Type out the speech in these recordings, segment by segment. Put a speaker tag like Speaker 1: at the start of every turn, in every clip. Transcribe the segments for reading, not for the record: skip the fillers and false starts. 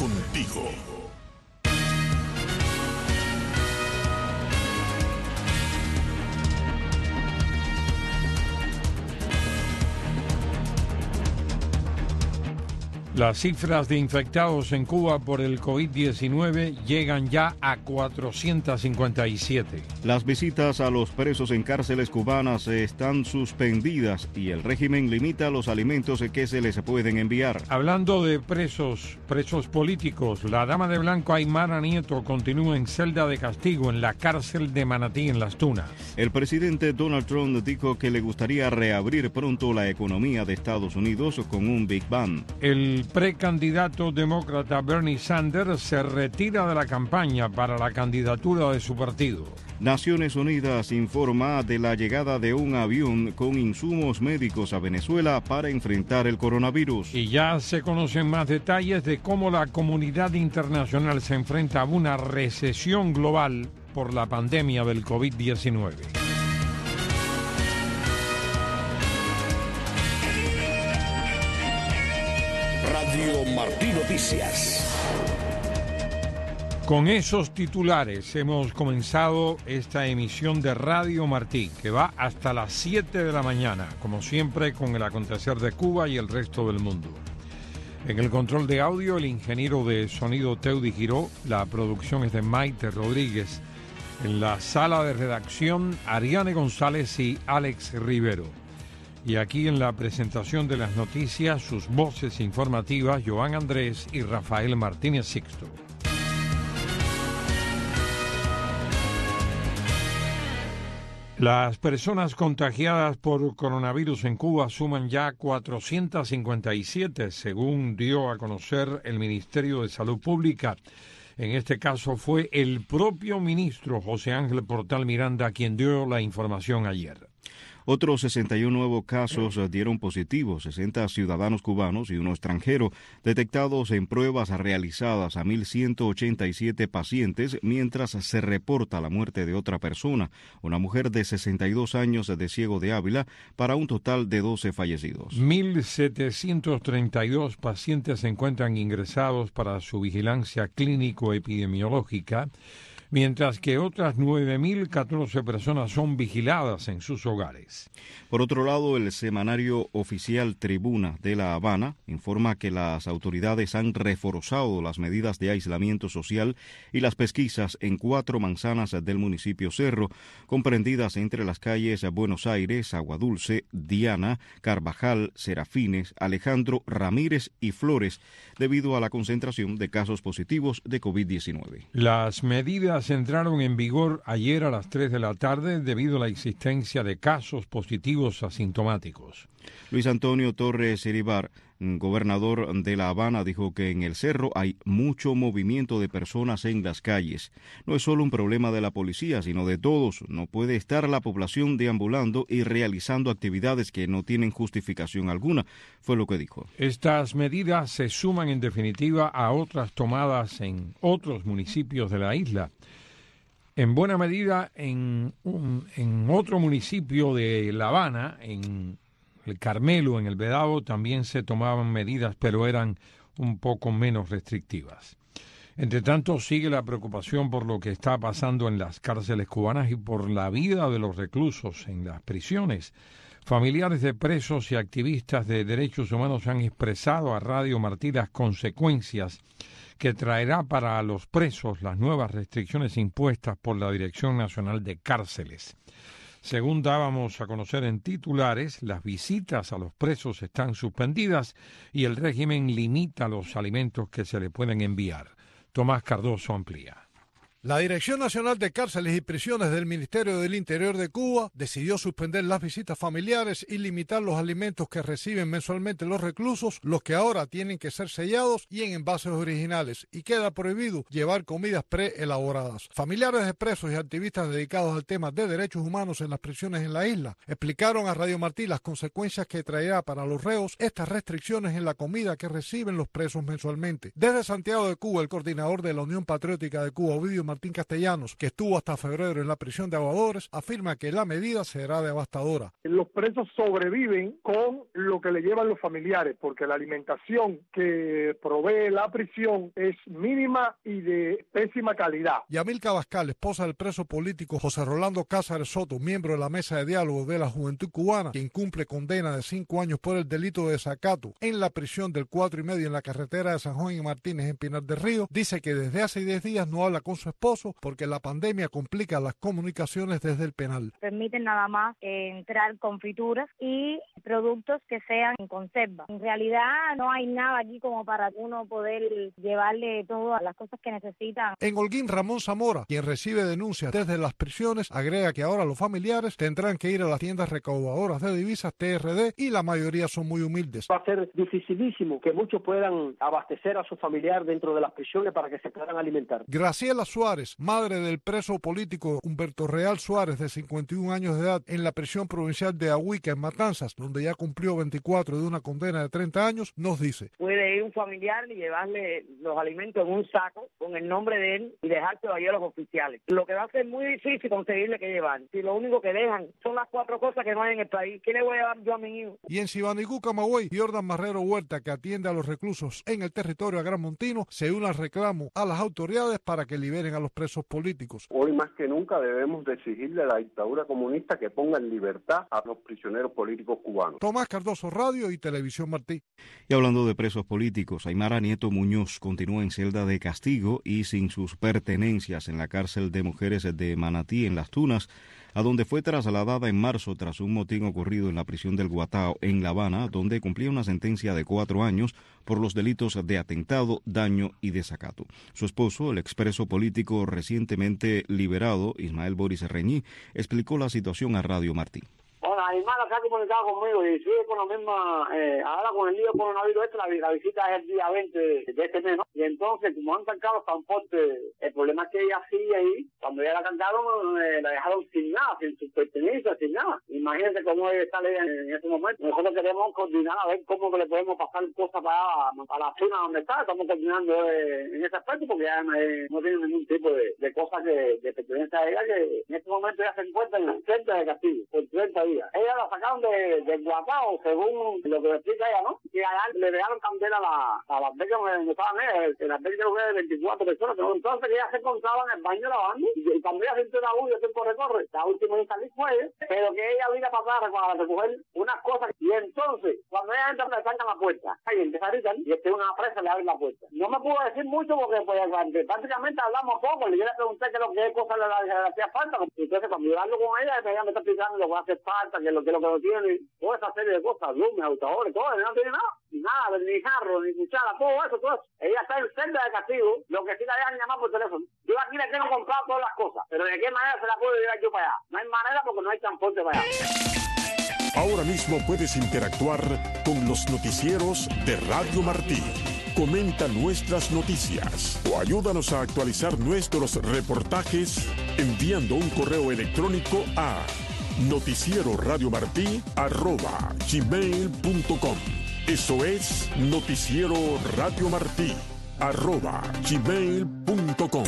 Speaker 1: contigo.
Speaker 2: Las cifras de infectados en Cuba por el COVID-19 llegan ya a 457.
Speaker 3: Las visitas a los presos en cárceles cubanas están suspendidas y el régimen limita los alimentos que se les pueden enviar.
Speaker 2: Hablando de presos políticos, la dama de blanco Aymara Nieto continúa en celda de castigo en la cárcel de Manatí en Las Tunas.
Speaker 3: El presidente Donald Trump dijo que le gustaría reabrir pronto la economía de Estados Unidos con un Big Bang.
Speaker 2: El precandidato demócrata Bernie Sanders se retira de la campaña para la candidatura de su partido.
Speaker 3: Naciones Unidas informa de la llegada de un avión con insumos médicos a Venezuela para enfrentar el coronavirus.
Speaker 2: Y ya se conocen más detalles de cómo la comunidad internacional se enfrenta a una recesión global por la pandemia del COVID-19.
Speaker 1: Radio Martí Noticias.
Speaker 2: Con esos titulares hemos comenzado esta emisión de Radio Martí, que va hasta las 7 de la mañana, como siempre con el acontecer de Cuba y el resto del mundo. En el control de audio, el ingeniero de sonido Teudi Giró, la producción es de Maite Rodríguez. En la sala de redacción, Ariane González y Alex Rivero. Y aquí en la presentación de las noticias, sus voces informativas, Joan Andrés y Rafael Martínez Sixto. Las personas contagiadas por coronavirus en Cuba suman ya 457, según dio a conocer el Ministerio de Salud Pública. En este caso fue el propio ministro José Ángel Portal Miranda quien dio la información ayer.
Speaker 3: Otros 61 nuevos casos dieron positivos, 60 ciudadanos cubanos y uno extranjero, detectados en pruebas realizadas a 1.187 pacientes, mientras se reporta la muerte de otra persona, una mujer de 62 años de Ciego de Ávila, para un total de 12 fallecidos.
Speaker 2: 1.732 pacientes se encuentran ingresados para su vigilancia clínico-epidemiológica, mientras que otras 9.014 personas son vigiladas en sus hogares.
Speaker 3: Por otro lado, el semanario oficial Tribuna de La Habana informa que las autoridades han reforzado las medidas de aislamiento social y las pesquisas en 4 manzanas del municipio Cerro, comprendidas entre las calles Buenos Aires, Aguadulce, Diana, Carvajal, Serafines, Alejandro, Ramírez y Flores, debido a la concentración de casos positivos de COVID-19.
Speaker 2: Las medidas entraron en vigor ayer a las 3 de la tarde debido a la existencia de casos positivos asintomáticos.
Speaker 3: Luis Antonio Torres Iribar, gobernador de La Habana, dijo que en el Cerro hay mucho movimiento de personas en las calles. No es solo un problema de la policía, sino de todos. No puede estar la población deambulando y realizando actividades que no tienen justificación alguna, fue lo que dijo.
Speaker 2: Estas medidas se suman en definitiva a otras tomadas en otros municipios de la isla. En buena medida en otro municipio de La Habana, en el Carmelo, en el Vedado, también se tomaban medidas, pero eran un poco menos restrictivas. Entre tanto, sigue la preocupación por lo que está pasando en las cárceles cubanas y por la vida de los reclusos en las prisiones. Familiares de presos y activistas de derechos humanos han expresado a Radio Martí las consecuencias que traerá para los presos las nuevas restricciones impuestas por la Dirección Nacional de Cárceles. Según dábamos a conocer en titulares, las visitas a los presos están suspendidas y el régimen limita los alimentos que se le pueden enviar. Tomás Cardoso amplía.
Speaker 4: La Dirección Nacional de Cárceles y Prisiones del Ministerio del Interior de Cuba decidió suspender las visitas familiares y limitar los alimentos que reciben mensualmente los reclusos, los que ahora tienen que ser sellados y en envases originales, y queda prohibido llevar comidas preelaboradas. Familiares de presos y activistas dedicados al tema de derechos humanos en las prisiones en la isla explicaron a Radio Martí las consecuencias que traerá para los reos estas restricciones en la comida que reciben los presos mensualmente. Desde Santiago de Cuba, el coordinador de la Unión Patriótica de Cuba, Ovidio Martínez Martín Castellanos, que estuvo hasta febrero en la prisión de Aguadores, afirma que la medida será devastadora.
Speaker 5: Los presos sobreviven con lo que le llevan los familiares, porque la alimentación que provee la prisión es mínima y de pésima calidad.
Speaker 4: Yamilca Abascal, esposa del preso político José Rolando Cázares Soto, miembro de la mesa de diálogo de la Juventud Cubana, quien cumple condena de 5 años por el delito de desacato en la prisión del 4.5 en la carretera de San Juan y Martínez en Pinar del Río, dice que desde hace 10 días no habla con su esposo porque la pandemia complica las comunicaciones desde el penal.
Speaker 6: Permiten nada más entrar confituras y productos que sean en conserva. En realidad no hay nada aquí como para uno poder llevarle todas las cosas que necesitan.
Speaker 4: En Holguín, Ramón Zamora, quien recibe denuncias desde las prisiones, agrega que ahora los familiares tendrán que ir a las tiendas recaudadoras de divisas TRD y la mayoría son muy humildes.
Speaker 7: Va a ser dificilísimo que muchos puedan abastecer a su familiar dentro de las prisiones para que se puedan alimentar.
Speaker 4: Graciela Suárez, madre del preso político Humberto Real Suárez, de 51 años de edad, en la prisión provincial de Ahuica, en Matanzas, donde ya cumplió 24 de una condena de 30 años, nos dice:
Speaker 8: puede ir un familiar y llevarle los alimentos en un saco con el nombre de él y dejárselo ahí a los oficiales. Lo que va a ser muy difícil conseguirle que llevar. Si lo único que dejan son las 4 cosas que no hay en el país, ¿qué le voy a llevar yo a mi hijo?
Speaker 4: Y en Sibanicú, Camagüey, Jordan Marrero Huerta, que atiende a los reclusos en el territorio agramontino, se une al reclamo a las autoridades para que liberen a los presos políticos.
Speaker 9: Hoy más que nunca debemos de exigirle a la dictadura comunista que ponga en libertad a los prisioneros políticos cubanos.
Speaker 4: Tomás Cardoso, Radio y Televisión Martí.
Speaker 3: Y hablando de presos políticos, Aymara Nieto Muñoz continúa en celda de castigo y sin sus pertenencias en la cárcel de mujeres de Manatí, en Las Tunas, a donde fue trasladada en marzo tras un motín ocurrido en la prisión del Guatao, en La Habana, donde cumplía una sentencia de 4 años por los delitos de atentado, daño y desacato. Su esposo, el expreso político recientemente liberado, Ismael Boris Reñí, explicó la situación a Radio Martí.
Speaker 10: Bueno, Aymara se ha comunicado conmigo y sigue con la misma, ahora con el lío coronavirus la visita es el día 20 de este mes, ¿no? Y entonces, como han cargado los transportes, el problema es que ella sigue ahí, cuando ya la cargaron, la dejaron sin nada, sin sus pertenencias, sin nada. Imagínense cómo ella está en ese momento. Nosotros queremos coordinar a ver cómo le podemos pasar cosas para la zona donde está, estamos coordinando en ese aspecto porque ya no tiene ningún tipo de cosas de pertenencia a ella, que en este momento ya se encuentra en el centro de castigo, por 30 días. Ella la sacaron del Guatao, según lo que me explica ella, ¿no? Y allá le dejaron candela a las becas donde estaban ellas, en las becas de 24 personas. Pero entonces ella se encontraba en el baño lavando, y cuando ella sintió la bulla, se corre, la última en salir fue ella, pero que ella vino a pasar para recoger unas cosas, y entonces, cuando ella entra, le sacan la puerta, y empieza a gritar, y una presa le abre la puerta. No me pudo decir mucho porque, pues, prácticamente hablamos poco, y yo le pregunté qué cosa le hacía falta, entonces cuando yo hablo con ella me está explicando lo que hace falta, que lo que no tiene, toda esa serie de cosas, lumes, autores, todo, no tiene nada, ni jarro, ni cuchara, todo eso. Ella está en celda de castigo, lo que sí la dejan llamar por teléfono. Yo aquí le tengo comprado todas las cosas, pero ¿de qué manera se la puedo llevar yo para allá? No hay manera porque no hay transporte para allá.
Speaker 1: Ahora mismo puedes interactuar con los noticieros de Radio Martí. Comenta nuestras noticias o ayúdanos a actualizar nuestros reportajes enviando un correo electrónico a noticieroradiomartí@gmail.com. Eso es noticieroradiomartí@gmail.com.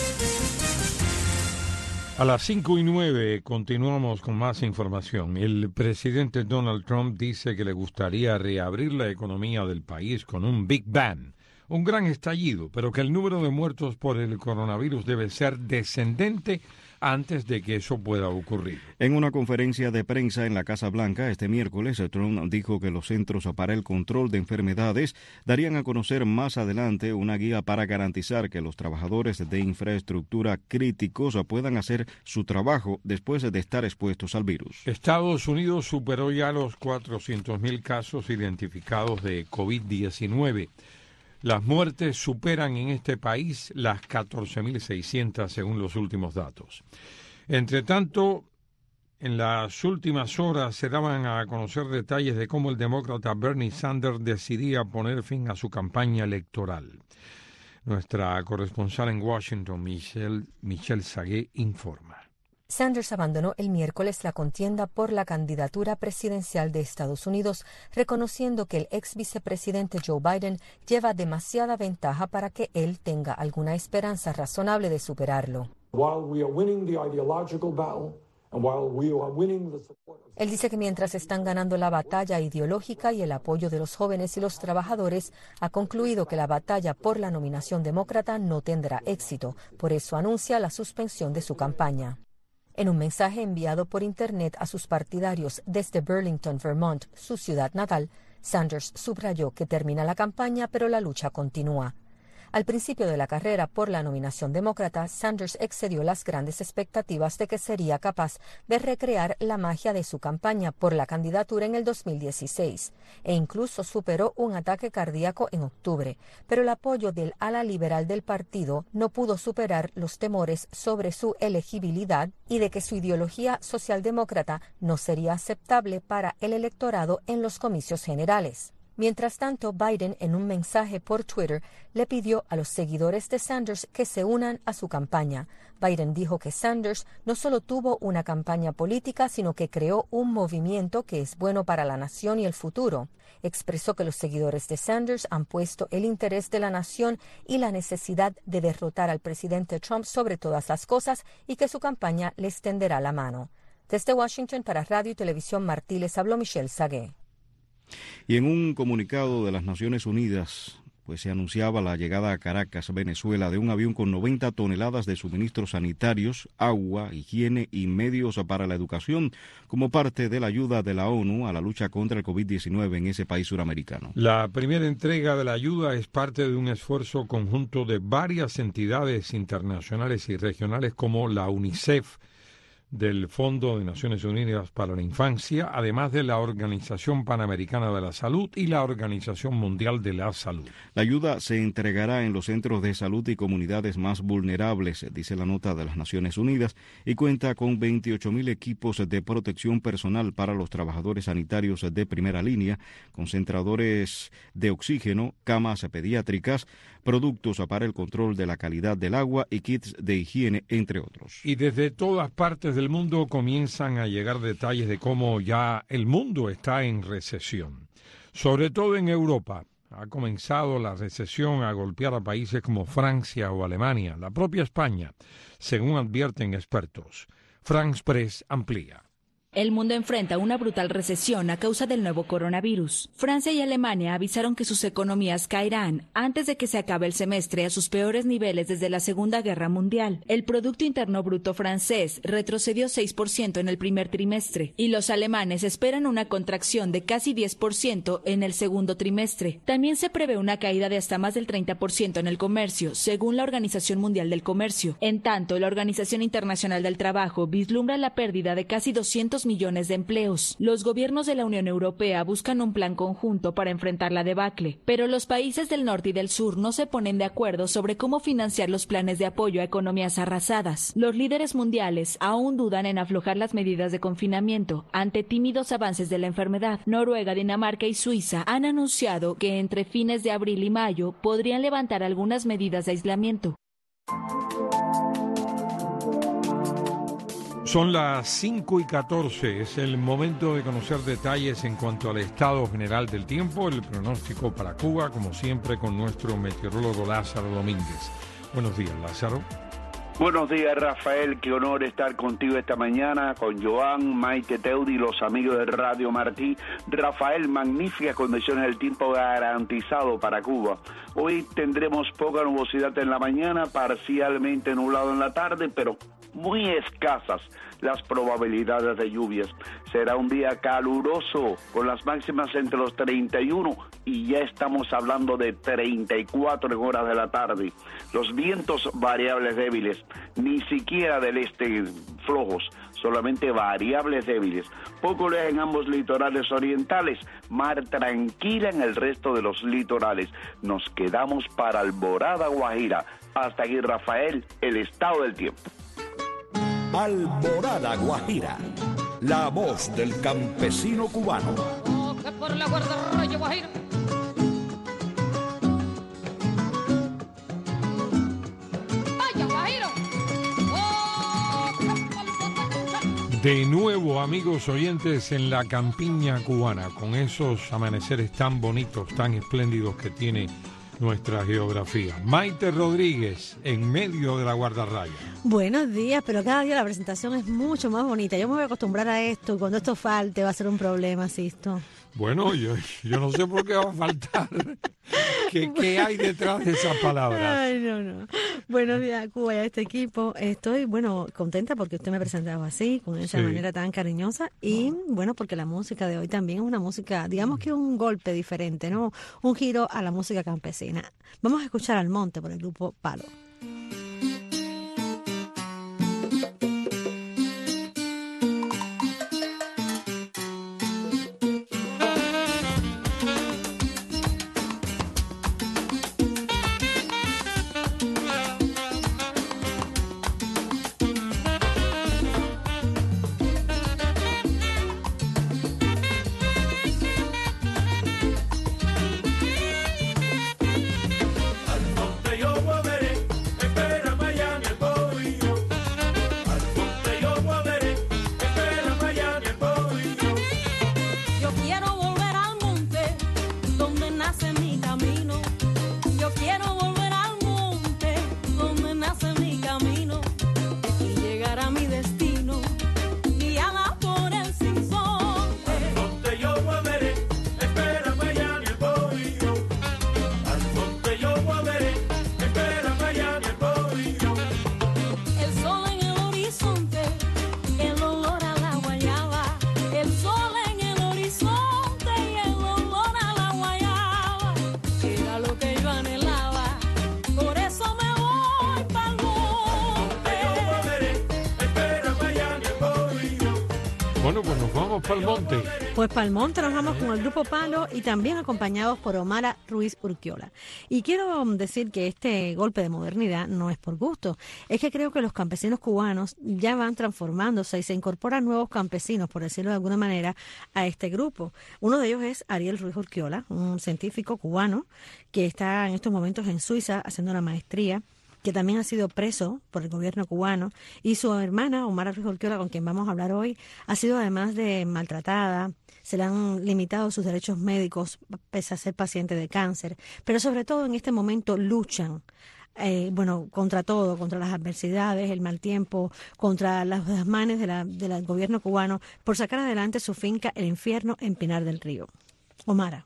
Speaker 2: A las 5:09 continuamos con más información. El presidente Donald Trump dice que le gustaría reabrir la economía del país con un Big Bang, un gran estallido, pero que el número de muertos por el coronavirus debe ser descendente antes de que eso pueda ocurrir.
Speaker 3: En una conferencia de prensa en la Casa Blanca este miércoles, Trump dijo que los Centros para el Control de Enfermedades darían a conocer más adelante una guía para garantizar que los trabajadores de infraestructura críticos puedan hacer su trabajo después de estar expuestos al virus.
Speaker 2: Estados Unidos superó ya los 400,000 casos identificados de COVID-19. Las muertes superan en este país las 14,600 según los últimos datos. Entre tanto, en las últimas horas se daban a conocer detalles de cómo el demócrata Bernie Sanders decidía poner fin a su campaña electoral. Nuestra corresponsal en Washington, Michelle Sagué, informa.
Speaker 11: Sanders abandonó el miércoles la contienda por la candidatura presidencial de Estados Unidos, reconociendo que el ex vicepresidente Joe Biden lleva demasiada ventaja para que él tenga alguna esperanza razonable de superarlo. Él dice que mientras están ganando la batalla ideológica y el apoyo de los jóvenes y los trabajadores, ha concluido que la batalla por la nominación demócrata no tendrá éxito. Por eso anuncia la suspensión de su campaña. En un mensaje enviado por Internet a sus partidarios desde Burlington, Vermont, su ciudad natal, Sanders subrayó que termina la campaña, pero la lucha continúa. Al principio de la carrera por la nominación demócrata, Sanders excedió las grandes expectativas de que sería capaz de recrear la magia de su campaña por la candidatura en el 2016 e incluso superó un ataque cardíaco en octubre, pero el apoyo del ala liberal del partido no pudo superar los temores sobre su elegibilidad y de que su ideología socialdemócrata no sería aceptable para el electorado en los comicios generales. Mientras tanto, Biden, en un mensaje por Twitter, le pidió a los seguidores de Sanders que se unan a su campaña. Biden dijo que Sanders no solo tuvo una campaña política, sino que creó un movimiento que es bueno para la nación y el futuro. Expresó que los seguidores de Sanders han puesto el interés de la nación y la necesidad de derrotar al presidente Trump sobre todas las cosas y que su campaña les tenderá la mano. Desde Washington para Radio y Televisión Martí les habló Michelle Sagué.
Speaker 3: Y en un comunicado de las Naciones Unidas, pues se anunciaba la llegada a Caracas, Venezuela, de un avión con 90 toneladas de suministros sanitarios, agua, higiene y medios para la educación, como parte de la ayuda de la ONU a la lucha contra el COVID-19 en ese país suramericano.
Speaker 2: La primera entrega de la ayuda es parte de un esfuerzo conjunto de varias entidades internacionales y regionales como la UNICEF, del Fondo de Naciones Unidas para la Infancia, además de la Organización Panamericana de la Salud y la Organización Mundial de la Salud.
Speaker 3: La ayuda se entregará en los centros de salud y comunidades más vulnerables, dice la nota de las Naciones Unidas, y cuenta con 28,000 equipos de protección personal para los trabajadores sanitarios de primera línea, concentradores de oxígeno, camas pediátricas, productos para el control de la calidad del agua y kits de higiene, entre otros.
Speaker 2: Y desde todas partes del mundo comienzan a llegar detalles de cómo ya el mundo está en recesión. Sobre todo en Europa. Ha comenzado la recesión a golpear a países como Francia o Alemania, la propia España, según advierten expertos. France Press amplía.
Speaker 12: El mundo enfrenta una brutal recesión a causa del nuevo coronavirus. Francia y Alemania avisaron que sus economías caerán antes de que se acabe el semestre a sus peores niveles desde la Segunda Guerra Mundial. El Producto Interno Bruto francés retrocedió 6% en el primer trimestre y los alemanes esperan una contracción de casi 10% en el segundo trimestre. También se prevé una caída de hasta más del 30% en el comercio, según la Organización Mundial del Comercio. En tanto, la Organización Internacional del Trabajo vislumbra la pérdida de casi 200 millones de empleos. Los gobiernos de la Unión Europea buscan un plan conjunto para enfrentar la debacle, pero los países del norte y del sur no se ponen de acuerdo sobre cómo financiar los planes de apoyo a economías arrasadas. Los líderes mundiales aún dudan en aflojar las medidas de confinamiento ante tímidos avances de la enfermedad. Noruega, Dinamarca y Suiza han anunciado que entre fines de abril y mayo podrían levantar algunas medidas de aislamiento.
Speaker 2: Son las 5:14, es el momento de conocer detalles en cuanto al estado general del tiempo, el pronóstico para Cuba, como siempre con nuestro meteorólogo Lázaro Domínguez. Buenos días, Lázaro.
Speaker 13: Buenos días, Rafael, qué honor estar contigo esta mañana, con Joan, Maite Teudi y los amigos de Radio Martí. Rafael, magníficas condiciones del tiempo garantizado para Cuba. Hoy tendremos poca nubosidad en la mañana, parcialmente nublado en la tarde, pero muy escasas las probabilidades de lluvias. Será un día caluroso, con las máximas entre los 31 y ya estamos hablando de 34 en horas de la tarde. Los vientos variables débiles, ni siquiera del este flojos, solamente variables débiles. Poco oleaje en ambos litorales orientales, mar tranquila en el resto de los litorales. Nos quedamos para Alborada, Guajira. Hasta aquí, Rafael, el estado del tiempo.
Speaker 14: Alborada, Guajira, la voz del campesino cubano.
Speaker 15: Oh, que por la guardarraya, Guajira. Vaya, Guajiro. Oh, que por la
Speaker 2: De nuevo, amigos oyentes, en la campiña cubana, con esos amaneceres tan bonitos, tan espléndidos que tiene nuestra geografía. Maite Rodríguez, en medio de la guardarraya.
Speaker 16: Buenos días, pero cada día la presentación es mucho más bonita. Yo me voy a acostumbrar a esto y cuando esto falte va a ser un problema, Sisto.
Speaker 2: Bueno, yo no sé por qué va a faltar. ¿Qué hay detrás de esas palabras?
Speaker 16: Ay, no. Buenos días, Cuba, y a este equipo. Estoy, contenta porque usted me presentaba así, con esa manera tan cariñosa. Y, porque la música de hoy también es una música, digamos que un golpe diferente, ¿no? Un giro a la música campesina. Vamos a escuchar Almonte por el grupo Palo.
Speaker 2: Monte.
Speaker 16: Pues para el monte nos vamos con el grupo Palo y también acompañados por Omara Ruiz Urquiola. Y quiero decir que este golpe de modernidad no es por gusto, es que creo que los campesinos cubanos ya van transformándose y se incorporan nuevos campesinos, por decirlo de alguna manera, a este grupo. Uno de ellos es Ariel Ruiz Urquiola, un científico cubano que está en estos momentos en Suiza haciendo una maestría, que también ha sido preso por el gobierno cubano, y su hermana, Omara Ruiz Urquiola, con quien vamos a hablar hoy, ha sido además de maltratada, se le han limitado sus derechos médicos pese a ser paciente de cáncer, pero sobre todo en este momento luchan contra todo, contra las adversidades, el mal tiempo, contra los desmanes del gobierno cubano, por sacar adelante su finca El Infierno en Pinar del Río. Omara.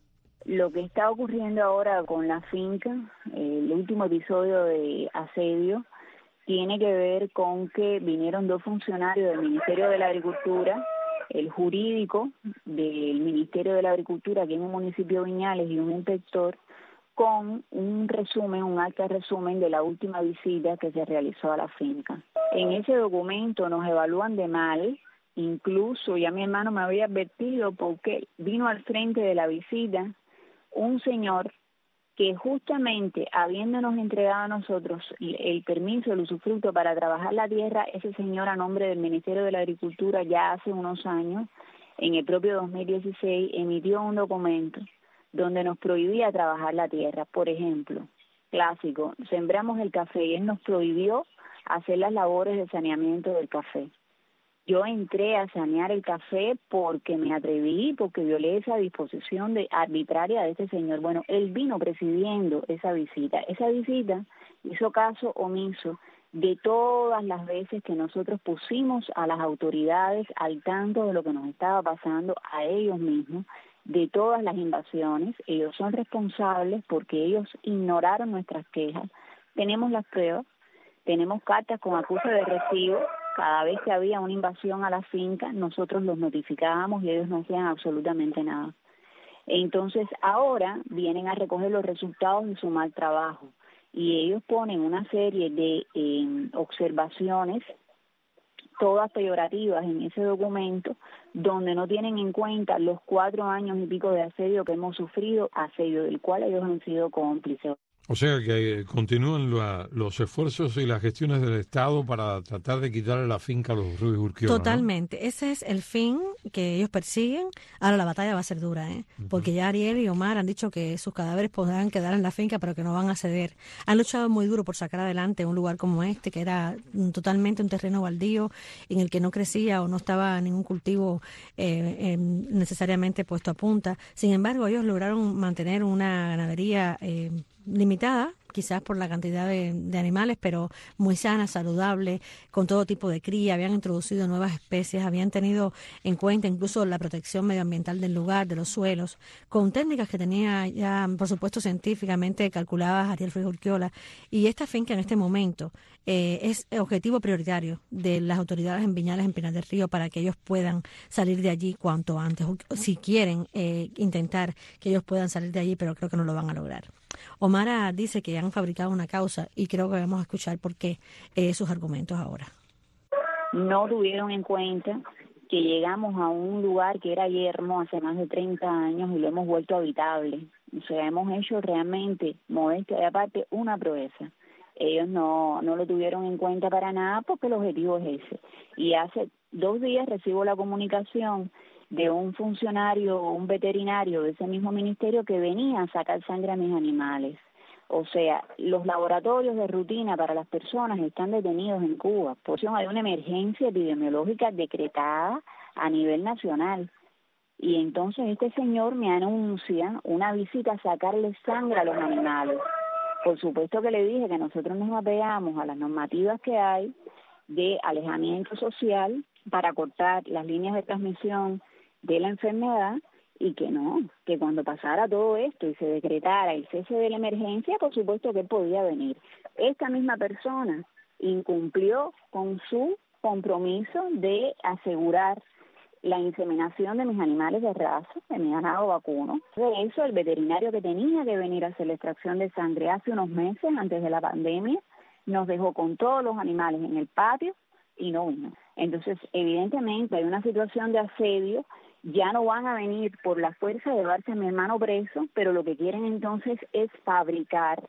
Speaker 17: Lo que está ocurriendo ahora con la finca, el último episodio de asedio, tiene que ver con que vinieron dos funcionarios del Ministerio de la Agricultura, el jurídico del Ministerio de la Agricultura aquí en el municipio de Viñales y un inspector, con un resumen, un acta resumen de la última visita que se realizó a la finca. En ese documento nos evalúan de mal, incluso ya mi hermano me había advertido porque vino al frente de la visita un señor que justamente habiéndonos entregado a nosotros el permiso, el usufructo para trabajar la tierra, ese señor a nombre del Ministerio de la Agricultura ya hace unos años, en el propio 2016, emitió un documento donde nos prohibía trabajar la tierra. Por ejemplo, clásico, sembramos el café y él nos prohibió hacer las labores de saneamiento del café. Yo entré a sanear el café porque me atreví, porque violé esa disposición arbitraria de este señor. Bueno, él vino presidiendo esa visita. Esa visita hizo caso omiso de todas las veces que nosotros pusimos a las autoridades al tanto de lo que nos estaba pasando, a ellos mismos, de todas las invasiones. Ellos son responsables porque ellos ignoraron nuestras quejas. Tenemos las pruebas, tenemos cartas con acuse de recibo. Cada vez que había una invasión a la finca, nosotros los notificábamos y ellos no hacían absolutamente nada. Entonces, ahora vienen a recoger los resultados de su mal trabajo y ellos ponen una serie de observaciones, todas peyorativas en ese documento, donde no tienen en cuenta los 4 años y pico de asedio que hemos sufrido, asedio del cual ellos han sido cómplices.
Speaker 2: O sea que continúan los esfuerzos y las gestiones del Estado para tratar de quitarle la finca a los Ruiz Urquiola.
Speaker 16: Totalmente. ¿No? Ese es el fin que ellos persiguen. Ahora la batalla va a ser dura, porque ya Ariel y Omar han dicho que sus cadáveres podrán quedar en la finca, pero que no van a ceder. Han luchado muy duro por sacar adelante un lugar como este, que era totalmente un terreno baldío, en el que no crecía o no estaba ningún cultivo necesariamente puesto a punta. Sin embargo, ellos lograron mantener una ganadería limitada, quizás por la cantidad de animales, pero muy sana, saludable, con todo tipo de cría. Habían introducido nuevas especies, habían tenido en cuenta incluso la protección medioambiental del lugar, de los suelos, con técnicas que tenía ya, por supuesto, científicamente calculadas Ariel Ruiz Urquiola. Y esta finca en este momento es objetivo prioritario de las autoridades en Viñales, en Pinar del Río, para que ellos puedan salir de allí cuanto antes. Si quieren intentar que ellos puedan salir de allí, pero creo que no lo van a lograr. Omara dice que han fabricado una causa y creo que vamos a escuchar por qué sus argumentos ahora.
Speaker 17: No tuvieron en cuenta que llegamos a un lugar que era yermo hace más de 30 años y lo hemos vuelto habitable. O sea, hemos hecho realmente, modestia de aparte, una proeza. Ellos no lo tuvieron en cuenta para nada porque el objetivo es ese. Y hace 2 días recibo la comunicación de un funcionario, un veterinario de ese mismo ministerio que venía a sacar sangre a mis animales. O sea, los laboratorios de rutina para las personas están detenidos en Cuba. Por eso hay una emergencia epidemiológica decretada a nivel nacional. Y entonces este señor me anuncia una visita a sacarle sangre a los animales. Por supuesto que le dije que nosotros nos apegamos a las normativas que hay de alejamiento social para cortar las líneas de transmisión de la enfermedad y que no, que cuando pasara todo esto y se decretara el cese de la emergencia, por supuesto que él podía venir. Esta misma persona incumplió con su compromiso de asegurar la inseminación de mis animales de raza, de mi ganado vacuno. De eso, el veterinario que tenía que venir a hacer la extracción de sangre hace unos meses, antes de la pandemia, nos dejó con todos los animales en el patio y no vino. Entonces, evidentemente, hay una situación de asedio. Ya no van a venir por la fuerza de llevarse a mi hermano preso, pero lo que quieren entonces es fabricar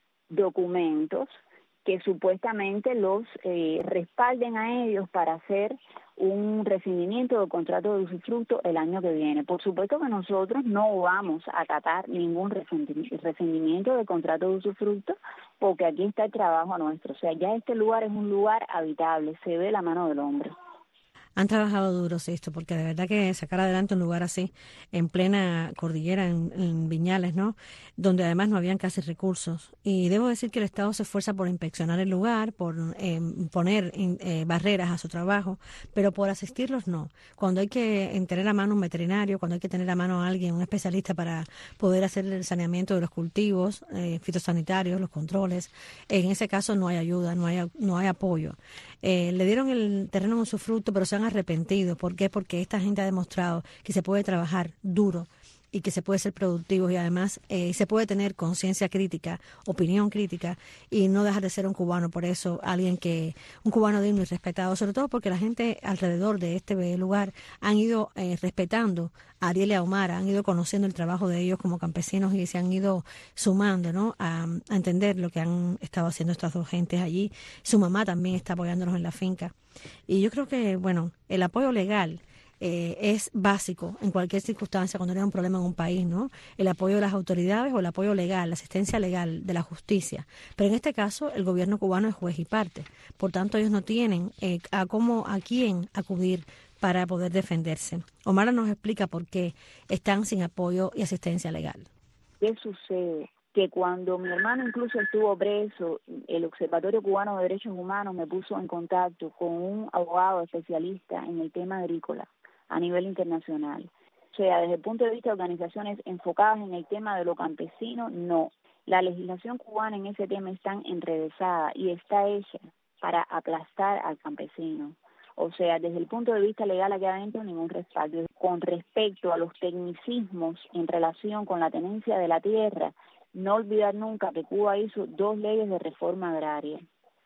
Speaker 17: documentos que supuestamente los respalden a ellos para hacer un rescindimiento del contrato de usufructo el año que viene. Por supuesto que nosotros no vamos a acatar ningún rescindimiento del contrato de usufructo porque aquí está el trabajo nuestro. O sea, ya este lugar es un lugar habitable, se ve la mano del hombre.
Speaker 16: Han trabajado duro esto, porque de verdad que sacar adelante un lugar así, en plena cordillera, en Viñales, ¿no? Donde además no habían casi recursos. Y debo decir que el Estado se esfuerza por inspeccionar el lugar, por poner barreras a su trabajo, pero por asistirlos no. Cuando hay que tener a mano un veterinario, cuando hay que tener a mano a alguien, un especialista para poder hacer el saneamiento de los cultivos, fitosanitarios, los controles, en ese caso no hay ayuda, no hay apoyo. Le dieron el terreno en usufructo, pero se han arrepentido. ¿Por qué? Porque esta gente ha demostrado que se puede trabajar duro y que se puede ser productivo y además se puede tener conciencia crítica, opinión crítica y no dejar de ser un cubano. Por eso, un cubano digno y respetado, sobre todo porque la gente alrededor de este lugar han ido respetando a Ariel y a Omar, han ido conociendo el trabajo de ellos como campesinos y se han ido sumando, ¿no? a entender lo que han estado haciendo estas dos gentes allí. Su mamá también está apoyándonos en la finca. Y yo creo que, bueno, el apoyo legal es básico en cualquier circunstancia cuando hay un problema en un país, ¿no? El apoyo de las autoridades o el apoyo legal, la asistencia legal de la justicia. Pero en este caso, el gobierno cubano es juez y parte. Por tanto, ellos no tienen a quién acudir para poder defenderse. Omar nos explica por qué están sin apoyo y asistencia legal.
Speaker 17: ¿Qué sucede? Que cuando mi hermano incluso estuvo preso, el Observatorio Cubano de Derechos Humanos me puso en contacto con un abogado especialista en el tema agrícola a nivel internacional. O sea, desde el punto de vista de organizaciones enfocadas en el tema de lo campesino, no. La legislación cubana en ese tema está enrevesada y está hecha para aplastar al campesino. O sea, desde el punto de vista legal aquí adentro ningún respaldo. Con respecto a los tecnicismos en relación con la tenencia de la tierra, no olvidar nunca que Cuba hizo 2 leyes de reforma agraria.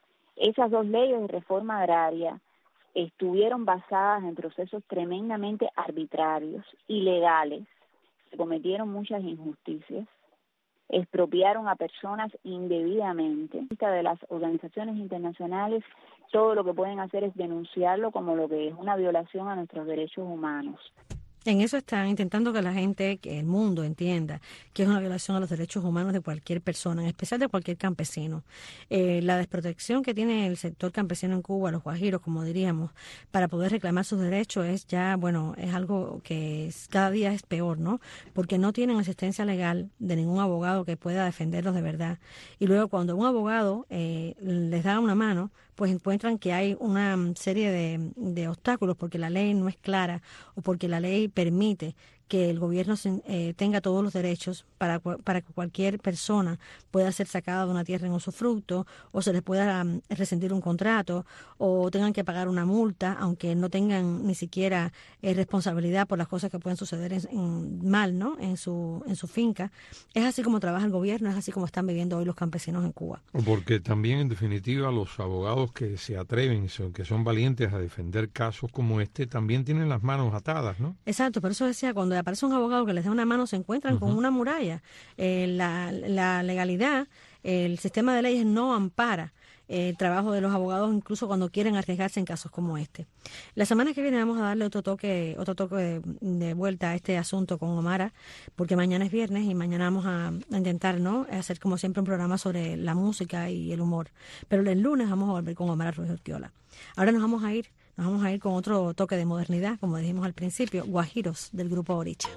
Speaker 17: Esas 2 leyes de reforma agraria estuvieron basadas en procesos tremendamente arbitrarios, ilegales. Se cometieron muchas injusticias. expropiaron a personas indebidamente. De las organizaciones internacionales, todo lo que pueden hacer es denunciarlo como lo que es una violación a nuestros derechos humanos.
Speaker 16: En eso están intentando que la gente, que el mundo entienda que es una violación a los derechos humanos de cualquier persona, en especial de cualquier campesino. La desprotección que tiene el sector campesino en Cuba, los guajiros, como diríamos, para poder reclamar sus derechos es ya, bueno, es algo que cada día es peor, ¿no? Porque no tienen asistencia legal de ningún abogado que pueda defenderlos de verdad. Y luego cuando un abogado les da una mano, pues encuentran que hay una serie de obstáculos porque la ley no es clara o porque la ley permite que el gobierno tenga todos los derechos para que cualquier persona pueda ser sacada de una tierra en usufructo, o se les pueda rescindir un contrato, o tengan que pagar una multa, aunque no tengan ni siquiera responsabilidad por las cosas que pueden suceder mal, ¿no? en su finca. Es así como trabaja el gobierno, es así como están viviendo hoy los campesinos en Cuba.
Speaker 2: Porque también, en definitiva, los abogados que se atreven, que son valientes a defender casos como este, también tienen las manos atadas, ¿no?
Speaker 16: Exacto, por eso decía, cuando aparece un abogado que les da una mano, se encuentran con una muralla. La legalidad, el sistema de leyes no ampara el trabajo de los abogados, incluso cuando quieren arriesgarse en casos como este. La semana que viene vamos a darle otro toque de vuelta a este asunto con Omara, porque mañana es viernes y mañana vamos a intentar, ¿no?, hacer como siempre un programa sobre la música y el humor. Pero el lunes vamos a volver con Omara Ruiz Urquiola. Ahora nos vamos a ir con otro toque de modernidad, como dijimos al principio, Guajiros del grupo Oricha.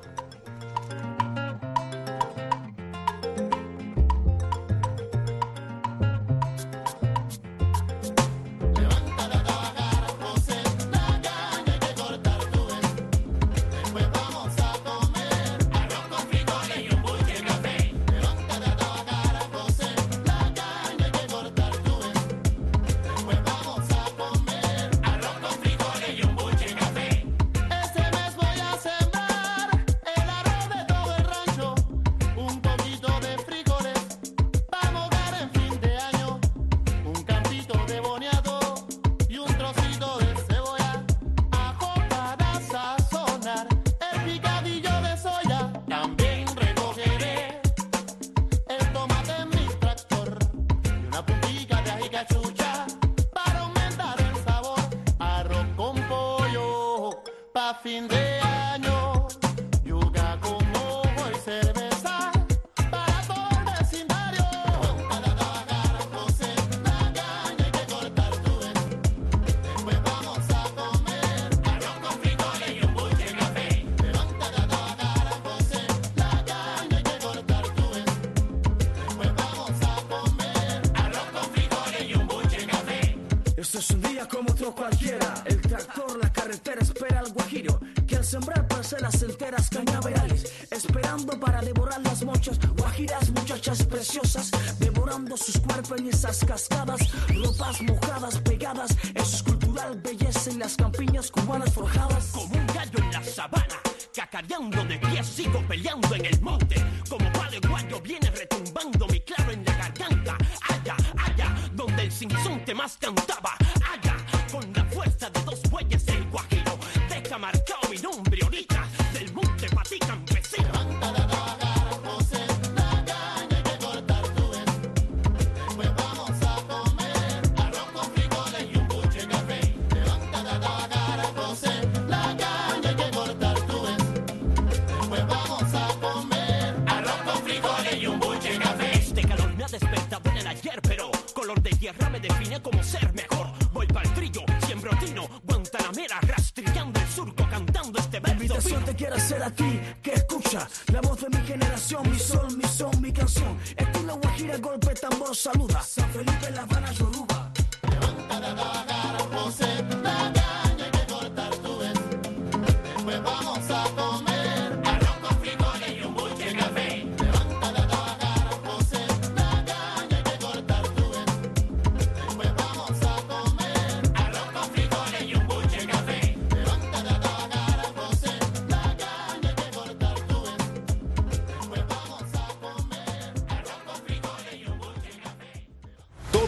Speaker 18: Fin de año, yuca con mojo y cerveza para todo el vecindario. Ponte a trabajar a cocer la caña, hay que cortar tu vez. Después vamos a comer arroz con frijoles y un buche de café. Levántate a trabajar a cocer la caña, hay que cortar tu vez. Después vamos a comer arroz con frijoles y un buche de café.
Speaker 19: Este es un día como otro cualquiera. El tractor, la carretera espera al guajiro, que al sembrar parcelas enteras cañaverales, esperando para devorar las mochas, guajiras, muchachas preciosas, devorando sus cuerpos en esas cascadas, ropas mojadas, pegadas en su cultural belleza en las campiñas cubanas forjadas.
Speaker 20: Como un gallo en la sabana, cacareando de pie, sigo peleando en el monte, como paraguayo viene retumbando mi claro en la garganta, allá, allá, donde el sinsonte más cantaba, allá, con la fuerza de dos bueyes el guajiro, deja marcado mi nombre ahorita, del monte pa' ti campesino.
Speaker 18: Levántate a trabajar a cocer la caña, hay que cortar tu vez. Después vamos a comer arroz con frijoles y un buche de café. Levántate a trabajar a cocer la caña, hay que cortar tu vez. Después vamos a comer arroz con frijoles y un buche de café.
Speaker 20: Este calor me ha despertado en el ayer, pero color de tierra me define como ser mejor. Voy pa'l trillo, siembro tino, guantanamera, rastrillando el surco, cantando este verso.
Speaker 19: La invitación te quiero hacer a ti, que escucha la voz de mi generación, mi sol, mi son, mi canción. Estilo guajira, golpe, tambor, saluda. San Felipe, La Habana, Yoruba.
Speaker 18: Levántate a trabajar a cocer la caña, hay que cortar tu vez. Después vamos a comer arroz con frijoles y un buche de café. Levántate a trabajar a cocer la caña, hay que cortar tu vez. Después vamos a comer arroz con frijoles y un buche de café. Levántate a trabajar a cocer la caña, hay que cortar tu vez. Después vamos a comer arroz con frijoles y un buche de café.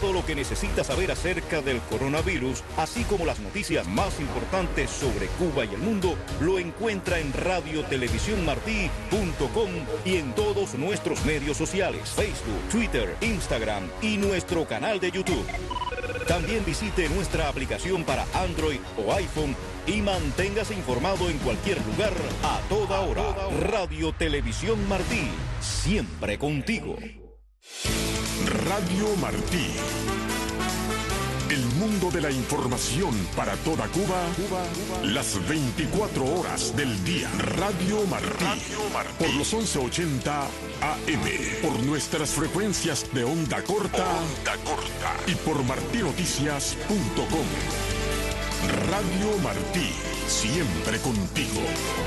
Speaker 3: Todo lo que necesitas saber acerca del coronavirus, así como las noticias más importantes sobre Cuba y el mundo, lo encuentra en radiotelevisiónmartí.com y en todos nuestros medios sociales, Facebook, Twitter, Instagram y nuestro canal de YouTube. También visite nuestra aplicación para Android o iPhone y manténgase informado en cualquier lugar, a toda hora. Radio Televisión Martí, siempre contigo.
Speaker 1: Radio Martí. El mundo de la información para toda Cuba, las 24 horas del día. Radio Martí. Por los 1180 AM. Por nuestras frecuencias de onda corta. Y por martinoticias.com. Radio Martí, siempre contigo.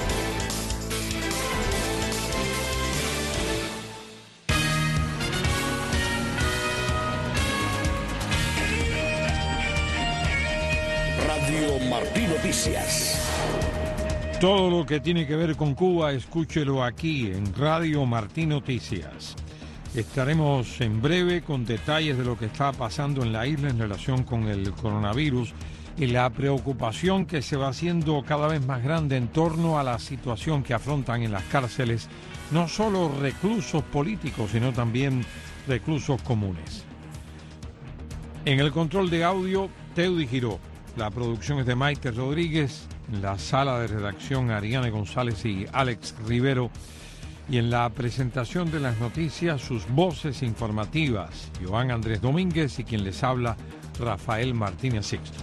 Speaker 14: Radio Martí Noticias.
Speaker 2: Todo lo que tiene que ver con Cuba, escúchelo aquí en Radio Martí Noticias. Estaremos en breve con detalles de lo que está pasando en la isla en relación con el coronavirus y la preocupación que se va haciendo cada vez más grande en torno a la situación que afrontan en las cárceles no solo reclusos políticos, sino también reclusos comunes. En el control de audio, Teudi Giró. La producción es de Maite Rodríguez, en la sala de redacción Ariane González y Alex Rivero, y en la presentación de las noticias, sus voces informativas, Joan Andrés Domínguez y quien les habla, Rafael Martínez Sixto.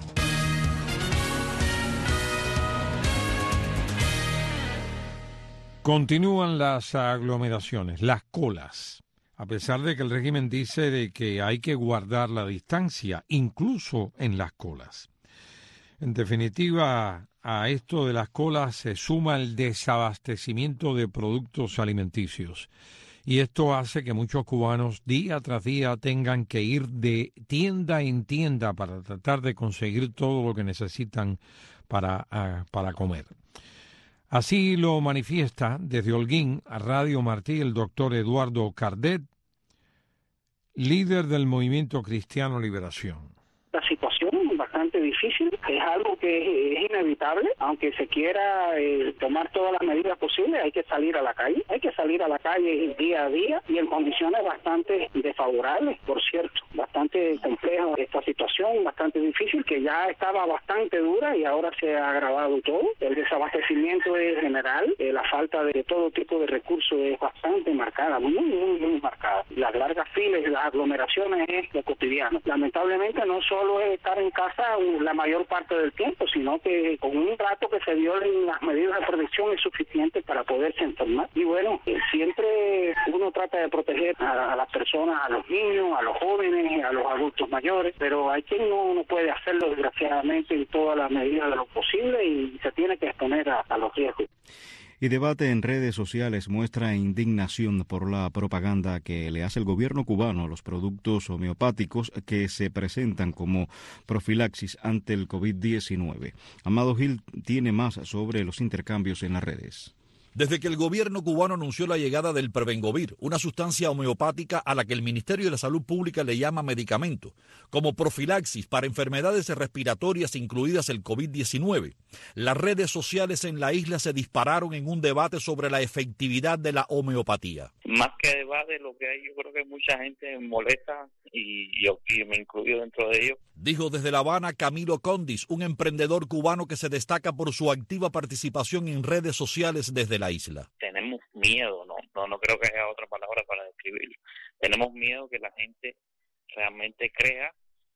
Speaker 2: Continúan las aglomeraciones, las colas, a pesar de que el régimen dice de que hay que guardar la distancia, incluso en las colas. En definitiva, a esto de las colas se suma el desabastecimiento de productos alimenticios. Y esto hace que muchos cubanos día tras día tengan que ir de tienda en tienda para tratar de conseguir todo lo que necesitan para comer. Así lo manifiesta desde Holguín a Radio Martí el doctor Eduardo Cardet, líder del Movimiento Cristiano Liberación.
Speaker 10: La situación es bastante difícil, es algo que es inevitable, aunque se quiera tomar todas las medidas posibles, hay que salir a la calle día a día y en condiciones bastante desfavorables, por cierto, bastante compleja esta situación, bastante difícil, que ya estaba bastante dura y ahora se ha agravado todo. El desabastecimiento es general, la falta de todo tipo de recursos es bastante marcada, muy marcada. Las largas filas, las aglomeraciones es lo cotidiano. Lamentablemente no solo es estar en casa la mayor parte del tiempo, sino que con un rato que se violen las medidas de protección es suficiente para poderse enfermar. Y bueno, siempre uno trata de proteger a las personas, a los niños, a los jóvenes, a los adultos mayores, pero hay quien no puede hacerlo desgraciadamente en todas las medidas de lo posible y se tiene que exponer a los riesgos.
Speaker 3: Y debate en redes sociales muestra indignación por la propaganda que le hace el gobierno cubano a los productos homeopáticos que se presentan como profilaxis ante el COVID-19. Amado Gil tiene más sobre los intercambios en las redes.
Speaker 21: Desde que el gobierno cubano anunció la llegada del Prevengovir, una sustancia homeopática a la que el Ministerio de la Salud Pública le llama medicamento, como profilaxis para enfermedades respiratorias incluidas el COVID-19, las redes sociales en la isla se dispararon en un debate sobre la efectividad de la homeopatía.
Speaker 22: Más que debate, lo que hay, yo creo que mucha gente molesta y yo me incluyo dentro de ellos.
Speaker 21: Dijo desde La Habana Camilo Condis, un emprendedor cubano que se destaca por su activa participación en redes sociales desde la isla.
Speaker 22: Tenemos miedo, no creo que haya otra palabra para describirlo. Tenemos miedo que la gente realmente crea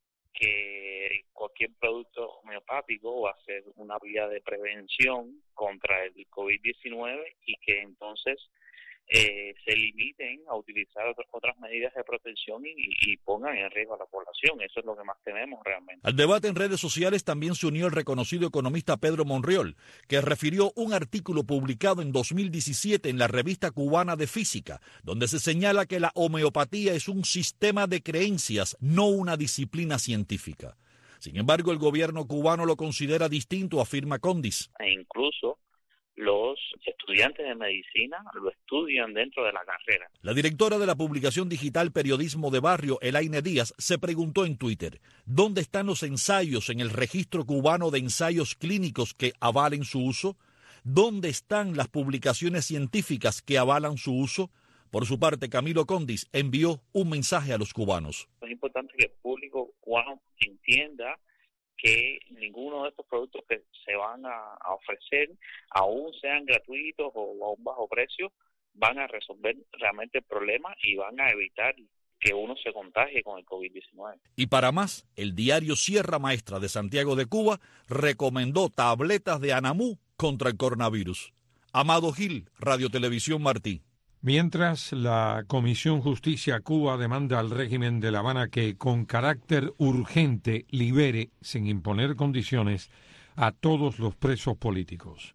Speaker 22: que cualquier producto homeopático va a ser una vía de prevención contra el COVID-19 y que entonces se limiten a utilizar otras medidas de protección y pongan en riesgo a la población. Eso es lo que más tememos realmente.
Speaker 21: Al debate en redes sociales también se unió el reconocido economista Pedro Monreol, que refirió un artículo publicado en 2017 en la revista cubana de Física, donde se señala que la homeopatía es un sistema de creencias, no una disciplina científica. Sin embargo, el gobierno cubano lo considera distinto, afirma Condis.
Speaker 22: E incluso los estudiantes de medicina lo estudian dentro de la carrera.
Speaker 21: La directora de la publicación digital Periodismo de Barrio, Elaine Díaz, se preguntó en Twitter, ¿dónde están los ensayos en el registro cubano de ensayos clínicos que avalen su uso? ¿Dónde están las publicaciones científicas que avalan su uso? Por su parte, Camilo Condis envió un mensaje a los cubanos.
Speaker 22: Es importante que el público cubano entienda que ninguno de estos productos que se van a ofrecer, aún sean gratuitos o a un bajo precio, van a resolver realmente el problema y van a evitar que uno se contagie con el COVID-19.
Speaker 21: Y para más, el diario Sierra Maestra de Santiago de Cuba recomendó tabletas de Anamú contra el coronavirus. Amado Gil, Radio Televisión Martí.
Speaker 2: Mientras, la Comisión Justicia Cuba demanda al régimen de La Habana que con carácter urgente libere, sin imponer condiciones, a todos los presos políticos.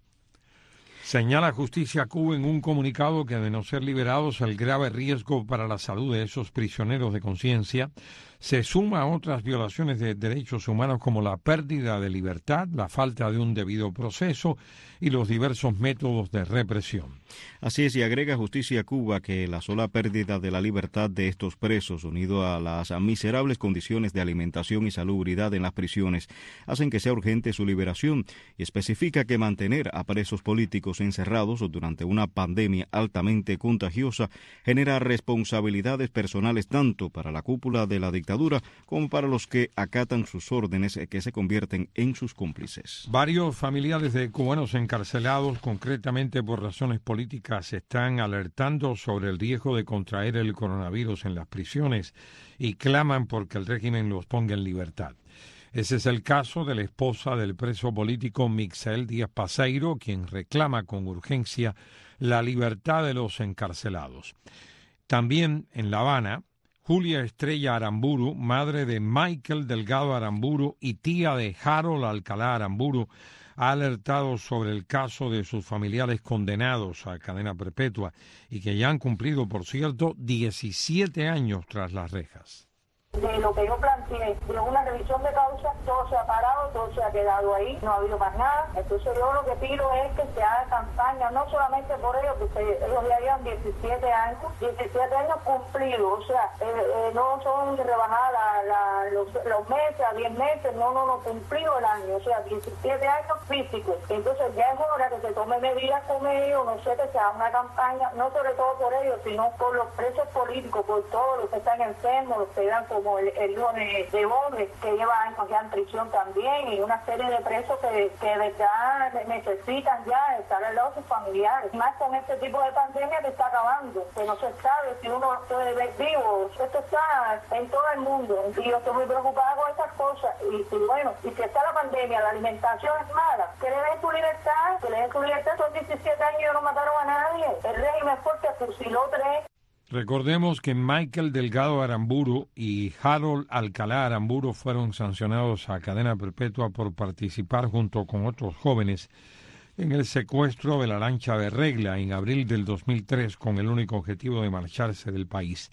Speaker 2: Señala Justicia Cuba en un comunicado que de no ser liberados el grave riesgo para la salud de esos prisioneros de conciencia se suma a otras violaciones de derechos humanos como la pérdida de libertad, la falta de un debido proceso y los diversos métodos de represión.
Speaker 3: Así es, y agrega Justicia Cuba que la sola pérdida de la libertad de estos presos, unido a las miserables condiciones de alimentación y salubridad en las prisiones, hacen que sea urgente su liberación, y especifica que mantener a presos políticos encerrados durante una pandemia altamente contagiosa genera responsabilidades personales tanto para la cúpula de la dictadura como para los que acatan sus órdenes, que se convierten en sus cómplices.
Speaker 2: Varios familiares de cubanos encarcelados, concretamente por razones políticas, están alertando sobre el riesgo de contraer el coronavirus en las prisiones y claman porque el régimen los ponga en libertad. Ese es el caso de la esposa del preso político Mixael Díaz Paseiro, quien reclama con urgencia la libertad de los encarcelados. También en La Habana, Julia Estrella Aramburu, madre de Michael Delgado Aramburu y tía de Harold Alcalá Aramburu, ha alertado sobre el caso de sus familiares condenados a cadena perpetua y que ya han cumplido, por cierto, 17 años tras las rejas.
Speaker 5: De lo que yo planteé, de una revisión de causa, todo se ha parado, todo se ha quedado ahí, no ha habido más nada. Entonces yo lo que pido es que se haga campaña, no solamente por ellos, porque ellos ya llevan 17 años cumplidos, o sea, no son rebajadas los meses a 10 meses, no, cumplido el año, o sea, 17 años físicos. Entonces ya es hora que se tome medidas con ellos, no sé, que se haga una campaña, no sobre todo por ellos, sino por los presos políticos, por todos los que están enfermos, los que dan como el hijo de Borges, que lleva años ya en prisión también, y una serie de presos que de verdad necesitan ya estar al lado de sus familiares. Más con este tipo de pandemia que está acabando, que no se sabe si uno puede ver vivo. Esto está en todo el mundo, y yo estoy muy preocupada con estas cosas. Y bueno, y si está la pandemia, la alimentación es mala, que le den su libertad, son 17 años y no mataron a nadie. El régimen fuerte fusiló 3.
Speaker 2: Recordemos que Michael Delgado Aramburu y Harold Alcalá Aramburu fueron sancionados a cadena perpetua por participar junto con otros jóvenes en el secuestro de la lancha de Regla en abril del 2003 con el único objetivo de marcharse del país.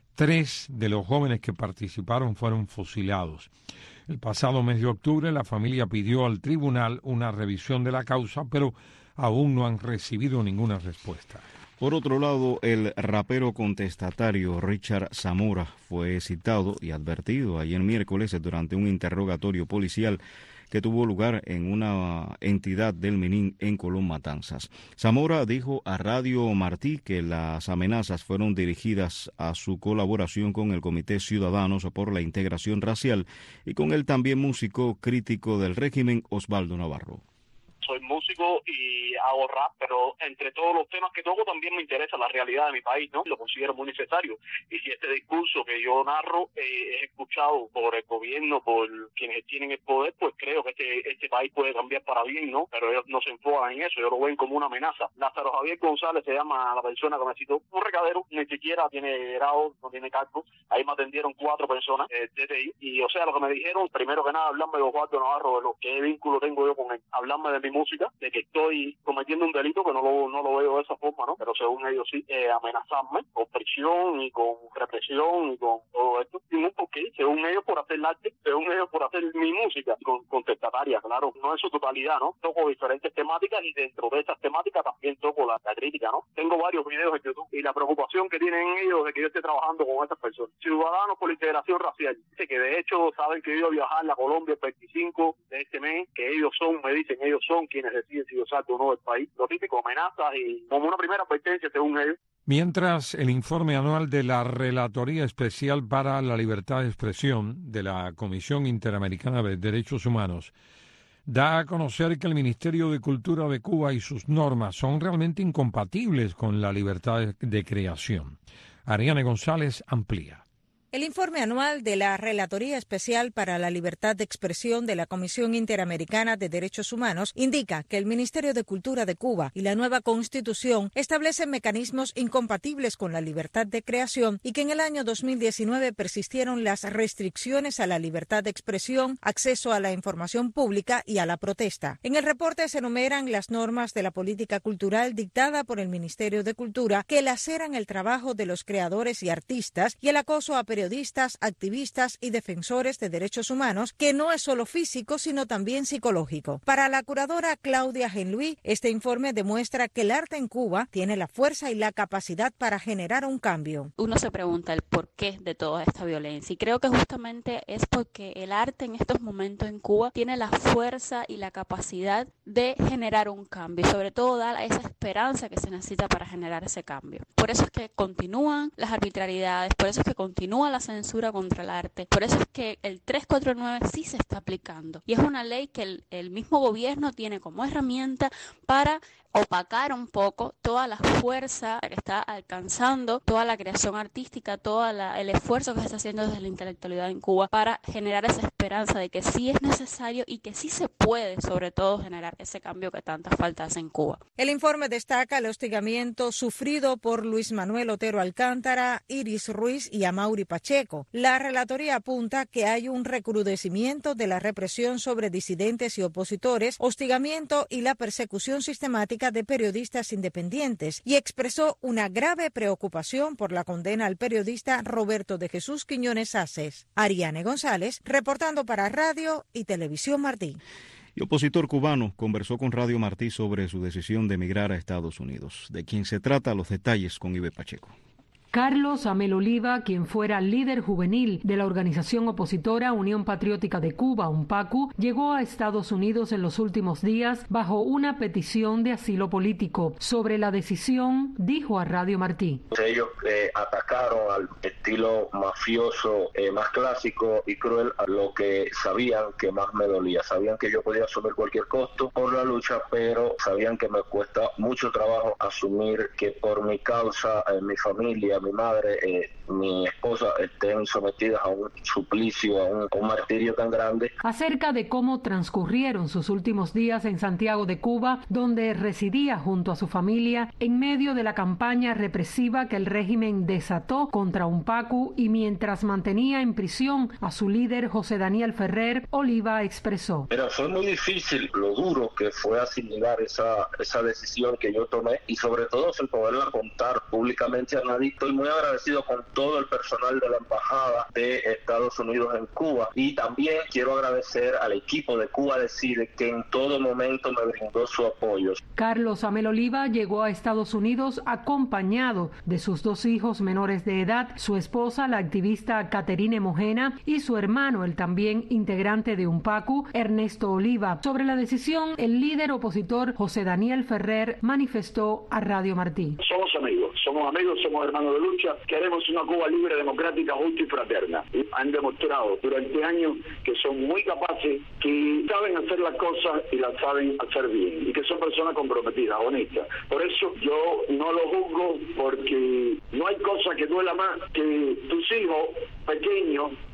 Speaker 2: 3 de los jóvenes que participaron fueron fusilados. El pasado mes de octubre la familia pidió al tribunal una revisión de la causa, pero aún no han recibido ninguna respuesta.
Speaker 3: Por otro lado, el rapero contestatario Richard Zamora fue citado y advertido ayer miércoles durante un interrogatorio policial que tuvo lugar en una entidad del Menín en Colón, Matanzas. Zamora dijo a Radio Martí que las amenazas fueron dirigidas a su colaboración con el Comité Ciudadanos por la Integración Racial y con el también músico crítico del régimen Osvaldo Navarro.
Speaker 10: Soy músico y hago rap, pero entre todos los temas que toco también me interesa la realidad de mi país, ¿no? Lo considero muy necesario. Y si este discurso que yo narro es escuchado por el gobierno, por quienes tienen el poder, pues creo que este país puede cambiar para bien, ¿no? Pero ellos no se enfocan en eso, ellos lo ven como una amenaza. Lázaro Javier González se llama la persona que me citó, un recadero, ni siquiera tiene grado, no tiene cargo. Ahí me atendieron 4 personas DTI, y o sea, lo que me dijeron, primero que nada, hablarme de Osvaldo Navarro, de lo que vínculo tengo yo con él, hablarme de mi
Speaker 9: música, de que estoy cometiendo un delito, que no lo veo de esa forma, ¿no? Pero según ellos sí, amenazarme con prisión y con represión y con todo esto, sin un porqué, según ellos por hacer el arte, según ellos por hacer mi música, con contestataria, claro, no en su totalidad, ¿no? Toco diferentes temáticas y dentro de esas temáticas también toco la crítica, ¿no? Tengo varios videos en YouTube y la preocupación que tienen ellos de que yo esté trabajando con estas personas. Ciudadanos por la Integración Racial, dice que de hecho saben que yo iba a viajar a Colombia el 25 de este mes, que ellos son quienes deciden si yo salgo o no del país. Lo típico, amenazas y como una primera advertencia según ellos.
Speaker 2: Mientras el informe anual de la Relatoría Especial para la Libertad de Expresión de la Comisión Interamericana de Derechos Humanos da a conocer que el Ministerio de Cultura de Cuba y sus normas son realmente incompatibles con la libertad de creación. Ariane González amplía.
Speaker 6: El informe anual de la Relatoría Especial para la Libertad de Expresión de la Comisión Interamericana de Derechos Humanos indica que el Ministerio de Cultura de Cuba y la nueva Constitución establecen mecanismos incompatibles con la libertad de creación y que en el año 2019 persistieron las restricciones a la libertad de expresión, acceso a la información pública y a la protesta. En el reporte se enumeran las normas de la política cultural dictada por el Ministerio de Cultura que laceran el trabajo de los creadores y artistas y el acoso a periodistas, activistas y defensores de derechos humanos, que no es solo físico, sino también psicológico. Para la curadora Claudia Genluí, este informe demuestra que el arte en Cuba tiene la fuerza y la capacidad para generar un cambio.
Speaker 7: Uno se pregunta el porqué de toda esta violencia y creo que justamente es porque el arte en estos momentos en Cuba tiene la fuerza y la capacidad de generar un cambio y sobre todo da esa esperanza que se necesita para generar ese cambio. Por eso es que continúan las arbitrariedades, por eso es que continúa la censura contra el arte. Por eso es que el 349 sí se está aplicando y es una ley que el mismo gobierno tiene como herramienta para opacar un poco toda la fuerza que está alcanzando, toda la creación artística, todo el esfuerzo que se está haciendo desde la intelectualidad en Cuba para generar esa esperanza de que sí es necesario y que sí se puede, sobre todo, generar ese cambio que tanta falta hace en Cuba.
Speaker 6: El informe destaca el hostigamiento sufrido por Luis Manuel Otero Alcántara, Iris Ruiz y Amaury Pacheco. La relatoría apunta que hay un recrudecimiento de la represión sobre disidentes y opositores, hostigamiento y la persecución sistemática de periodistas independientes y expresó una grave preocupación por la condena al periodista Roberto de Jesús Quiñones Aces. Ariane González, reportando para Radio y Televisión Martí.
Speaker 3: Y opositor cubano conversó con Radio Martí sobre su decisión de emigrar a Estados Unidos. De quien se trata, los detalles con Ibe Pacheco.
Speaker 23: Carlos Amel Oliva, quien fuera líder juvenil de la organización opositora Unión Patriótica de Cuba, UNPACU, llegó a Estados Unidos en los últimos días bajo una petición de asilo político. Sobre la decisión, dijo a Radio Martí.
Speaker 24: Ellos atacaron al estilo mafioso más clásico y cruel a lo que sabían que más me dolía. Sabían que yo podía asumir cualquier costo por la lucha, pero sabían que me cuesta mucho trabajo asumir que por mi causa, mi familia, mi madre, mi esposa estén sometidas a un suplicio, a un martirio tan grande.
Speaker 23: Acerca de cómo transcurrieron sus últimos días en Santiago de Cuba, donde residía junto a su familia en medio de la campaña represiva que el régimen desató contra UNPACU y mientras mantenía en prisión a su líder José Daniel Ferrer, Oliva expresó.
Speaker 24: Pero fue muy difícil lo duro que fue asimilar esa decisión que yo tomé y sobre todo sin poderla contar públicamente a nadie. Estoy muy agradecido con todo el personal de la Embajada de Estados Unidos en Cuba y también quiero agradecer al equipo de Cuba Decide que en todo momento me brindó su apoyo.
Speaker 23: Carlos Amel Oliva llegó a Estados Unidos acompañado de sus dos hijos menores de edad, su esposa, la activista Caterine Mojena, y su hermano, el también integrante de UNPACU, Ernesto Oliva. Sobre la decisión, el líder opositor José Daniel Ferrer manifestó a Radio Martí.
Speaker 10: Somos amigos, somos hermanos de lucha, queremos una Cuba libre, democrática, justa y fraterna. Y han demostrado durante años que son muy capaces, que saben hacer las cosas y las saben hacer bien, y que son personas comprometidas, honestas. Por eso yo no lo juzgo, porque no hay cosa que duela más que tus hijos pequeños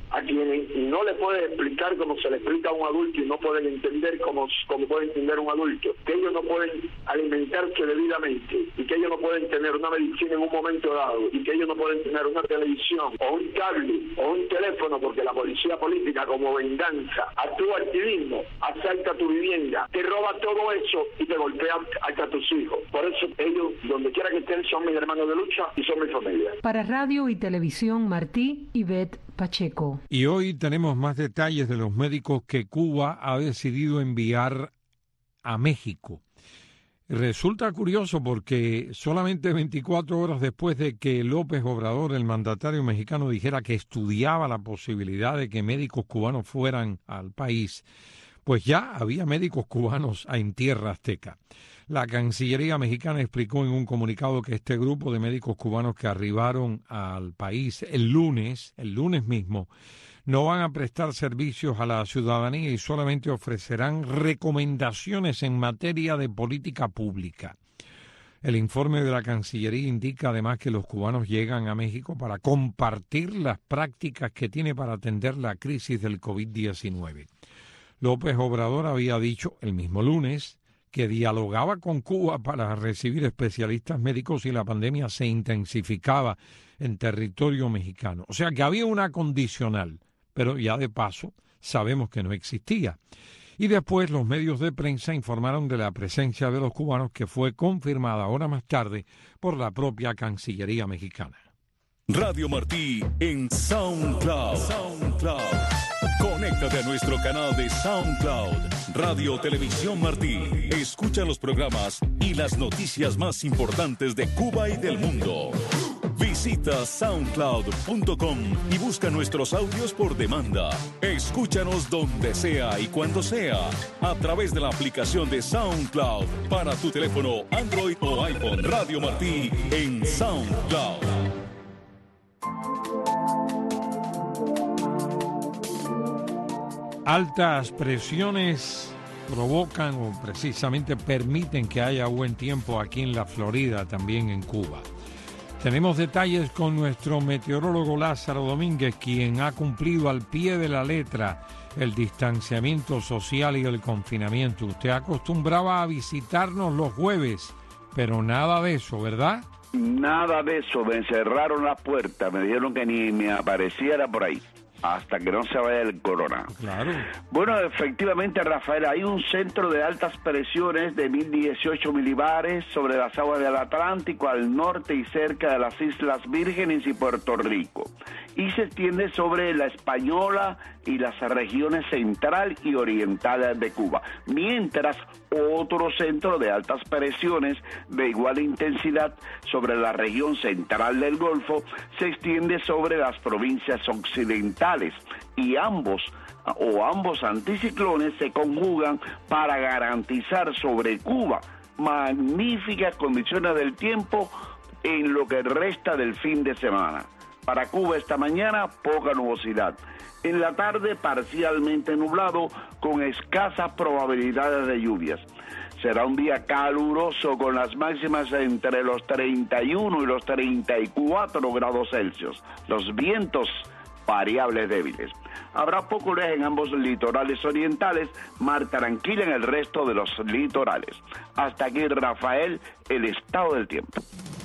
Speaker 4: a quienes no le puede explicar como se le explica a un adulto y no pueden entender como puede entender un adulto, que ellos no pueden alimentarse debidamente y que ellos no pueden tener una medicina en un momento dado y que ellos no pueden tener una televisión o un cable o un teléfono porque la policía política como venganza actúa activismo, asalta tu vivienda, te roba todo eso y te golpea hasta tus hijos. Por eso ellos, donde quiera que estén, son mis hermanos de lucha y son mi familia.
Speaker 23: Para Radio y Televisión Martí, Ivette Pacheco.
Speaker 2: Y hoy tenemos más detalles de los médicos que Cuba ha decidido enviar a México. Resulta curioso porque solamente 24 horas después de que López Obrador, el mandatario mexicano, dijera que estudiaba la posibilidad de que médicos cubanos fueran al país, pues ya había médicos cubanos en tierra azteca. La Cancillería mexicana explicó en un comunicado que este grupo de médicos cubanos que arribaron al país el lunes mismo, no van a prestar servicios a la ciudadanía y solamente ofrecerán recomendaciones en materia de política pública. El informe de la Cancillería indica además que los cubanos llegan a México para compartir las prácticas que tiene para atender la crisis del COVID-19. López Obrador había dicho el mismo lunes que dialogaba con Cuba para recibir especialistas médicos si la pandemia se intensificaba en territorio mexicano. O sea que había una condicional, pero ya de paso sabemos que no existía. Y después los medios de prensa informaron de la presencia de los cubanos que fue confirmada ahora más tarde por la propia Cancillería mexicana.
Speaker 14: Radio Martí en SoundCloud. Conéctate a nuestro canal de SoundCloud, Radio Televisión Martí. Escucha los programas y las noticias más importantes de Cuba y del mundo. Visita soundcloud.com y busca nuestros audios por demanda. Escúchanos donde sea y cuando sea, a través de la aplicación de SoundCloud para tu teléfono Android o iPhone. Radio Martí en SoundCloud.
Speaker 2: Altas presiones provocan o precisamente permiten que haya buen tiempo aquí en la Florida, también en Cuba. Tenemos detalles con nuestro meteorólogo Lázaro Domínguez, quien ha cumplido al pie de la letra el distanciamiento social y el confinamiento. Usted acostumbraba a visitarnos los jueves, pero nada de eso, ¿verdad?
Speaker 13: Nada de eso, me cerraron la puerta, me dijeron que ni me apareciera por ahí, hasta que no se vaya el corona.
Speaker 2: Claro.
Speaker 13: Bueno, efectivamente, Rafael, hay un centro de altas presiones de 1018 milibares sobre las aguas del Atlántico al norte y cerca de las Islas Vírgenes y Puerto Rico, y se extiende sobre la Española y las regiones central y oriental de Cuba, mientras otro centro de altas presiones de igual intensidad sobre la región central del Golfo se extiende sobre las provincias occidentales, y ambos anticiclones se conjugan para garantizar sobre Cuba magníficas condiciones del tiempo en lo que resta del fin de semana. Para Cuba esta mañana poca nubosidad. En la tarde parcialmente nublado con escasas probabilidades de lluvias. Será un día caluroso con las máximas entre los 31 y los 34 grados Celsius. Los vientos variables débiles. Habrá poco oleaje en ambos litorales orientales, mar tranquila en el resto de los litorales. Hasta aquí, Rafael, el estado del tiempo.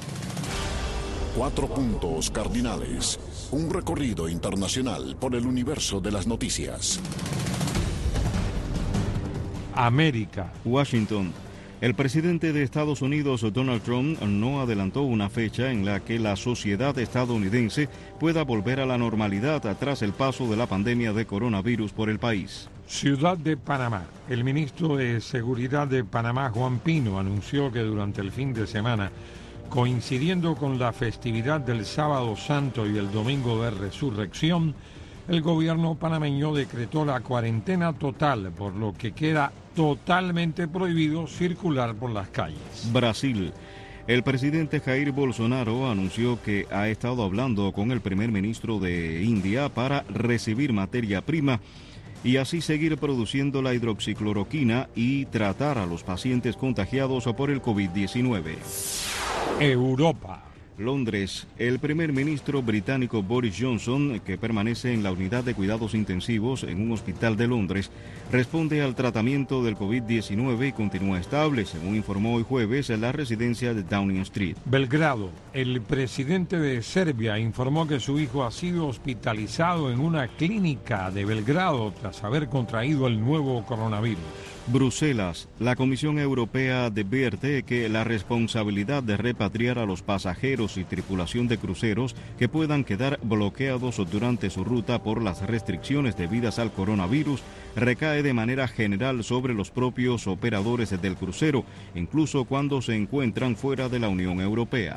Speaker 1: 4 puntos cardinales. Un recorrido internacional por el universo de las noticias.
Speaker 2: América.
Speaker 3: Washington. El presidente de Estados Unidos, Donald Trump, no adelantó una fecha en la que la sociedad estadounidense pueda volver a la normalidad tras el paso de la pandemia de coronavirus por el país.
Speaker 2: Ciudad de Panamá. El ministro de Seguridad de Panamá, Juan Pino, anunció que durante el fin de semana, coincidiendo con la festividad del Sábado Santo y el Domingo de Resurrección, el gobierno panameño decretó la cuarentena total, por lo que queda totalmente prohibido circular por las calles.
Speaker 3: Brasil. El presidente Jair Bolsonaro anunció que ha estado hablando con el primer ministro de India para recibir materia prima y así seguir produciendo la hidroxicloroquina y tratar a los pacientes contagiados por el COVID-19.
Speaker 2: Europa.
Speaker 3: Londres. El primer ministro británico Boris Johnson, que permanece en la unidad de cuidados intensivos en un hospital de Londres, responde al tratamiento del COVID-19 y continúa estable, según informó hoy jueves la residencia de Downing Street.
Speaker 2: Belgrado. El presidente de Serbia informó que su hijo ha sido hospitalizado en una clínica de Belgrado tras haber contraído el nuevo coronavirus.
Speaker 3: Bruselas. La Comisión Europea advierte que la responsabilidad de repatriar a los pasajeros y tripulación de cruceros que puedan quedar bloqueados durante su ruta por las restricciones debidas al coronavirus recae de manera general sobre los propios operadores del crucero, incluso cuando se encuentran fuera de la Unión Europea.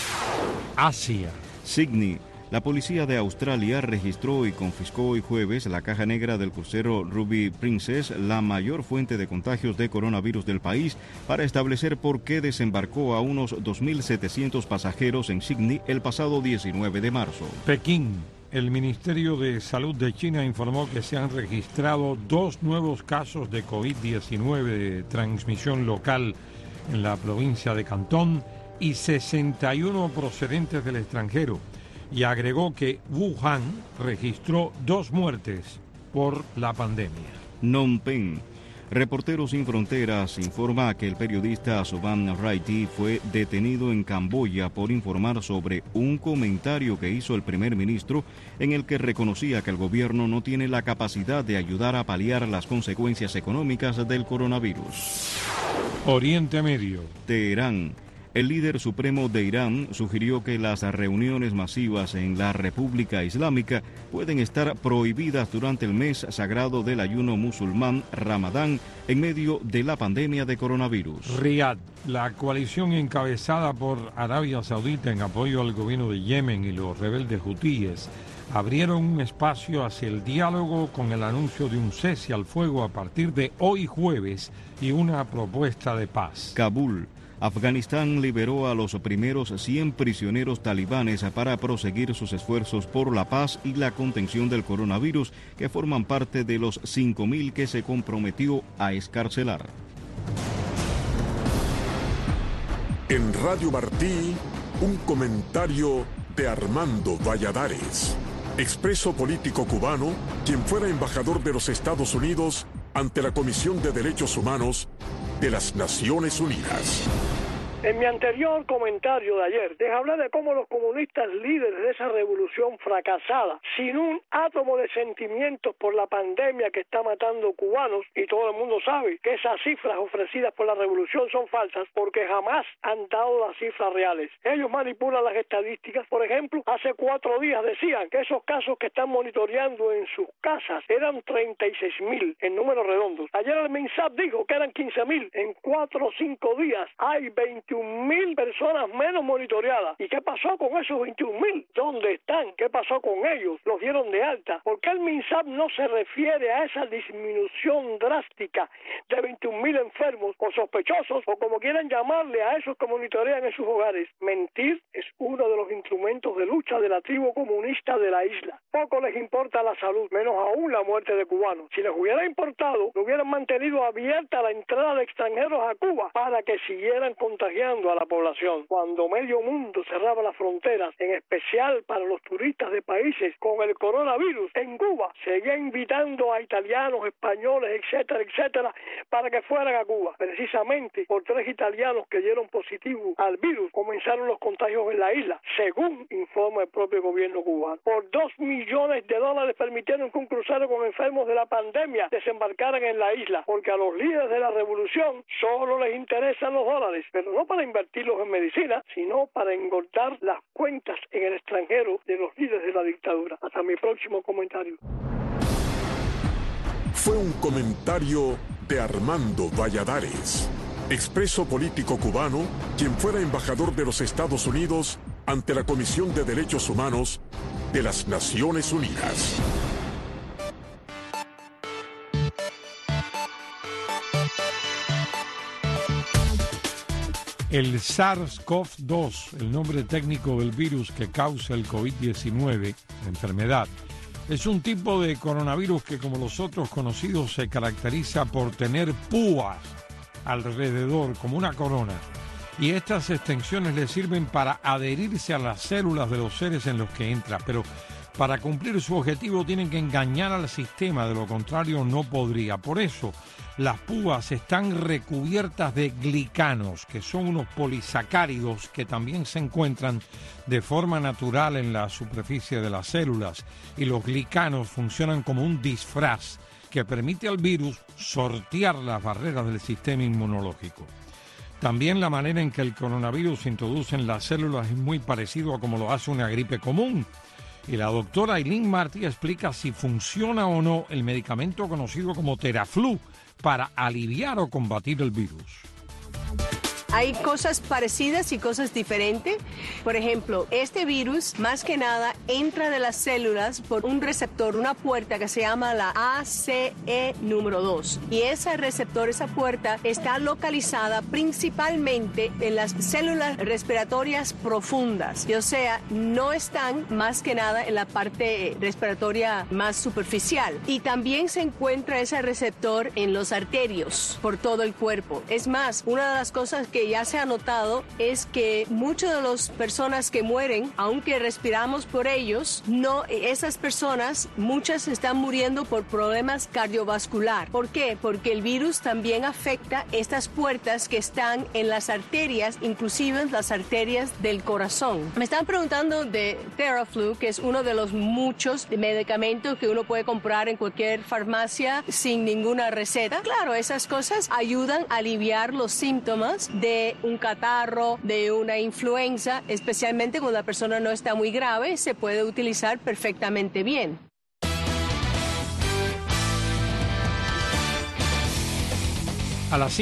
Speaker 2: Asia.
Speaker 3: Sydney. La policía de Australia registró y confiscó hoy jueves la caja negra del crucero Ruby Princess, la mayor fuente de contagios de coronavirus del país, para establecer por qué desembarcó a unos 2.700 pasajeros en Sydney el pasado 19 de marzo.
Speaker 2: Pekín. El Ministerio de Salud de China informó que se han registrado 2 nuevos casos de COVID-19 de transmisión local en la provincia de Cantón y 61 procedentes del extranjero. Y agregó que Wuhan registró 2 muertes por la pandemia.
Speaker 3: Phnom Penh. Reporteros Sin Fronteras informa que el periodista Sovan Raiti fue detenido en Camboya por informar sobre un comentario que hizo el primer ministro en el que reconocía que el gobierno no tiene la capacidad de ayudar a paliar las consecuencias económicas del coronavirus.
Speaker 2: Oriente Medio.
Speaker 3: Teherán. El líder supremo de Irán sugirió que las reuniones masivas en la República Islámica pueden estar prohibidas durante el mes sagrado del ayuno musulmán Ramadán en medio de la pandemia de coronavirus.
Speaker 2: Riad. La coalición encabezada por Arabia Saudita en apoyo al gobierno de Yemen y los rebeldes hutíes abrieron un espacio hacia el diálogo con el anuncio de un cese al fuego a partir de hoy jueves y una propuesta de paz.
Speaker 3: Kabul. Afganistán liberó a los primeros 100 prisioneros talibanes para proseguir sus esfuerzos por la paz y la contención del coronavirus, que forman parte de los 5.000 que se comprometió a excarcelar.
Speaker 1: En Radio Martí, un comentario de Armando Valladares, expreso político cubano, quien fuera embajador de los Estados Unidos ante la Comisión de Derechos Humanos de las Naciones Unidas.
Speaker 8: En mi anterior comentario de ayer, les hablé de cómo los comunistas líderes de esa revolución fracasada, sin un átomo de sentimientos por la pandemia que está matando cubanos, y todo el mundo sabe que esas cifras ofrecidas por la revolución son falsas porque jamás han dado las cifras reales. Ellos manipulan las estadísticas. Por ejemplo, hace 4 días decían que esos casos que están monitoreando en sus casas eran 36.000 en números redondos. Ayer el MINSAP dijo que eran 15.000. En 4 o 5 días hay 21.000 personas menos monitoreadas. ¿Y qué pasó con esos 21.000? ¿Dónde están? ¿Qué pasó con ellos? ¿Los dieron de alta? ¿Por qué el MINSAP no se refiere a esa disminución drástica de 21.000 enfermos o sospechosos, o como quieran llamarle a esos que monitorean en sus hogares? Mentir es uno de los instrumentos de lucha de la tribu comunista de la isla. Poco les importa la salud, menos aún la muerte de cubanos. Si les hubiera importado, no hubieran mantenido abierta la entrada de extranjeros a Cuba para que siguieran contagiando a la población. Cuando medio mundo cerraba las fronteras, en especial para los turistas de países con el coronavirus, en Cuba seguía invitando a italianos, españoles, etcétera, etcétera, para que fueran a Cuba. Precisamente por 3 italianos que dieron positivo al virus, comenzaron los contagios en la isla, según informa el propio gobierno cubano. Por $2 millones permitieron que un crucero con enfermos de la pandemia desembarcaran en la isla, porque a los líderes de la revolución solo les interesan los dólares, pero no para invertirlos en medicina, sino para engordar las cuentas en el extranjero de los líderes de la dictadura. Hasta mi próximo comentario.
Speaker 1: Fue un comentario de Armando Valladares, expreso político cubano, quien fuera embajador de los Estados Unidos ante la Comisión de Derechos Humanos de las Naciones Unidas.
Speaker 2: El SARS-CoV-2, el nombre técnico del virus que causa el COVID-19, la enfermedad, es un tipo de coronavirus que, como los otros conocidos, se caracteriza por tener púas alrededor, como una corona. y estas extensiones le sirven para adherirse a las células de los seres en los que entra, pero para cumplir su objetivo tienen que engañar al sistema, de lo contrario no podría. Por eso, las púas están recubiertas de glicanos, que son unos polisacáridos que también se encuentran de forma natural en la superficie de las células, y los glicanos funcionan como un disfraz que permite al virus sortear las barreras del sistema inmunológico. También la manera en que el coronavirus se introduce en las células es muy parecido a como lo hace una gripe común. Y la doctora Aileen Martí explica si funciona o no el medicamento conocido como Theraflu para aliviar o combatir el virus.
Speaker 11: Hay cosas parecidas y cosas diferentes. Por ejemplo, este virus más que nada entra de las células por un receptor, una puerta que se llama la ACE número 2. Y ese receptor, esa puerta, está localizada principalmente en las células respiratorias profundas. Y, o sea, no están más que nada en la parte respiratoria más superficial. Y también se encuentra ese receptor en los arterios por todo el cuerpo. Es más, una de las cosas que ya se ha notado es que muchas de las personas que mueren, aunque respiramos por ellos, esas personas, muchas están muriendo por problemas cardiovasculares. ¿Por qué? Porque el virus también afecta estas puertas que están en las arterias, inclusive las arterias del corazón. Me están preguntando de Theraflu, que es uno de los muchos medicamentos que uno puede comprar en cualquier farmacia sin ninguna receta. Claro, esas cosas ayudan a aliviar los síntomas de un catarro, de una influenza, especialmente cuando la persona no está muy grave, se puede utilizar perfectamente bien.
Speaker 2: A las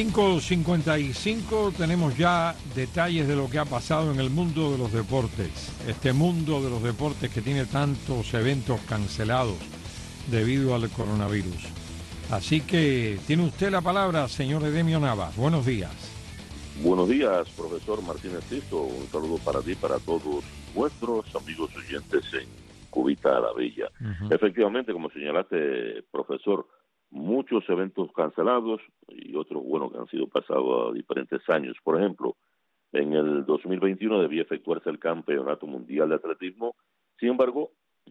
Speaker 2: 5:55 tenemos ya detalles de lo que ha pasado en el mundo de los deportes. Este mundo de los deportes que tiene tantos eventos cancelados debido al coronavirus. Así que tiene usted la palabra, señor Edemio Navas. Buenos días.
Speaker 12: Buenos días, profesor Martínez Sisto. Un saludo para ti, para todos vuestros amigos oyentes en Cubita la Bella. Efectivamente, como señalaste, profesor, muchos eventos cancelados y otros, bueno, que han sido pasados a diferentes años. Por ejemplo, en el 2021 debía efectuarse el Campeonato Mundial de Atletismo. Sin embargo,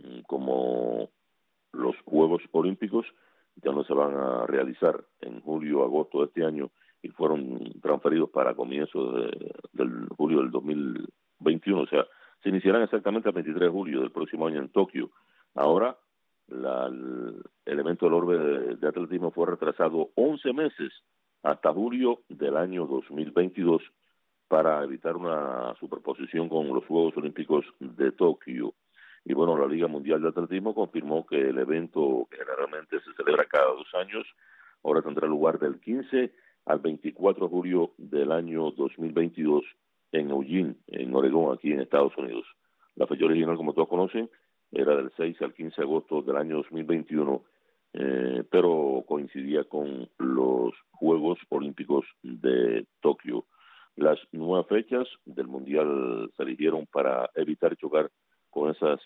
Speaker 12: como los Juegos Olímpicos ya no se van a realizar en julio o agosto de este año, y fueron transferidos para comienzos del julio del 2021, o sea, se iniciarán exactamente el 23 de julio del próximo año en Tokio. Ahora, el evento del orbe de atletismo fue retrasado 11 meses hasta julio del año 2022 para evitar una superposición con los Juegos Olímpicos de Tokio. Y bueno, la Liga Mundial de Atletismo confirmó que el evento, que generalmente se celebra cada 2 años, ahora tendrá lugar del 15 al 24 de julio del año 2022 en Eugene, en Oregón, aquí en Estados Unidos. La fecha original, como todos conocen, era del 6 al 15 de agosto del año 2021, pero coincidía con los Juegos Olímpicos de Tokio. Las nuevas fechas del Mundial se eligieron para evitar chocar con esos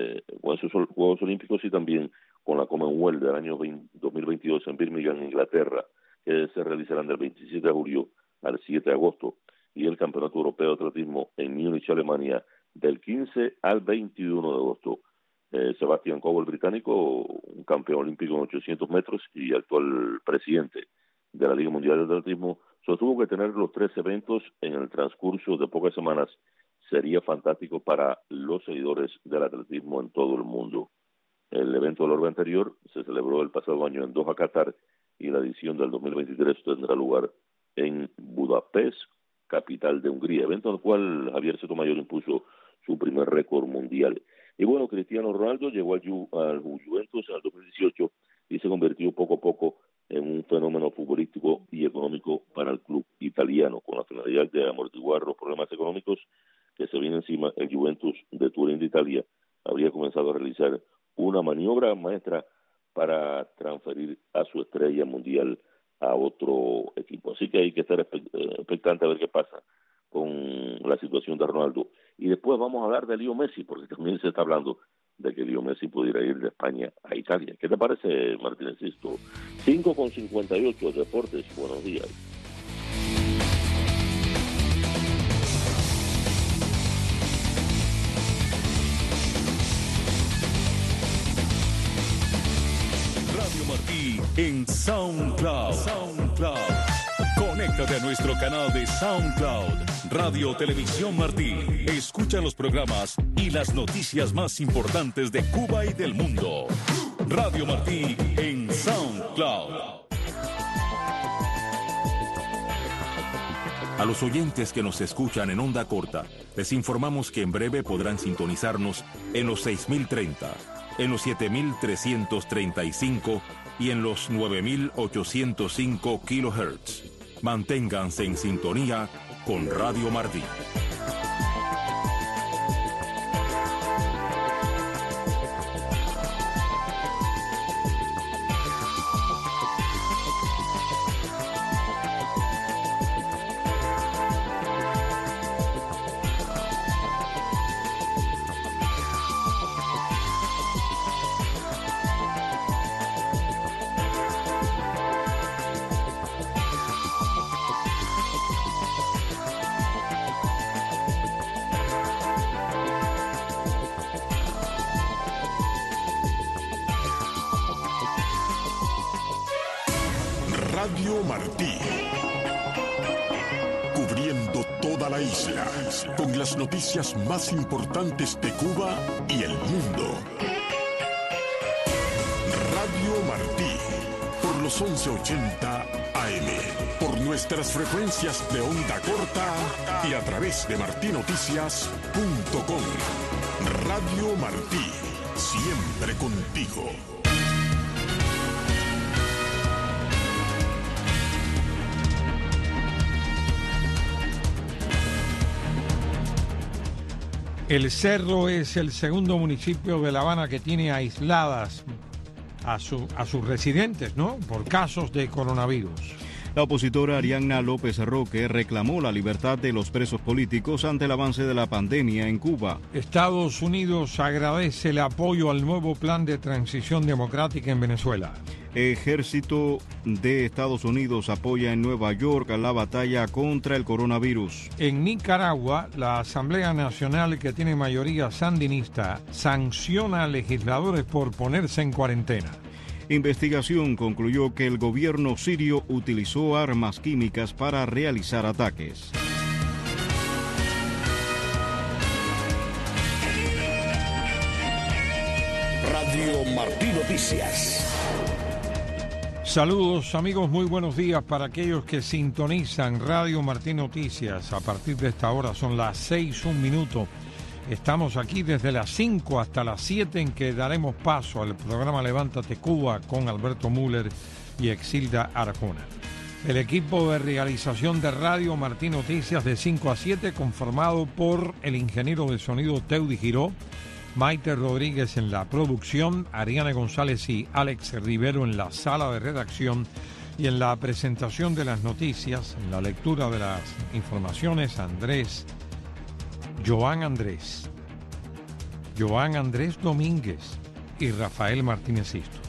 Speaker 12: Juegos Olímpicos y también con la Commonwealth del año 2022 en Birmingham, Inglaterra, que se realizarán del 27 de julio al 7 de agosto, y el Campeonato Europeo de Atletismo en Múnich, Alemania, del 15 al 21 de agosto. Sebastian Coe, el británico, un campeón olímpico en 800 metros y actual presidente de la Liga Mundial de Atletismo, sostuvo que tener los 3 eventos en el transcurso de pocas semanas sería fantástico para los seguidores del atletismo en todo el mundo. El evento del orbe anterior se celebró el pasado año en Doha, Qatar, y la edición del 2023 tendrá lugar en Budapest, capital de Hungría, evento en el cual Javier Sotomayor impuso su primer récord mundial. Y bueno, Cristiano Ronaldo llegó al Juventus en el 2018 y se convirtió poco a poco en un fenómeno futbolístico y económico para el club italiano. Con la finalidad de amortiguar los problemas económicos que se vienen encima, el Juventus de Turín de Italia habría comenzado a realizar una maniobra maestra para transferir a su estrella mundial a otro equipo. Así que hay que estar expectante a ver qué pasa con la situación de Ronaldo. Y después vamos a hablar de Leo Messi, porque también se está hablando de que Leo Messi pudiera ir de España a Italia. ¿Qué te parece, Martínez Sisto? 5:58, Deportes, buenos días.
Speaker 14: Radio Martí en SoundCloud. Conéctate a nuestro canal de SoundCloud, Radio Televisión Martí. Escucha los programas y las noticias más importantes de Cuba y del mundo. Radio Martí en SoundCloud.
Speaker 15: A los oyentes que nos escuchan en onda corta, les informamos que en breve podrán sintonizarnos en los 6030, en los 7335 y en los 9805 kHz. Manténganse en sintonía con Radio Martí.
Speaker 1: Radio Martí, cubriendo toda la isla, con las noticias más importantes de Cuba y el mundo. Radio Martí, por los 1180 AM, por nuestras frecuencias de onda corta y a través de martinoticias.com. Radio Martí, siempre contigo.
Speaker 2: El Cerro es el segundo municipio de La Habana que tiene aisladas a sus residentes, ¿no?, por casos de coronavirus.
Speaker 3: La opositora Arianna López Roque reclamó la libertad de los presos políticos ante el avance de la pandemia en Cuba.
Speaker 2: Estados Unidos agradece el apoyo al nuevo plan de transición democrática en Venezuela.
Speaker 3: Ejército de Estados Unidos apoya en Nueva York la batalla contra el coronavirus.
Speaker 2: En Nicaragua, la Asamblea Nacional, que tiene mayoría sandinista, sanciona a legisladores por ponerse en cuarentena.
Speaker 3: Investigación concluyó que el gobierno sirio utilizó armas químicas para realizar ataques.
Speaker 14: Radio Martí Noticias.
Speaker 2: Saludos amigos, muy buenos días para aquellos que sintonizan Radio Martí Noticias. A partir de esta hora son las 6:01. Estamos aquí desde las 5 hasta las 7 en que daremos paso al programa Levántate Cuba con Alberto Müller y Exilda Arjona. El equipo de realización de Radio Martí Noticias de 5 a 7 conformado por el ingeniero de sonido Teudi Giró, Maite Rodríguez en la producción, Ariane González y Alex Rivero en la sala de redacción y en la presentación de las noticias, en la lectura de las informaciones, Joan Andrés Domínguez y Rafael Martínez Sisto.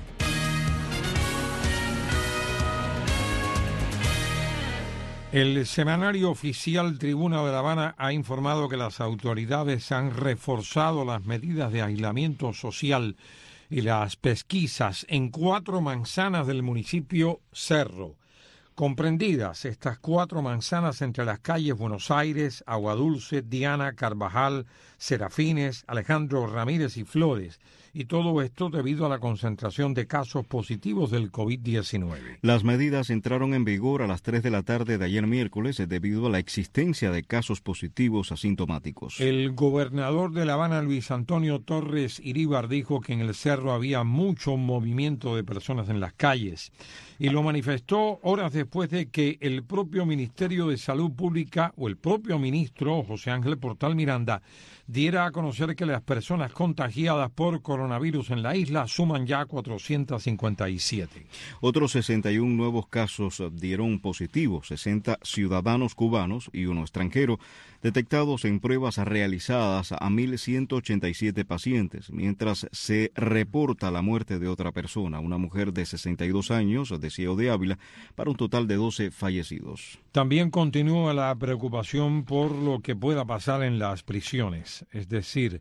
Speaker 2: El semanario oficial Tribuna de La Habana ha informado que las autoridades han reforzado las medidas de aislamiento social y las pesquisas en 4 manzanas del municipio Cerro. Comprendidas estas 4 manzanas entre las calles Buenos Aires, Aguadulce, Diana, Carvajal, Serafines, Alejandro Ramírez y Flores, y todo esto debido a la concentración de casos positivos del COVID-19.
Speaker 3: Las medidas entraron en vigor a las 3 de la tarde de ayer miércoles debido a la existencia de casos positivos asintomáticos.
Speaker 2: El gobernador de La Habana, Luis Antonio Torres Iríbar, dijo que en el Cerro había mucho movimiento de personas en las calles y lo manifestó horas después de que el propio Ministerio de Salud Pública o el propio ministro José Ángel Portal Miranda diera a conocer que las personas contagiadas por coronavirus en la isla suman ya 457.
Speaker 3: Otros 61 nuevos casos dieron positivo, 60 ciudadanos cubanos y uno extranjero, detectados en pruebas realizadas a 1.187 pacientes, mientras se reporta la muerte de otra persona, una mujer de 62 años de Ciego de Ávila, para un total de 12 fallecidos.
Speaker 2: También continúa la preocupación por lo que pueda pasar en las prisiones, es decir,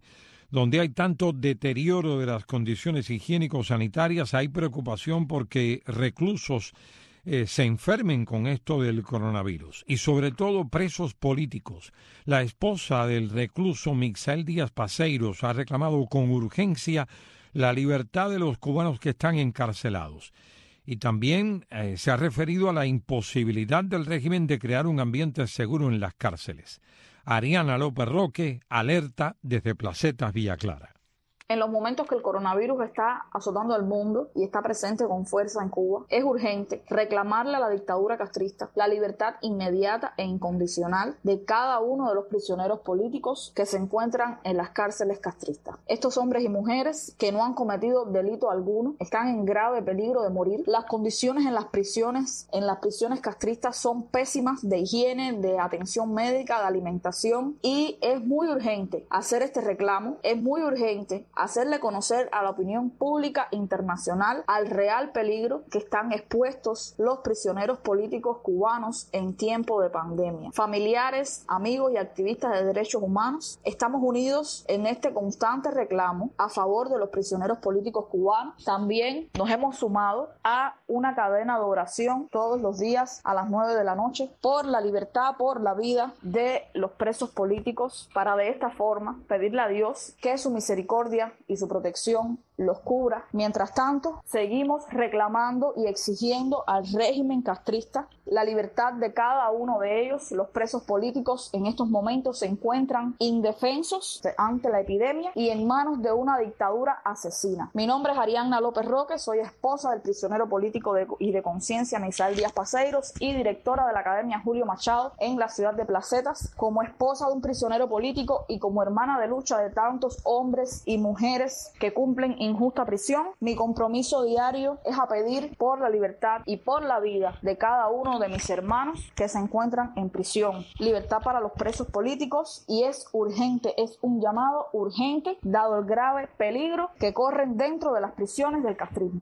Speaker 2: donde hay tanto deterioro de las condiciones higiénico-sanitarias, hay preocupación porque reclusos se enfermen con esto del coronavirus, y sobre todo presos políticos. La esposa del recluso Mixael Díaz Paceiros ha reclamado con urgencia la libertad de los cubanos que están encarcelados. Y también se ha referido a la imposibilidad del régimen de crear un ambiente seguro en las cárceles. Ariana López Roque alerta desde Placetas, Villa Clara.
Speaker 16: En los momentos que el coronavirus está azotando al mundo y está presente con fuerza en Cuba, es urgente reclamarle a la dictadura castrista la libertad inmediata e incondicional de cada uno de los prisioneros políticos que se encuentran en las cárceles castristas. Estos hombres y mujeres que no han cometido delito alguno están en grave peligro de morir. Las condiciones en las prisiones castristas son pésimas de higiene, de atención médica, de alimentación, y es muy urgente hacer este reclamo, es muy urgente hacerle conocer a la opinión pública internacional al real peligro que están expuestos los prisioneros políticos cubanos en tiempo de pandemia. Familiares, amigos y activistas de derechos humanos, estamos unidos en este constante reclamo a favor de los prisioneros políticos cubanos. También nos hemos sumado a una cadena de oración todos los días a las 9 de la noche por la libertad, por la vida de los presos políticos, para de esta forma pedirle a Dios que su misericordia y su protección los cubra. Mientras tanto, seguimos reclamando y exigiendo al régimen castrista la libertad de cada uno de ellos. Los presos políticos en estos momentos se encuentran indefensos ante la epidemia y en manos de una dictadura asesina. Mi nombre es Ariana López Roque, soy esposa del prisionero político y de conciencia Mixael Díaz Paceiros y directora de la Academia Julio Machado en la ciudad de Placetas. Como esposa de un prisionero político y como hermana de lucha de tantos hombres y mujeres que cumplen injusta prisión, mi compromiso diario es a pedir por la libertad y por la vida de cada uno de mis hermanos que se encuentran en prisión. Libertad para los presos políticos, y es urgente, es un llamado urgente dado el grave peligro que corren dentro de las prisiones del castrismo.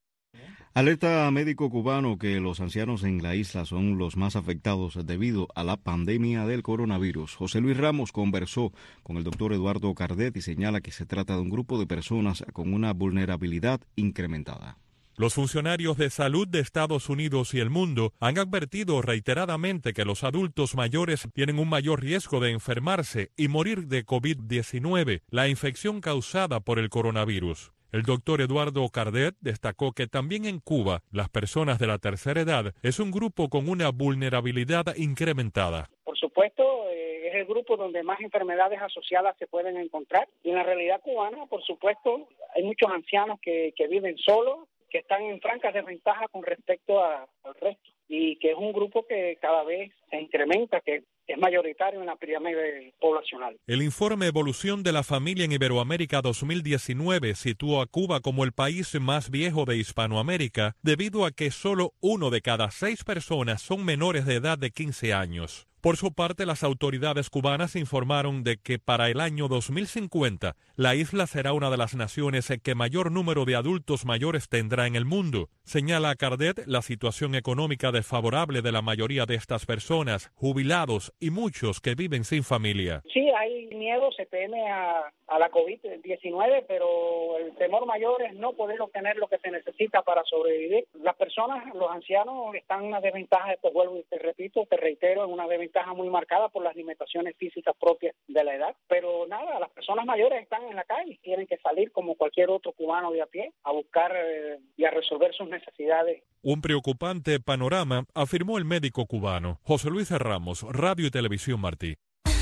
Speaker 3: Alerta médico cubano que los ancianos en la isla son los más afectados debido a la pandemia del coronavirus. José Luis Ramos conversó con el doctor Eduardo Cardet y señala que se trata de un grupo de personas con una vulnerabilidad incrementada.
Speaker 17: Los funcionarios de salud de Estados Unidos y el mundo han advertido reiteradamente que los adultos mayores tienen un mayor riesgo de enfermarse y morir de COVID-19, la infección causada por el coronavirus. El doctor Eduardo Cardet destacó que también en Cuba, las personas de la tercera edad es un grupo con una vulnerabilidad incrementada.
Speaker 19: Por supuesto, es el grupo donde más enfermedades asociadas se pueden encontrar. Y en la realidad cubana, por supuesto, hay muchos ancianos que viven solos, que están en franca desventaja con respecto al resto. Y que es un grupo que cada vez se incrementa, que es mayoritario en la pirámide poblacional.
Speaker 17: El informe Evolución de la Familia en Iberoamérica 2019 situó a Cuba como el país más viejo de Hispanoamérica debido a que solo 1 de cada 6 personas son menores de edad de 15 años. Por su parte, las autoridades cubanas informaron de que para el año 2050 la isla será una de las naciones que mayor número de adultos mayores tendrá en el mundo. Señala Cardet la situación económica desfavorable de la mayoría de estas personas, jubilados y muchos que viven sin familia.
Speaker 19: Sí, hay miedo, se teme a la COVID-19, pero el temor mayor es no poder obtener lo que se necesita para sobrevivir. Las personas, los ancianos, están en una desventaja, te vuelvo y te repito, te reitero, en una desventaja muy marcada por las limitaciones físicas propias de la edad. Pero nada, las personas mayores están en la calle, tienen que salir como cualquier otro cubano de a pie a buscar y a resolver sus necesidades.
Speaker 17: Un preocupante panorama, afirmó el médico cubano. José Luis Ramos, Radio y Televisión Martí.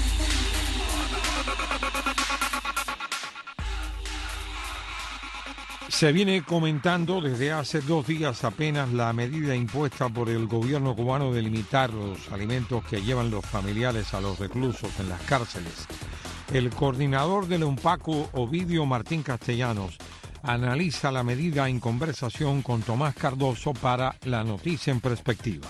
Speaker 2: Se viene comentando desde hace 2 días apenas la medida impuesta por el gobierno cubano de limitar los alimentos que llevan los familiares a los reclusos en las cárceles. El coordinador del UNPACU, Ovidio Martín Castellanos, analiza la medida en conversación con Tomás Cardoso para La Noticia en Perspectiva.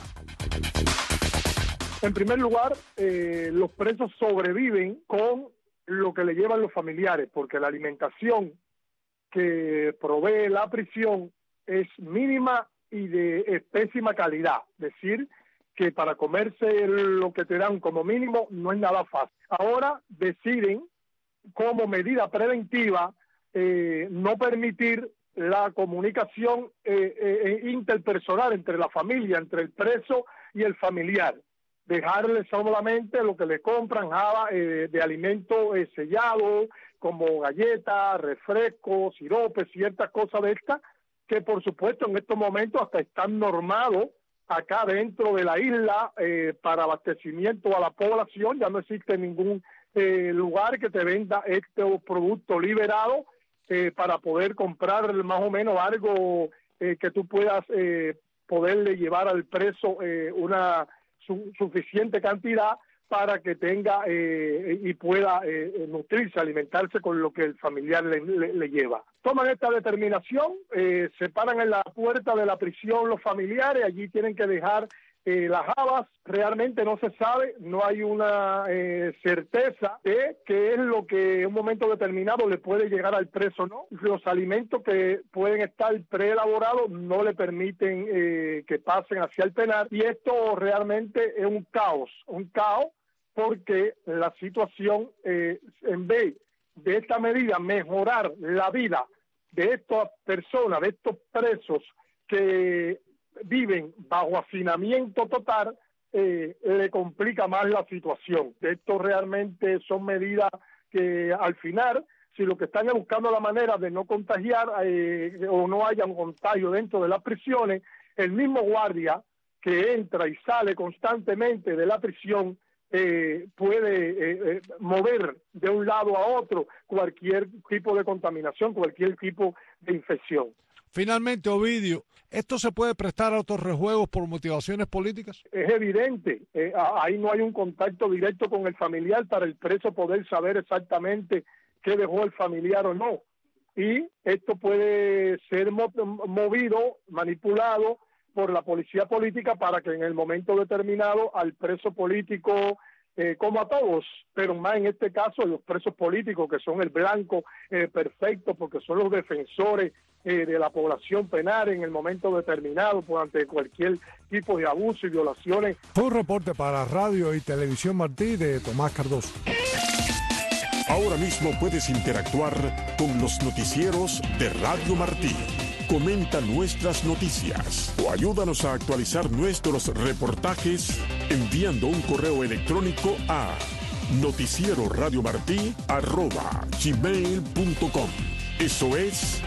Speaker 8: En primer lugar, los presos sobreviven con lo que le llevan los familiares, porque la alimentación que provee la prisión es mínima y de pésima calidad. Es decir, que para comerse lo que te dan como mínimo no es nada fácil. Ahora deciden como medida preventiva no permitir la comunicación interpersonal entre la familia, entre el preso y el familiar. Dejarle solamente lo que le compran de alimentos sellados, como galletas, refrescos, siropes, ciertas cosas de estas, que por supuesto en estos momentos hasta están normados acá dentro de la isla para abastecimiento a la población. Ya no existe ningún lugar que te venda estos productos liberados para poder comprar más o menos algo que tú puedas poderle llevar al preso una suficiente cantidad para que tenga y pueda nutrirse, alimentarse con lo que el familiar le lleva. Toman esta determinación, se paran en la puerta de la prisión los familiares, allí tienen que dejar las habas. Realmente no se sabe, no hay una certeza de qué es lo que en un momento determinado le puede llegar al preso, ¿no? Los alimentos que pueden estar preelaborados no le permiten que pasen hacia el penal, y esto realmente es un caos porque la situación, en vez de esta medida mejorar la vida de estas personas, de estos presos que viven bajo hacinamiento total, le complica más la situación. Esto realmente son medidas que al final, si lo que están es buscando la manera de no contagiar o no haya un contagio dentro de las prisiones, el mismo guardia que entra y sale constantemente de la prisión puede mover de un lado a otro cualquier tipo de contaminación, cualquier tipo de infección.
Speaker 18: Finalmente, Ovidio, ¿esto se puede prestar a otros rejuegos por motivaciones políticas?
Speaker 8: Es evidente, ahí no hay un contacto directo con el familiar para el preso poder saber exactamente qué dejó el familiar o no. Y esto puede ser movido, manipulado por la policía política para que en el momento determinado al preso político, como a todos, pero más en este caso los presos políticos, que son el blanco perfecto, porque son los defensores de la población penal en el momento determinado ante cualquier tipo de abuso y violaciones.
Speaker 18: Fue un reporte para Radio y Televisión Martí de Tomás Cardoso.
Speaker 1: Ahora mismo puedes interactuar con los noticieros de Radio Martí. Comenta nuestras noticias o ayúdanos a actualizar nuestros reportajes enviando un correo electrónico a noticieroradiomartí@gmail.com. Eso es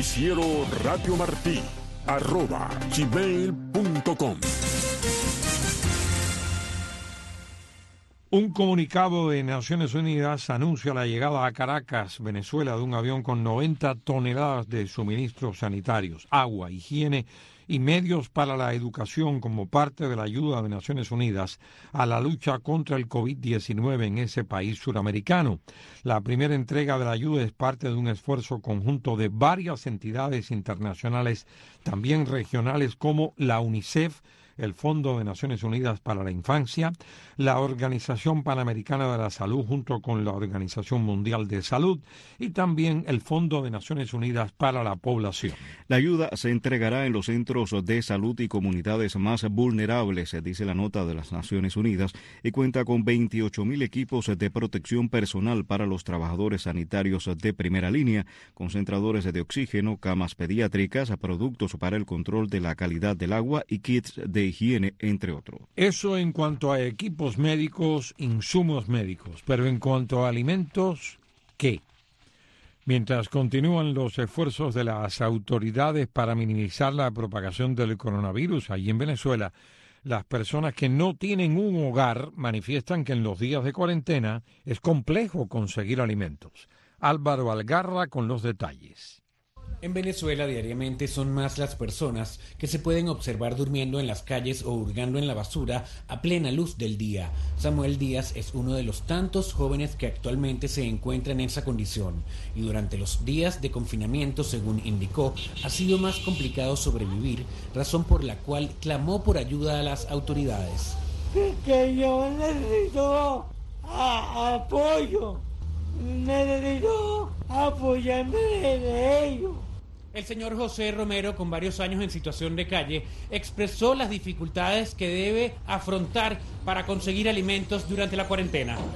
Speaker 1: noticieroradiomartí@gmail.com.
Speaker 2: Un comunicado de Naciones Unidas anuncia la llegada a Caracas, Venezuela, de un avión con 90 toneladas de suministros sanitarios, agua, higiene y medios para la educación como parte de la ayuda de Naciones Unidas a la lucha contra el COVID-19 en ese país suramericano. La primera entrega de la ayuda es parte de un esfuerzo conjunto de varias entidades internacionales, también regionales, como la UNICEF, el Fondo de Naciones Unidas para la Infancia, la Organización Panamericana de la Salud junto con la Organización Mundial de Salud y también el Fondo de Naciones Unidas para la Población.
Speaker 3: La ayuda se entregará en los centros de salud y comunidades más vulnerables, dice la nota de las Naciones Unidas, y cuenta con 28.000 equipos de protección personal para los trabajadores sanitarios de primera línea, concentradores de oxígeno, camas pediátricas, productos para el control de la calidad del agua y kits de higiene, entre otros.
Speaker 2: Eso en cuanto a equipos médicos, insumos médicos, pero en cuanto a alimentos, ¿qué? Mientras continúan los esfuerzos de las autoridades para minimizar la propagación del coronavirus allí en Venezuela, las personas que no tienen un hogar manifiestan que en los días de cuarentena es complejo conseguir alimentos. Álvaro Algarra con los detalles.
Speaker 20: En Venezuela diariamente son más las personas que se pueden observar durmiendo en las calles o hurgando en la basura a plena luz del día. Samuel Díaz es uno de los tantos jóvenes que actualmente se encuentran en esa condición y durante los días de confinamiento, según indicó, ha sido más complicado sobrevivir, razón por la cual clamó por ayuda a las autoridades.
Speaker 21: Que yo necesito apoyo, necesito apoyarme de ellos.
Speaker 20: El señor José Romero, con varios años en situación de calle, expresó las dificultades que debe afrontar para conseguir alimentos durante la cuarentena.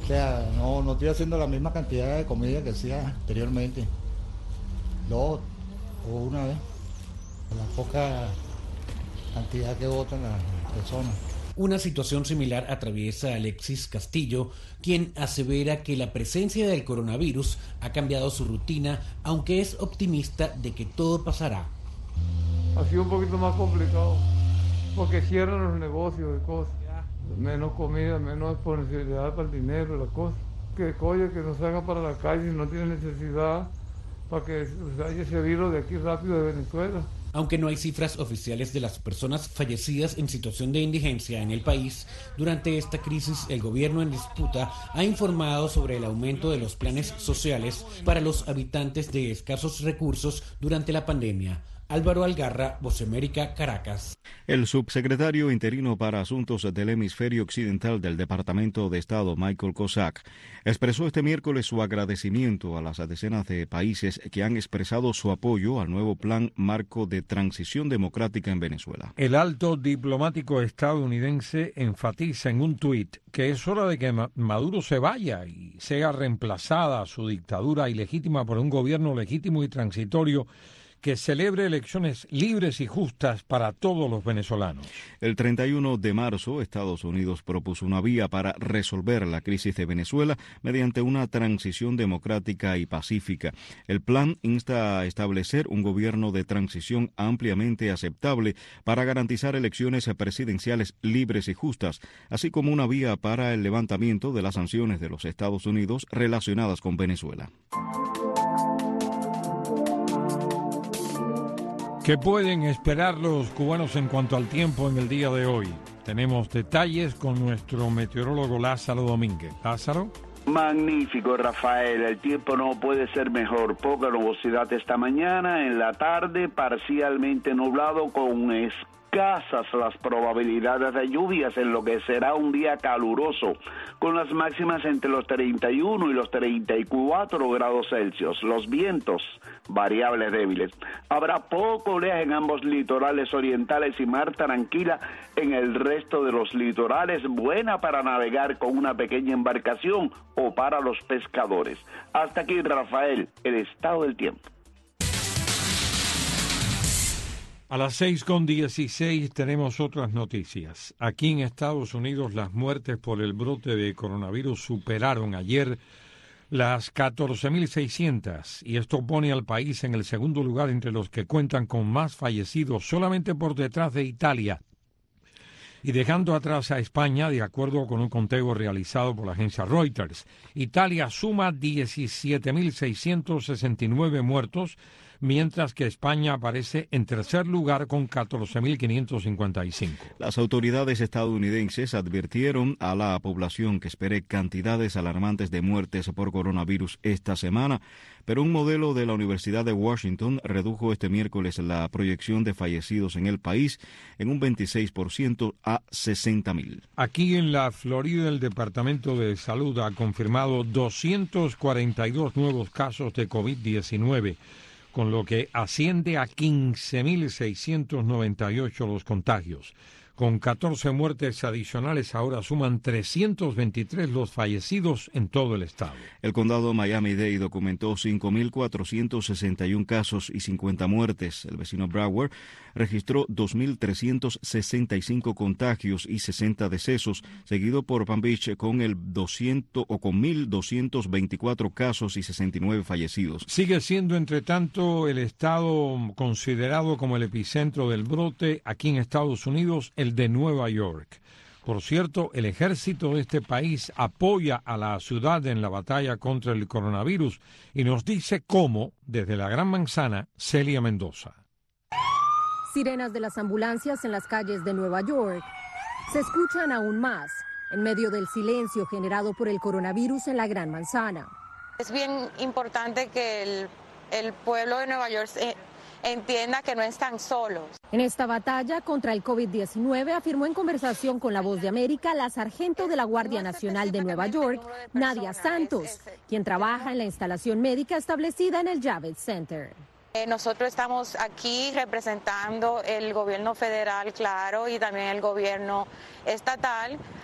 Speaker 5: O sea, no estoy haciendo la misma cantidad de comida que hacía anteriormente. 2 o una vez. La poca cantidad que votan las personas.
Speaker 20: Una situación similar atraviesa Alexis Castillo, quien asevera que la presencia del coronavirus ha cambiado su rutina, aunque es optimista de que todo pasará.
Speaker 7: Ha sido un poquito más complicado, porque cierran los negocios y cosas. Menos comida, menos disponibilidad para el dinero, las cosas. Que no salgan para la calle si no tienen necesidad, para que haya ese virus de aquí rápido de Venezuela.
Speaker 20: Aunque no hay cifras oficiales de las personas fallecidas en situación de indigencia en el país, durante esta crisis el gobierno en disputa ha informado sobre el aumento de los planes sociales para los habitantes de escasos recursos durante la pandemia. Álvaro Algarra, Voz América, Caracas.
Speaker 3: El subsecretario interino para Asuntos del Hemisferio Occidental del Departamento de Estado, Michael Kozak, expresó este miércoles su agradecimiento a las decenas de países que han expresado su apoyo al nuevo plan marco de transición democrática en Venezuela.
Speaker 2: El alto diplomático estadounidense enfatiza en un tuit que es hora de que Maduro se vaya y sea reemplazada su dictadura ilegítima por un gobierno legítimo y transitorio que celebre elecciones libres y justas para todos los venezolanos.
Speaker 3: El 31 de marzo, Estados Unidos propuso una vía para resolver la crisis de Venezuela mediante una transición democrática y pacífica. El plan insta a establecer un gobierno de transición ampliamente aceptable para garantizar elecciones presidenciales libres y justas, así como una vía para el levantamiento de las sanciones de los Estados Unidos relacionadas con Venezuela.
Speaker 2: ¿Qué pueden esperar los cubanos en cuanto al tiempo en el día de hoy? Tenemos detalles con nuestro meteorólogo Lázaro Domínguez. Lázaro.
Speaker 13: Magnífico, Rafael. El tiempo no puede ser mejor. Poca nubosidad esta mañana. En la tarde, parcialmente nublado con escasas las probabilidades de lluvias en lo que será un día caluroso, con las máximas entre los 31 y los 34 grados Celsius. Los vientos variables débiles. Habrá poco oleaje en ambos litorales orientales y mar tranquila en el resto de los litorales, buena para navegar con una pequeña embarcación o para los pescadores. Hasta aquí, Rafael, el estado del tiempo.
Speaker 2: A las 6:16 tenemos otras noticias. Aquí en Estados Unidos las muertes por el brote de coronavirus superaron ayer las 14.600 y esto pone al país en el segundo lugar entre los que cuentan con más fallecidos, solamente por detrás de Italia, y dejando atrás a España, de acuerdo con un conteo realizado por la agencia Reuters. Italia suma 17.669 muertos, mientras que España aparece en tercer lugar con 14.555.
Speaker 3: Las autoridades estadounidenses advirtieron a la población que espere cantidades alarmantes de muertes por coronavirus esta semana, pero un modelo de la Universidad de Washington redujo este miércoles la proyección de fallecidos en el país en un 26% a 60.000.
Speaker 2: Aquí en la Florida, el Departamento de Salud ha confirmado 242 nuevos casos de COVID-19, con lo que asciende a 15.698 los contagios. Con 14 muertes adicionales, ahora suman 323 los fallecidos en todo el estado.
Speaker 3: El condado Miami-Dade documentó 5.461 casos y 50 muertes. El vecino Broward registró 2.365 contagios y 60 decesos, seguido por Palm Beach con 1.224 casos y 69 fallecidos.
Speaker 2: Sigue siendo, entre tanto, el estado considerado como el epicentro del brote aquí en Estados Unidos, el de Nueva York. Por cierto, el ejército de este país apoya a la ciudad en la batalla contra el coronavirus y nos dice cómo, desde la Gran Manzana, Celia Mendoza.
Speaker 9: Sirenas de las ambulancias en las calles de Nueva York se escuchan aún más en medio del silencio generado por el coronavirus en la Gran Manzana.
Speaker 22: Es bien importante que el pueblo de Nueva York entienda que no están solos.
Speaker 9: En esta batalla contra el COVID-19, afirmó en conversación con La Voz de América la sargento de la Guardia Nacional de Nueva York, Nadia Santos, quien trabaja en la instalación médica establecida en el Javits Center.
Speaker 22: Nosotros estamos aquí representando el gobierno federal, claro, y también el gobierno estatal,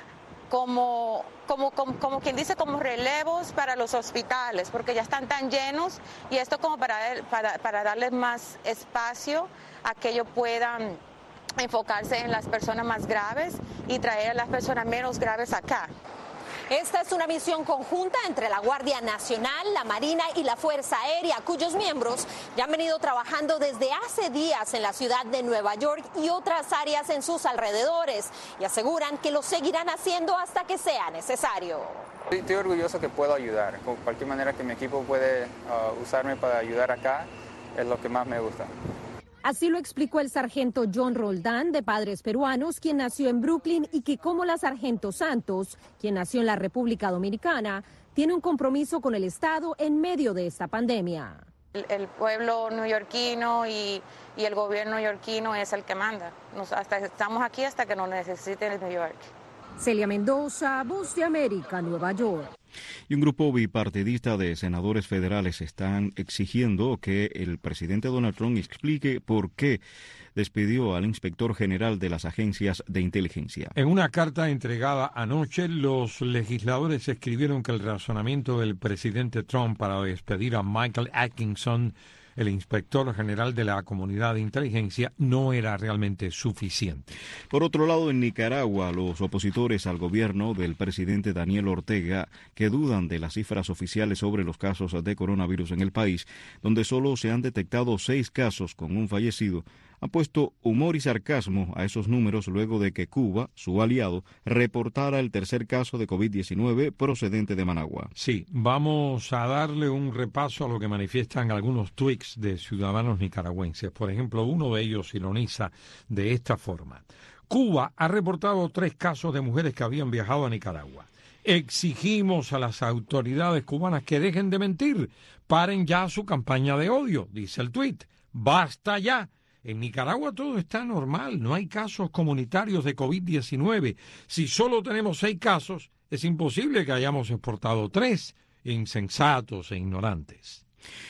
Speaker 22: como quien dice, como relevos para los hospitales, porque ya están tan llenos, y esto como para darles más espacio a que ellos puedan enfocarse en las personas más graves y traer a las personas menos graves acá.
Speaker 9: Esta es una misión conjunta entre la Guardia Nacional, la Marina y la Fuerza Aérea, cuyos miembros ya han venido trabajando desde hace días en la ciudad de Nueva York y otras áreas en sus alrededores, y aseguran que lo seguirán haciendo hasta que sea necesario.
Speaker 4: Estoy orgulloso que puedo ayudar. Con cualquier manera que mi equipo puede usarme para ayudar acá, es lo que más me gusta.
Speaker 9: Así lo explicó el sargento John Roldán, de padres peruanos, quien nació en Brooklyn y que, como la sargento Santos, quien nació en la República Dominicana, tiene un compromiso con el Estado en medio de esta pandemia.
Speaker 22: El pueblo neoyorquino y el gobierno neoyorquino es el que manda. Estamos aquí hasta que nos necesiten en New York.
Speaker 9: Celia Mendoza, Voz de América, Nueva York.
Speaker 3: Y un grupo bipartidista de senadores federales están exigiendo que el presidente Donald Trump explique por qué despidió al inspector general de las agencias de inteligencia.
Speaker 2: En una carta entregada anoche, los legisladores escribieron que el razonamiento del presidente Trump para despedir a Michael Atkinson, el inspector general de la comunidad de inteligencia, no era realmente suficiente.
Speaker 3: Por otro lado, en Nicaragua, los opositores al gobierno del presidente Daniel Ortega, que dudan de las cifras oficiales sobre los casos de coronavirus en el país, donde solo se han detectado 6 casos con un fallecido, han puesto humor y sarcasmo a esos números luego de que Cuba, su aliado, reportara el tercer caso de COVID-19 procedente de Managua.
Speaker 2: Sí, vamos a darle un repaso a lo que manifiestan algunos tweets de ciudadanos nicaragüenses. Por ejemplo, uno de ellos ironiza de esta forma: Cuba ha reportado 3 casos de mujeres que habían viajado a Nicaragua. Exigimos a las autoridades cubanas que dejen de mentir. Paren ya su campaña de odio, dice el tuit. ¡Basta ya! En Nicaragua todo está normal, no hay casos comunitarios de COVID-19. Si solo tenemos 6 casos, es imposible que hayamos exportado 3, insensatos e ignorantes.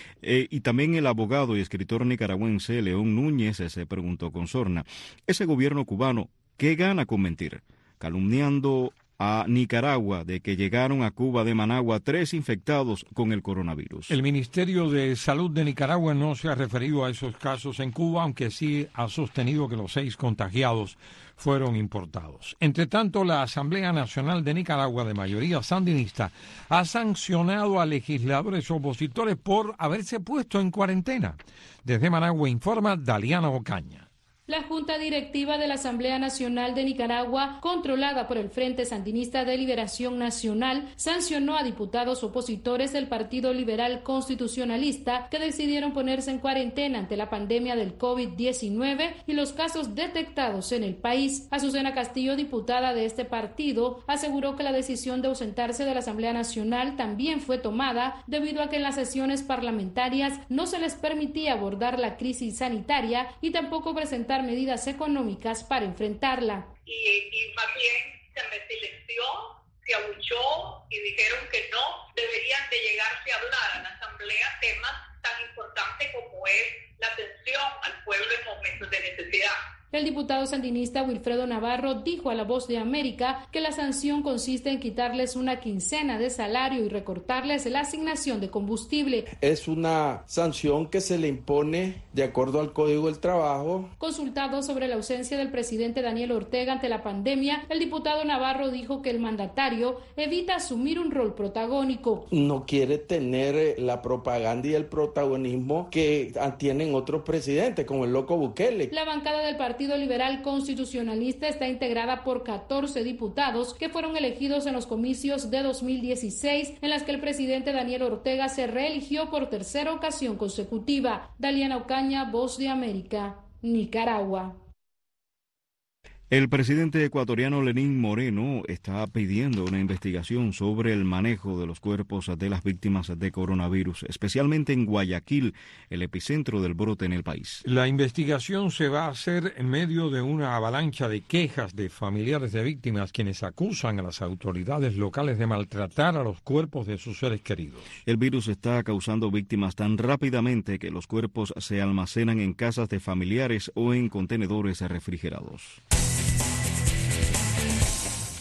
Speaker 3: Y también el abogado y escritor nicaragüense León Núñez se preguntó con sorna: ¿ese gobierno cubano qué gana con mentir? Calumniando a Nicaragua de que llegaron a Cuba de Managua 3 infectados con el coronavirus.
Speaker 2: El Ministerio de Salud de Nicaragua no se ha referido a esos casos en Cuba, aunque sí ha sostenido que los 6 contagiados fueron importados. Entre tanto, la Asamblea Nacional de Nicaragua, de mayoría sandinista, ha sancionado a legisladores opositores por haberse puesto en cuarentena. Desde Managua informa Daliana Ocaña.
Speaker 6: La Junta Directiva de la Asamblea Nacional de Nicaragua, controlada por el Frente Sandinista de Liberación Nacional, sancionó a diputados opositores del Partido Liberal Constitucionalista que decidieron ponerse en cuarentena ante la pandemia del COVID-19 y los casos detectados en el país. Azucena Castillo, diputada de este partido, aseguró que la decisión de ausentarse de la Asamblea Nacional también fue tomada debido a que en las sesiones parlamentarias no se les permitía abordar la crisis sanitaria y tampoco presentar medidas económicas para enfrentarla.
Speaker 10: Y más bien se me silenció, se abuchó y dijeron que no deberían de llegarse a hablar en la asamblea temas tan importantes como es la atención al pueblo en momentos de necesidad.
Speaker 6: El diputado sandinista Wilfredo Navarro dijo a La Voz de América que la sanción consiste en quitarles una quincena de salario y recortarles la asignación de combustible.
Speaker 24: Es una sanción que se le impone de acuerdo al Código del Trabajo.
Speaker 6: Consultado sobre la ausencia del presidente Daniel Ortega ante la pandemia, el diputado Navarro dijo que el mandatario evita asumir un rol protagónico.
Speaker 24: No quiere tener la propaganda y el protagonismo que tienen otros presidentes, como el loco Bukele.
Speaker 6: La bancada del Partido Liberal Constitucionalista está integrada por 14 diputados que fueron elegidos en los comicios de 2016, en las que el presidente Daniel Ortega se reeligió por tercera ocasión consecutiva. Daliana Ocaña, Voz de América, Nicaragua.
Speaker 3: El presidente ecuatoriano Lenín Moreno está pidiendo una investigación sobre el manejo de los cuerpos de las víctimas de coronavirus, especialmente en Guayaquil, el epicentro del brote en el país.
Speaker 2: La investigación se va a hacer en medio de una avalancha de quejas de familiares de víctimas quienes acusan a las autoridades locales de maltratar a los cuerpos de sus seres queridos.
Speaker 3: El virus está causando víctimas tan rápidamente que los cuerpos se almacenan en casas de familiares o en contenedores refrigerados.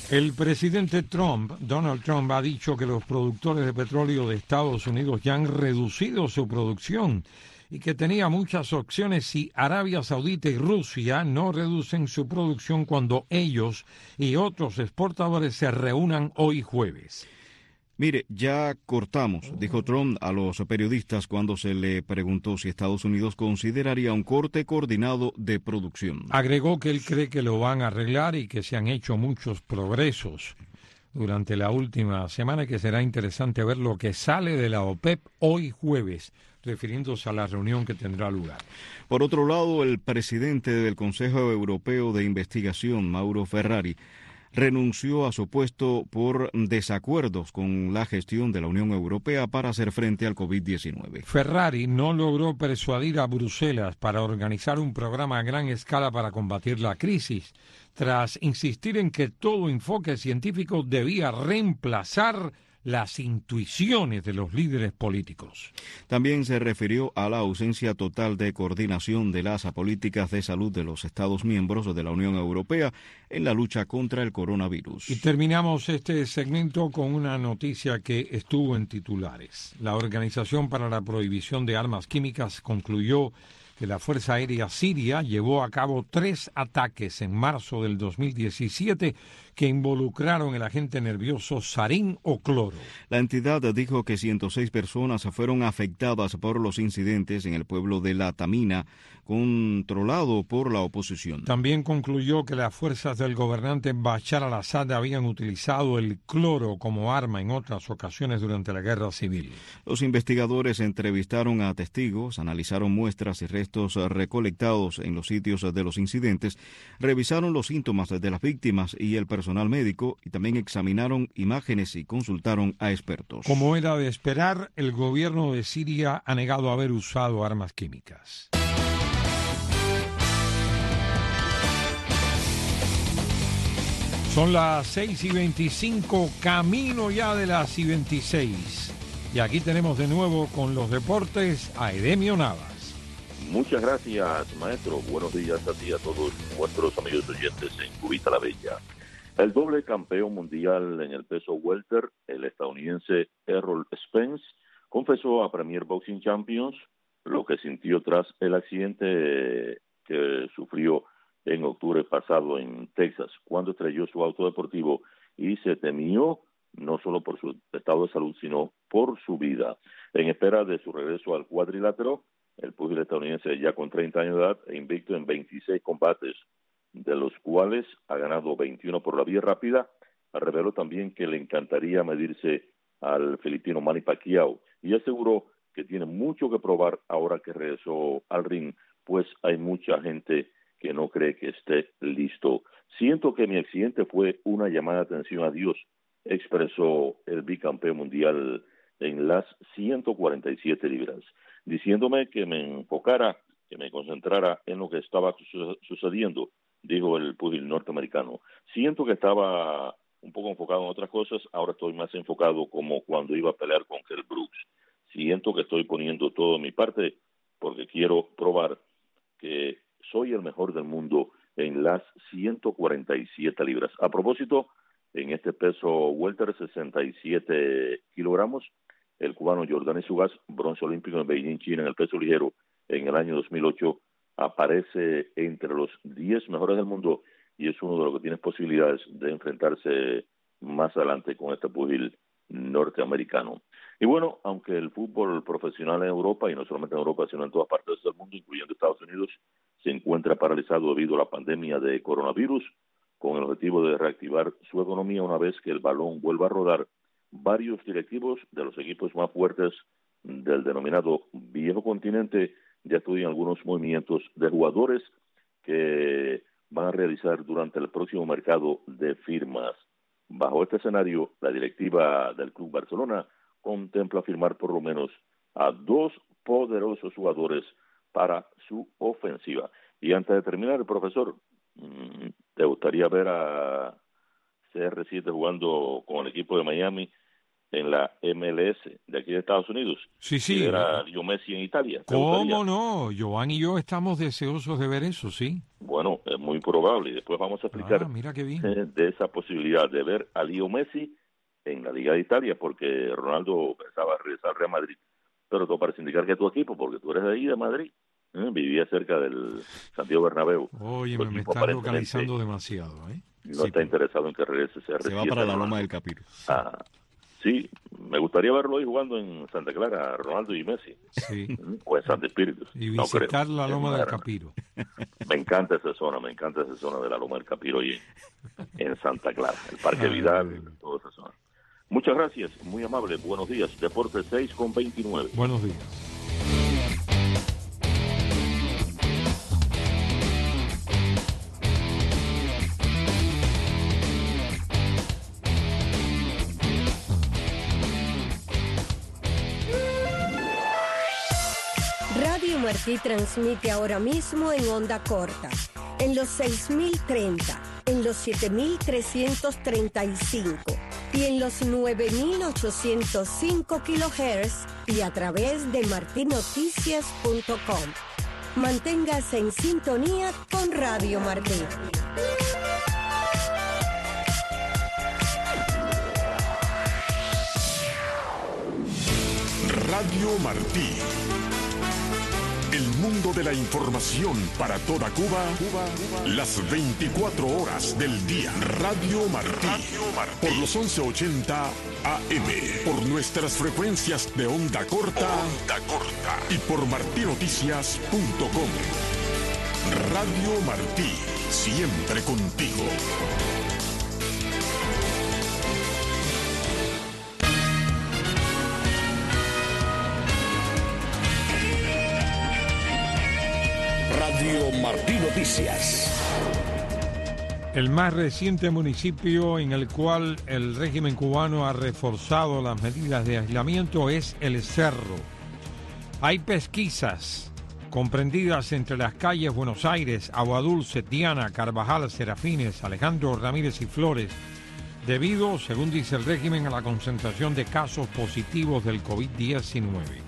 Speaker 2: El presidente Donald Trump, ha dicho que los productores de petróleo de Estados Unidos ya han reducido su producción y que tenía muchas opciones si Arabia Saudita y Rusia no reducen su producción cuando ellos y otros exportadores se reúnan hoy jueves.
Speaker 3: Mire, ya cortamos, dijo Trump a los periodistas cuando se le preguntó si Estados Unidos consideraría un corte coordinado de producción.
Speaker 2: Agregó que él cree que lo van a arreglar y que se han hecho muchos progresos durante la última semana y que será interesante ver lo que sale de la OPEP hoy jueves, refiriéndose a la reunión que tendrá lugar.
Speaker 3: Por otro lado, el presidente del Consejo Europeo de Investigación, Mauro Ferrari, renunció a su puesto por desacuerdos con la gestión de la Unión Europea para hacer frente al COVID-19.
Speaker 2: Ferrari no logró persuadir a Bruselas para organizar un programa a gran escala para combatir la crisis, tras insistir en que todo enfoque científico debía reemplazar las intuiciones de los líderes políticos.
Speaker 3: También se refirió a la ausencia total de coordinación de las políticas de salud de los Estados miembros de la Unión Europea en la lucha contra el coronavirus.
Speaker 2: Y terminamos este segmento con una noticia que estuvo en titulares. La Organización para la Prohibición de Armas Químicas concluyó que la Fuerza Aérea Siria llevó a cabo 3 ataques en marzo del 2017 que involucraron el agente nervioso sarín o cloro.
Speaker 3: La entidad dijo que 106 personas fueron afectadas por los incidentes en el pueblo de La Tamina, controlado por la oposición.
Speaker 2: También concluyó que las fuerzas del gobernante Bashar al-Assad habían utilizado el cloro como arma en otras ocasiones durante la guerra civil.
Speaker 3: Los investigadores entrevistaron a testigos, analizaron muestras y restos recolectados en los sitios de los incidentes, revisaron los síntomas de las víctimas y el personal médico y también examinaron imágenes y consultaron a expertos.
Speaker 2: Como era de esperar, el gobierno de Siria ha negado haber usado armas químicas. Son las 6:25, camino ya de las 6:26. Y aquí tenemos de nuevo con los deportes a Edemio Navas.
Speaker 11: Muchas gracias, maestro. Buenos días a ti y a todos nuestros amigos oyentes en Cubita la Bella. El doble campeón mundial en el peso welter, el estadounidense Errol Spence, confesó a Premier Boxing Champions lo que sintió tras el accidente que sufrió en octubre pasado en Texas, cuando estrelló su auto deportivo y se temió no solo por su estado de salud, sino por su vida. En espera de su regreso al cuadrilátero, el púgil estadounidense, ya con 30 años de edad e invicto en 26 combates, de los cuales ha ganado 21 por la vía rápida, reveló también que le encantaría medirse al filipino Manny Pacquiao y aseguró que tiene mucho que probar ahora que regresó al ring, pues hay mucha gente que no cree que esté listo. Siento que mi accidente fue una llamada de atención a Dios, expresó el bicampeón mundial en las 147 libras, diciéndome que me enfocara, que me concentrara en lo que estaba sucediendo, dijo el púgil norteamericano. Siento que estaba un poco enfocado en otras cosas, ahora estoy más enfocado como cuando iba a pelear con Kell Brooks. Siento que estoy poniendo todo de mi parte porque quiero probar que soy el mejor del mundo en las 147 libras. A propósito, en este peso welter, 67 kilogramos, el cubano Jordanis Ugas, bronce olímpico en Beijing, China, en el peso ligero en el año 2008, aparece entre los 10 mejores del mundo y es uno de los que tiene posibilidades de enfrentarse más adelante con este púgil norteamericano. Y bueno, aunque el fútbol profesional en Europa, y no solamente en Europa, sino en todas partes del mundo, incluyendo Estados Unidos, se encuentra paralizado debido a la pandemia de coronavirus, con el objetivo de reactivar su economía una vez que el balón vuelva a rodar, varios directivos de los equipos más fuertes del denominado viejo continente ya estudian algunos movimientos de jugadores que van a realizar durante el próximo mercado de firmas. Bajo este escenario, la directiva del Club Barcelona contempla firmar por lo menos a 2 poderosos jugadores para su ofensiva. Y antes de terminar, profesor, ¿te gustaría ver a CR7 jugando con el equipo de Miami en la MLS de aquí de Estados Unidos.
Speaker 2: Sí, sí.
Speaker 11: Era Leo Messi en Italia.
Speaker 2: ¿Cómo no? Joan y yo estamos deseosos de ver eso, sí.
Speaker 11: Bueno, es muy probable. Y después vamos a explicar
Speaker 2: mira qué bien.
Speaker 11: De esa posibilidad de ver a Leo Messi en la Liga de Italia, porque Ronaldo pensaba regresar al Real Madrid. Pero todo parece indicar que es tu equipo, porque tú eres de ahí, de Madrid. Vivía cerca del Santiago Bernabéu.
Speaker 2: Oye, me estás localizando demasiado, ¿eh?
Speaker 11: No está interesado en que regrese.
Speaker 3: Se va para la Loma del Capiro.
Speaker 11: Sí, me gustaría verlo hoy jugando en Santa Clara, Ronaldo y Messi.
Speaker 2: Sí.
Speaker 11: O en Santa Espíritu.
Speaker 2: Y visitar la Loma del Capiro.
Speaker 11: Me encanta esa zona de la Loma del Capiro y en Santa Clara, el Parque Vidal, toda esa zona. Muchas gracias, muy amable, buenos días. Deportes 6:29.
Speaker 2: Buenos días.
Speaker 12: Radio Martí transmite ahora mismo en onda corta, en los 6030, en los 7335 y en los 9805 kHz y a través de martinoticias.com. Manténgase en sintonía con Radio Martí.
Speaker 1: Radio Martí. El mundo de la información para toda Cuba, las 24 horas del día. Radio Martí. Por los 1180 AM. Por nuestras frecuencias de onda corta. Y por martinoticias.com. Radio Martí. Siempre contigo.
Speaker 14: Radio Martí Noticias.
Speaker 2: El más reciente municipio en el cual el régimen cubano ha reforzado las medidas de aislamiento es El Cerro. Hay pesquisas comprendidas entre las calles Buenos Aires, Aguadulce, Diana, Carvajal, Serafines, Alejandro Ramírez y Flores, debido, según dice el régimen, a la concentración de casos positivos del COVID-19.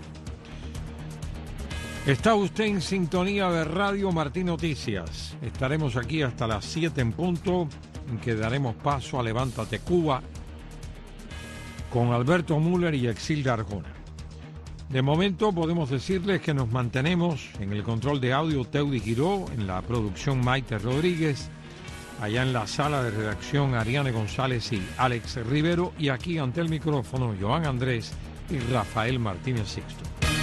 Speaker 2: Está usted en sintonía de Radio Martí Noticias. Estaremos aquí hasta las 7 en punto, en que daremos paso a Levántate Cuba con Alberto Müller y Exilda Arjona. De momento podemos decirles que nos mantenemos en el control de audio Teudi Giró, en la producción Maite Rodríguez, allá en la sala de redacción Ariane González y Alex Rivero, y aquí ante el micrófono Joan Andrés y Rafael Martínez Sixto.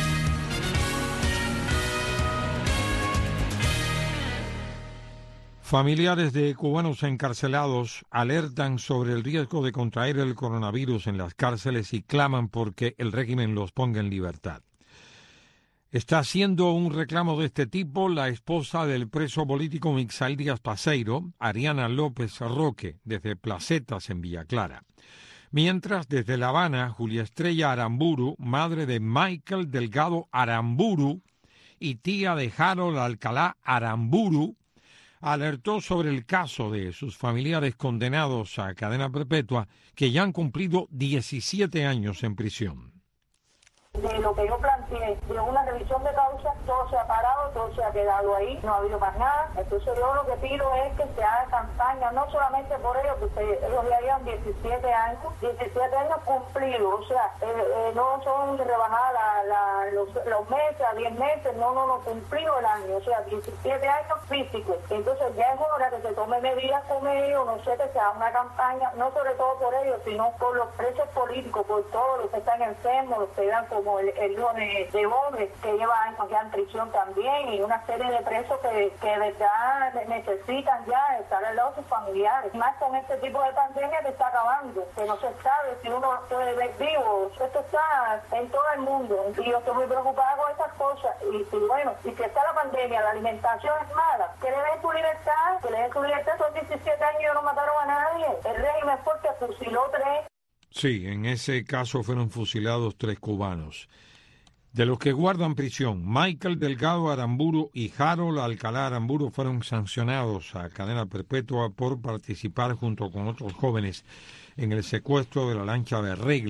Speaker 2: Familiares de cubanos encarcelados alertan sobre el riesgo de contraer el coronavirus en las cárceles y claman porque el régimen los ponga en libertad. Está haciendo un reclamo de este tipo la esposa del preso político Mixael Díaz Paseiro, Ariana López Roque, desde Placetas en Villa Clara. Mientras, desde La Habana, Julia Estrella Aramburu, madre de Michael Delgado Aramburu y tía de Harold Alcalá Aramburu, alertó sobre el caso de sus familiares condenados a cadena perpetua que ya han cumplido 17 años en prisión.
Speaker 15: De lo que yo planteé, de una revisión de causas, todo se ha parado, todo se ha quedado ahí, no ha habido más nada. Entonces yo lo que pido es que se haga campaña, no solamente por ellos, porque ellos ya llevan 17 años cumplidos, o sea, no son rebajadas los meses, a 10 meses, no, cumplido el año, o sea, 17 años físicos. Entonces ya es hora que se tome medidas con ellos, no sé, que se haga una campaña, no sobre todo por ellos, sino por los presos políticos, por todos los que están enfermos, los que dan como el hijo de Gómez, que lleva años ya en prisión también, y una serie de presos que de verdad necesitan ya estar al lado de sus familiares. Más con este tipo de pandemia que está acabando, que no se sabe si uno puede ver vivo. Esto está en todo el mundo, y yo estoy muy preocupada con estas cosas. Y si está la pandemia, la alimentación es mala, que le den su libertad, son 17 años y no mataron a nadie. El régimen fuerte fusiló 3.
Speaker 2: Sí, en ese caso fueron fusilados 3 cubanos. De los que guardan prisión, Michael Delgado Aramburu y Harold Alcalá Aramburu fueron sancionados a cadena perpetua por participar junto con otros jóvenes en el secuestro de la lancha de Regla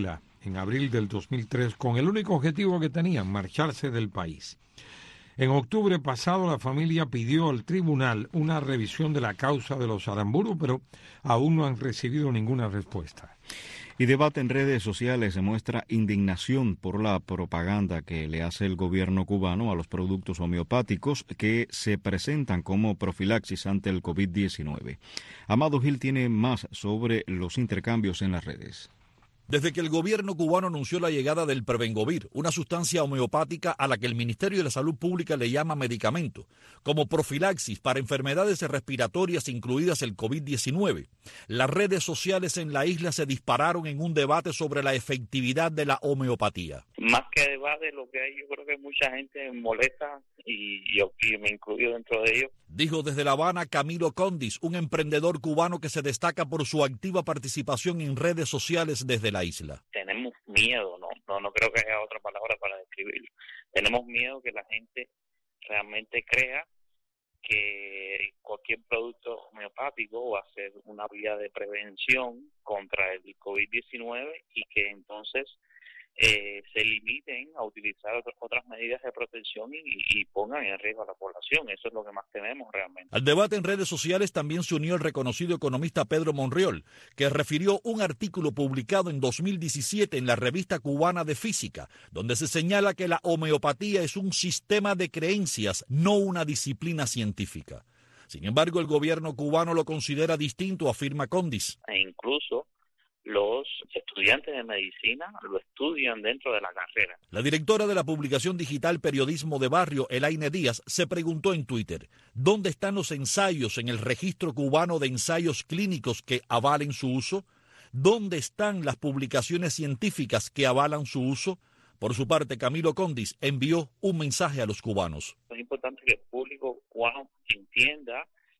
Speaker 2: en abril del 2003, con el único objetivo que tenían, marcharse del país. En octubre pasado, la familia pidió al tribunal una revisión de la causa de los Aramburu, pero aún no han recibido ninguna respuesta.
Speaker 3: Y debate en redes sociales se muestra indignación por la propaganda que le hace el gobierno cubano a los productos homeopáticos que se presentan como profilaxis ante el COVID-19. Amado Gil tiene más sobre los intercambios en las redes.
Speaker 16: Desde que el gobierno cubano anunció la llegada del Prevengovir, una sustancia homeopática a la que el Ministerio de la Salud Pública le llama medicamento, como profilaxis para enfermedades respiratorias incluidas el COVID-19, las redes sociales en la isla se dispararon en un debate sobre la efectividad de la homeopatía.
Speaker 17: Más que debate, lo que hay, yo creo que mucha gente molesta y yo me incluyo dentro de ellos.
Speaker 16: Dijo desde La Habana Camilo Condis, un emprendedor cubano que se destaca por su activa participación en redes sociales desde la isla.
Speaker 17: Tenemos miedo, no creo que haya otra palabra para describirlo. Tenemos miedo que la gente realmente crea que cualquier producto homeopático va a ser una vía de prevención contra el COVID-19 y que entonces se limiten a utilizar otras medidas de protección y pongan en riesgo a la población. Eso es lo que más tememos realmente.
Speaker 16: Al debate en redes sociales también se unió el reconocido economista Pedro Monreol, que refirió un artículo publicado en 2017 en la revista cubana de Física, donde se señala que la homeopatía es un sistema de creencias, no una disciplina científica. Sin embargo, el gobierno cubano lo considera distinto, afirma Condis.
Speaker 17: E incluso los estudiantes de medicina lo estudian dentro de la carrera.
Speaker 16: La directora de la publicación digital Periodismo de Barrio, Elaine Díaz, se preguntó en Twitter, ¿dónde están los ensayos en el registro cubano de ensayos clínicos que avalen su uso? ¿Dónde están las publicaciones científicas que avalan su uso? Por su parte, Camilo Condis envió un mensaje a los cubanos.
Speaker 17: Es importante que el público cubano entienda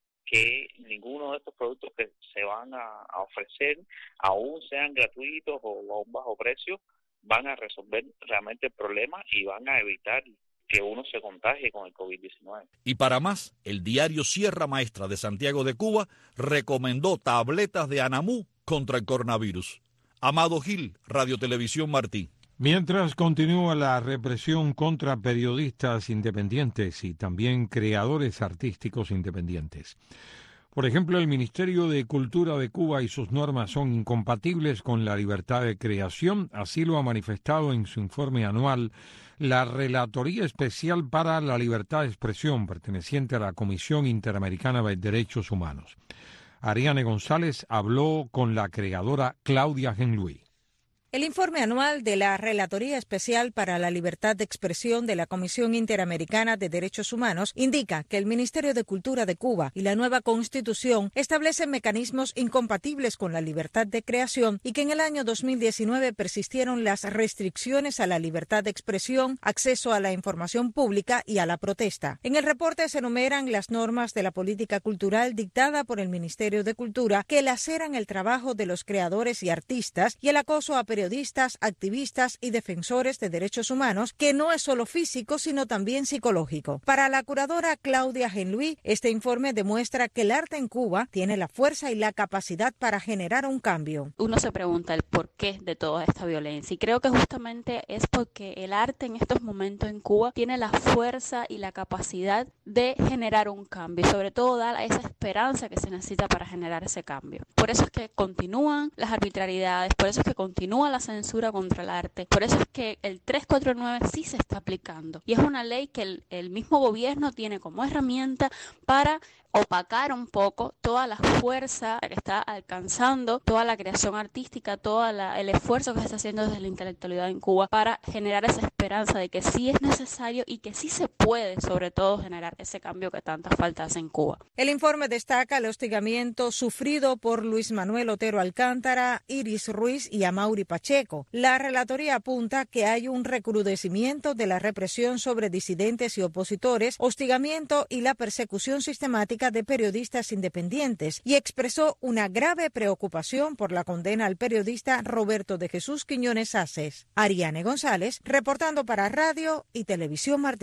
Speaker 17: que ninguno de estos productos que se van a ofrecer, aún sean gratuitos o a un bajo precio, van a resolver realmente el problema y van a evitar que uno se contagie con el COVID-19.
Speaker 16: Y para más, el diario Sierra Maestra de Santiago de Cuba recomendó tabletas de Anamú contra el coronavirus. Amado Gil, Radio Televisión Martí.
Speaker 2: Mientras continúa la represión contra periodistas independientes y también creadores artísticos independientes. Por ejemplo, el Ministerio de Cultura de Cuba y sus normas son incompatibles con la libertad de creación, así lo ha manifestado en su informe anual la Relatoría Especial para la Libertad de Expresión, perteneciente a la Comisión Interamericana de Derechos Humanos. Ariane González habló con la creadora Claudia Genluí.
Speaker 19: El informe anual de la Relatoría Especial para la Libertad de Expresión de la Comisión Interamericana de Derechos Humanos indica que el Ministerio de Cultura de Cuba y la nueva Constitución establecen mecanismos incompatibles con la libertad de creación y que en el año 2019 persistieron las restricciones a la libertad de expresión, acceso a la información pública y a la protesta. En el reporte se enumeran las normas de la política cultural dictada por el Ministerio de Cultura que laceran el trabajo de los creadores y artistas y el acoso a periodistas, activistas y defensores de derechos humanos, que no es solo físico, sino también psicológico. Para la curadora Claudia Genluí, este informe demuestra que el arte en Cuba tiene la fuerza y la capacidad para generar un cambio.
Speaker 23: Uno se pregunta el porqué de toda esta violencia y creo que justamente es porque el arte en estos momentos en Cuba tiene la fuerza y la capacidad de generar un cambio y sobre todo da esa esperanza que se necesita para generar ese cambio. Por eso es que continúan las arbitrariedades, por eso es que continúa la censura contra el arte. Por eso es que el 349 sí se está aplicando y es una ley que el mismo gobierno tiene como herramienta para opacar un poco toda la fuerza que está alcanzando, toda la creación artística, todo el esfuerzo que se está haciendo desde la intelectualidad en Cuba para generar esa esperanza de que sí es necesario y que sí se puede, sobre todo, generar ese cambio que tanta falta hace en Cuba.
Speaker 19: El informe destaca el hostigamiento sufrido por Luis Manuel Otero Alcántara, Iris Ruiz y Amaury Pacheco. La relatoría apunta que hay un recrudecimiento de la represión sobre disidentes y opositores, hostigamiento y la persecución sistemática de periodistas independientes y expresó una grave preocupación por la condena al periodista Roberto de Jesús Quiñones Aces. Ariane González, reportando para Radio y Televisión Martí.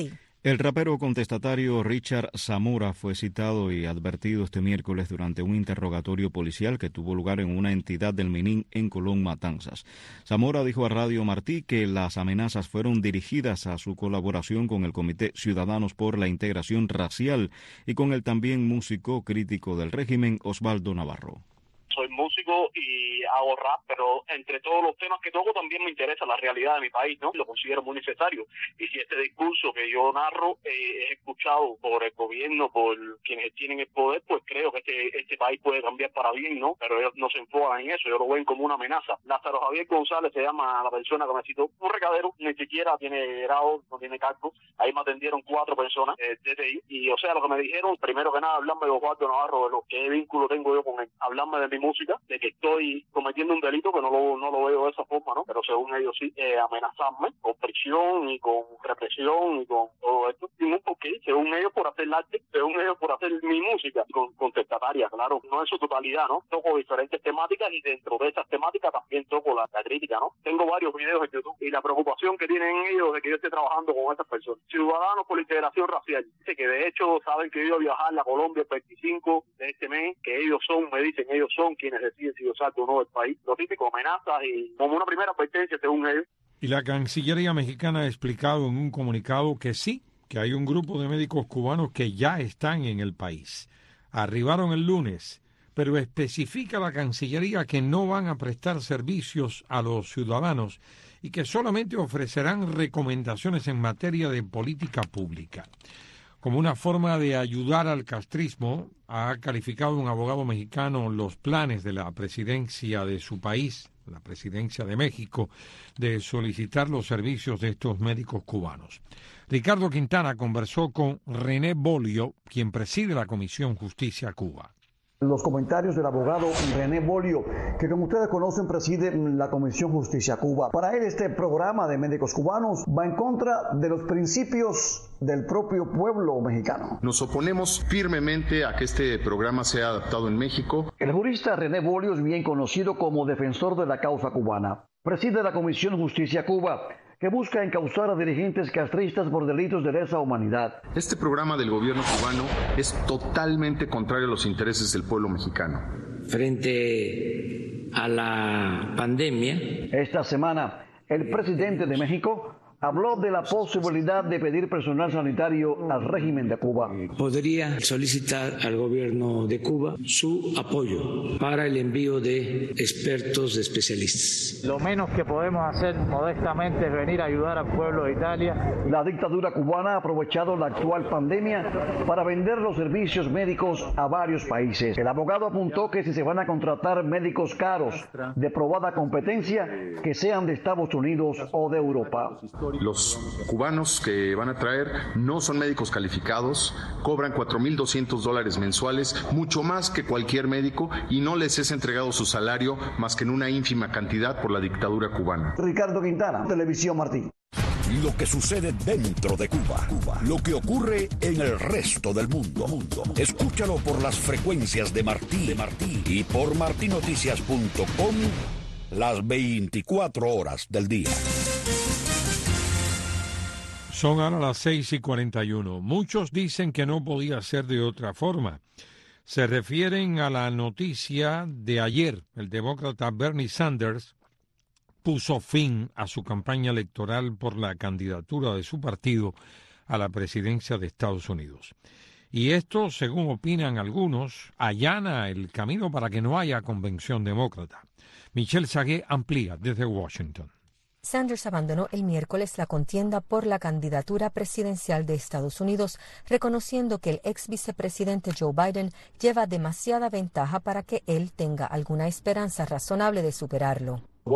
Speaker 3: El rapero contestatario Richard Zamora fue citado y advertido este miércoles durante un interrogatorio policial que tuvo lugar en una entidad del Menín en Colón, Matanzas. Zamora dijo a Radio Martí que las amenazas fueron dirigidas a su colaboración con el Comité Ciudadanos por la Integración Racial y con el también músico crítico del régimen Osvaldo Navarro.
Speaker 5: Soy músico y hago rap, pero entre todos los temas que toco también me interesa la realidad de mi país, ¿no? Lo considero muy necesario. Y si este discurso que yo narro es escuchado por el gobierno, por quienes tienen el poder, pues creo que este país puede cambiar para bien, ¿no? Pero ellos no se enfocan en eso, ellos lo ven como una amenaza. Lázaro Javier González se llama la persona que me citó, un recadero, ni siquiera tiene grado, no tiene cargo. Ahí me atendieron 4 personas DTI, y o sea, lo que me dijeron, primero que nada, hablarme de Osvaldo Navarro, de lo que vínculo tengo yo con él, hablarme de mi música, de que estoy cometiendo un delito que no lo veo de esa forma, ¿no? Pero según ellos sí, amenazarme con prisión y con represión y con todo esto. Y no porque, según ellos por hacer el arte, según ellos por hacer mi música, contestataria, claro, no en su totalidad, ¿no? Toco diferentes temáticas y dentro de esas temáticas también toco la crítica, ¿no? Tengo varios videos en YouTube y la preocupación que tienen ellos de que yo esté trabajando con estas personas. Ciudadanos por la Integración Racial, dice que de hecho saben que yo iba a viajar a Colombia el 25 de este mes, que ellos son quienes deciden si yo salgo o no del país. Lo típico, amenazas y como una primera advertencia según ellos.
Speaker 2: Y la Cancillería mexicana ha explicado en un comunicado que sí, que hay un grupo de médicos cubanos que ya están en el país. Arribaron el lunes, pero especifica la Cancillería que no van a prestar servicios a los ciudadanos y que solamente ofrecerán recomendaciones en materia de política pública. Como una forma de ayudar al castrismo, ha calificado un abogado mexicano los planes de la presidencia de su país, la presidencia de México, de solicitar los servicios de estos médicos cubanos. Ricardo Quintana conversó con René Bolio, quien preside la Comisión Justicia Cuba.
Speaker 8: Los comentarios del abogado René Bolio, que como ustedes conocen preside la Comisión Justicia Cuba. Para él este programa de médicos cubanos va en contra de los principios del propio pueblo mexicano.
Speaker 18: Nos oponemos firmemente a que este programa sea adaptado en México.
Speaker 8: El jurista René Bolio es bien conocido como defensor de la causa cubana. Preside la Comisión Justicia Cuba, que busca encauzar a dirigentes castristas por delitos de lesa humanidad.
Speaker 18: Este programa del gobierno cubano es totalmente contrario a los intereses del pueblo mexicano.
Speaker 21: Frente a la pandemia,
Speaker 8: esta semana el presidente de México habló de la posibilidad de pedir personal sanitario al régimen de Cuba.
Speaker 21: Podría solicitar al gobierno de Cuba su apoyo para el envío de expertos, de especialistas.
Speaker 25: Lo menos que podemos hacer modestamente es venir a ayudar al pueblo de Italia.
Speaker 8: La dictadura cubana ha aprovechado la actual pandemia para vender los servicios médicos a varios países. El abogado apuntó que si se van a contratar médicos caros, de probada competencia, que sean de Estados Unidos o de Europa.
Speaker 18: Los cubanos que van a traer no son médicos calificados, cobran $4,200 mensuales, mucho más que cualquier médico, y no les es entregado su salario más que en una ínfima cantidad por la dictadura cubana.
Speaker 8: Ricardo Quintana, Televisión Martí.
Speaker 14: Lo que sucede dentro de Cuba, lo que ocurre en el resto del mundo. Escúchalo por las frecuencias de Martí y por martinoticias.com las 24 horas del día.
Speaker 2: Son ahora las 6:41. Muchos dicen que no podía ser de otra forma. Se refieren a la noticia de ayer. El demócrata Bernie Sanders puso fin a su campaña electoral por la candidatura de su partido a la presidencia de Estados Unidos. Y esto, según opinan algunos, allana el camino para que no haya convención demócrata. Michelle Sagué amplía desde Washington.
Speaker 26: Sanders abandonó el miércoles la contienda por la candidatura presidencial de Estados Unidos, reconociendo que el ex vicepresidente Joe Biden lleva demasiada ventaja para que él tenga alguna esperanza razonable de superarlo.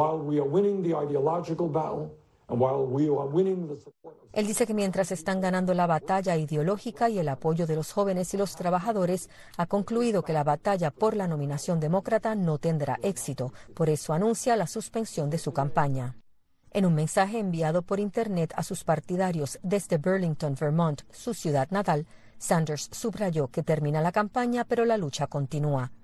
Speaker 26: Él dice que mientras están ganando la batalla ideológica y el apoyo de los jóvenes y los trabajadores, ha concluido que la batalla por la nominación demócrata no tendrá éxito. Por eso anuncia la suspensión de su campaña. En un mensaje enviado por Internet a sus partidarios desde Burlington, Vermont, su ciudad natal, Sanders subrayó que termina la campaña, pero la lucha continúa.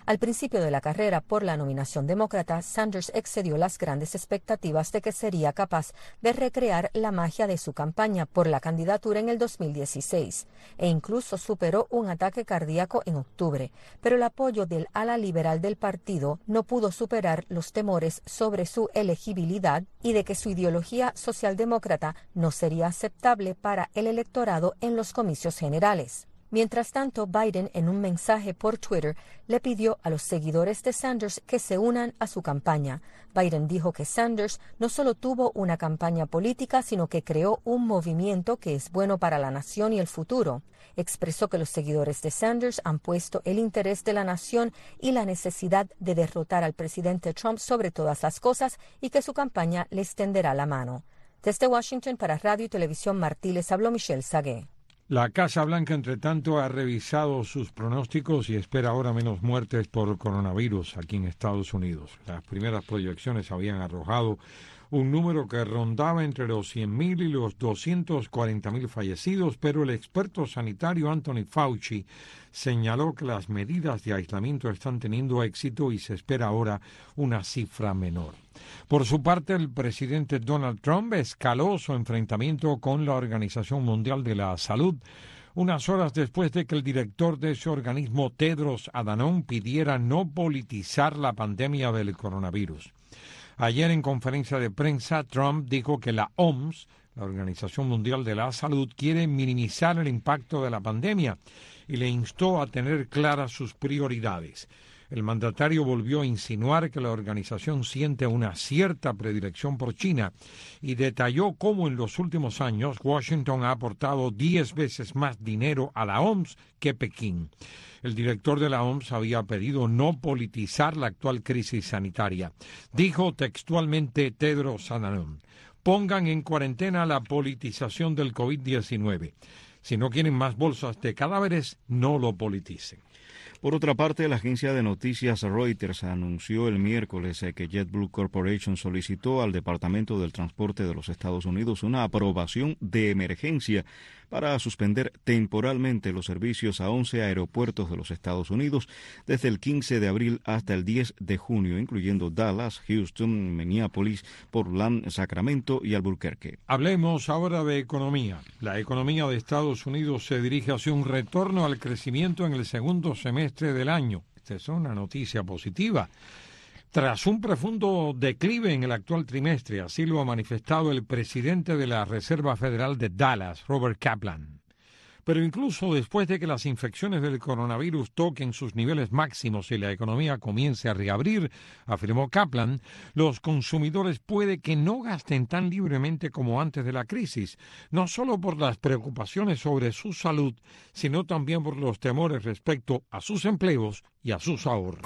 Speaker 26: Al principio de la carrera por la nominación demócrata, Sanders excedió las grandes expectativas de que sería capaz de recrear la magia de su campaña por la candidatura en el 2016 e incluso superó un ataque cardíaco en octubre, pero el apoyo del ala liberal del partido no pudo superar los temores sobre su elegibilidad y de que su ideología socialdemócrata no sería aceptable para el electorado en los comicios generales. Mientras tanto, Biden, en un mensaje por Twitter, le pidió a los seguidores de Sanders que se unan a su campaña. Biden dijo que Sanders no solo tuvo una campaña política, sino que creó un movimiento que es bueno para la nación y el futuro. Expresó que los seguidores de Sanders han puesto el interés de la nación y la necesidad de derrotar al presidente Trump sobre todas las cosas y que su campaña les tenderá la mano. Desde Washington, para Radio y Televisión Martí, les habló Michelle Sagué.
Speaker 2: La Casa Blanca, entre tanto, ha revisado sus pronósticos y espera ahora menos muertes por coronavirus aquí en Estados Unidos. Las primeras proyecciones habían arrojado un número que rondaba entre los 100.000 y los 240.000 fallecidos, pero el experto sanitario Anthony Fauci señaló que las medidas de aislamiento están teniendo éxito y se espera ahora una cifra menor. Por su parte, el presidente Donald Trump escaló su enfrentamiento con la Organización Mundial de la Salud unas horas después de que el director de ese organismo, Tedros Adhanom, pidiera no politizar la pandemia del coronavirus. Ayer, en conferencia de prensa, Trump dijo que la OMS, la Organización Mundial de la Salud, quiere minimizar el impacto de la pandemia y le instó a tener claras sus prioridades. El mandatario volvió a insinuar que la organización siente una cierta predilección por China y detalló cómo en los últimos años Washington ha aportado 10 veces más dinero a la OMS que Pekín. El director de la OMS había pedido no politizar la actual crisis sanitaria. Dijo textualmente Tedros Adhanom: pongan en cuarentena la politización del COVID-19. Si no quieren más bolsas de cadáveres, no lo politicen.
Speaker 3: Por otra parte, la agencia de noticias Reuters anunció el miércoles que JetBlue Corporation solicitó al Departamento del Transporte de los Estados Unidos una aprobación de emergencia para suspender temporalmente los servicios a 11 aeropuertos de los Estados Unidos desde el 15 de abril hasta el 10 de junio, incluyendo Dallas, Houston, Minneapolis, Portland, Sacramento y Albuquerque.
Speaker 2: Hablemos ahora de economía. La economía de Estados Unidos se dirige hacia un retorno al crecimiento en el segundo semestre del año. Esta es una noticia positiva. Tras un profundo declive en el actual trimestre, así lo ha manifestado el presidente de la Reserva Federal de Dallas, Robert Kaplan. Pero incluso después de que las infecciones del coronavirus toquen sus niveles máximos y la economía comience a reabrir, afirmó Kaplan, los consumidores puede que no gasten tan libremente como antes de la crisis, no solo por las preocupaciones sobre su salud, sino también por los temores respecto a sus empleos y a sus ahorros.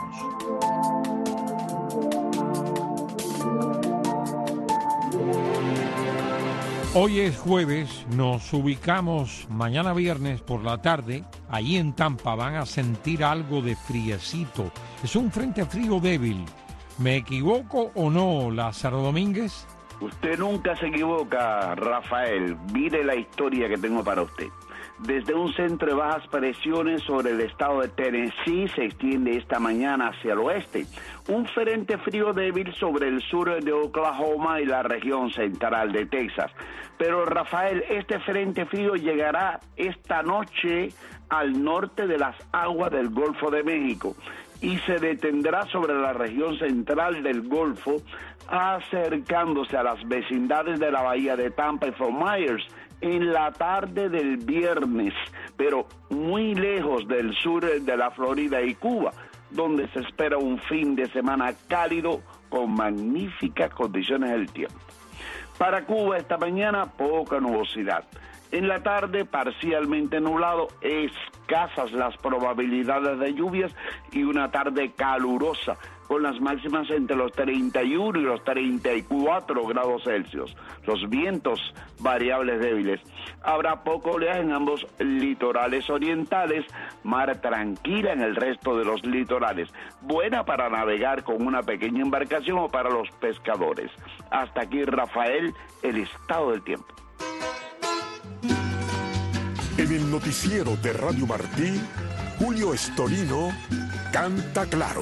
Speaker 2: Hoy es jueves, nos ubicamos mañana viernes por la tarde. Allí en Tampa van a sentir algo de friecito. Es un frente frío débil. ¿Me equivoco o no, Lázaro Domínguez?
Speaker 4: Usted nunca se equivoca, Rafael. Mire la historia que tengo para usted. Desde un centro de bajas presiones sobre el estado de Tennessee se extiende esta mañana hacia el oeste. Un frente frío débil sobre el sur de Oklahoma y la región central de Texas. Pero, Rafael, este frente frío llegará esta noche al norte de las aguas del Golfo de México y se detendrá sobre la región central del Golfo, acercándose a las vecindades de la bahía de Tampa y Fort Myers en la tarde del viernes, pero muy lejos del sur de la Florida y Cuba, donde se espera un fin de semana cálido con magníficas condiciones del tiempo. Para Cuba esta mañana poca nubosidad. En la tarde parcialmente nublado, escasas las probabilidades de lluvias y una tarde calurosa, con las máximas entre los 31 y los 34 grados Celsius. Los vientos variables débiles. Habrá poco oleaje en ambos litorales orientales, mar tranquila en el resto de los litorales. Buena para navegar con una pequeña embarcación o para los pescadores. Hasta aquí, Rafael, el estado del tiempo.
Speaker 1: En el noticiero de Radio Martí, Julio Estorino canta claro.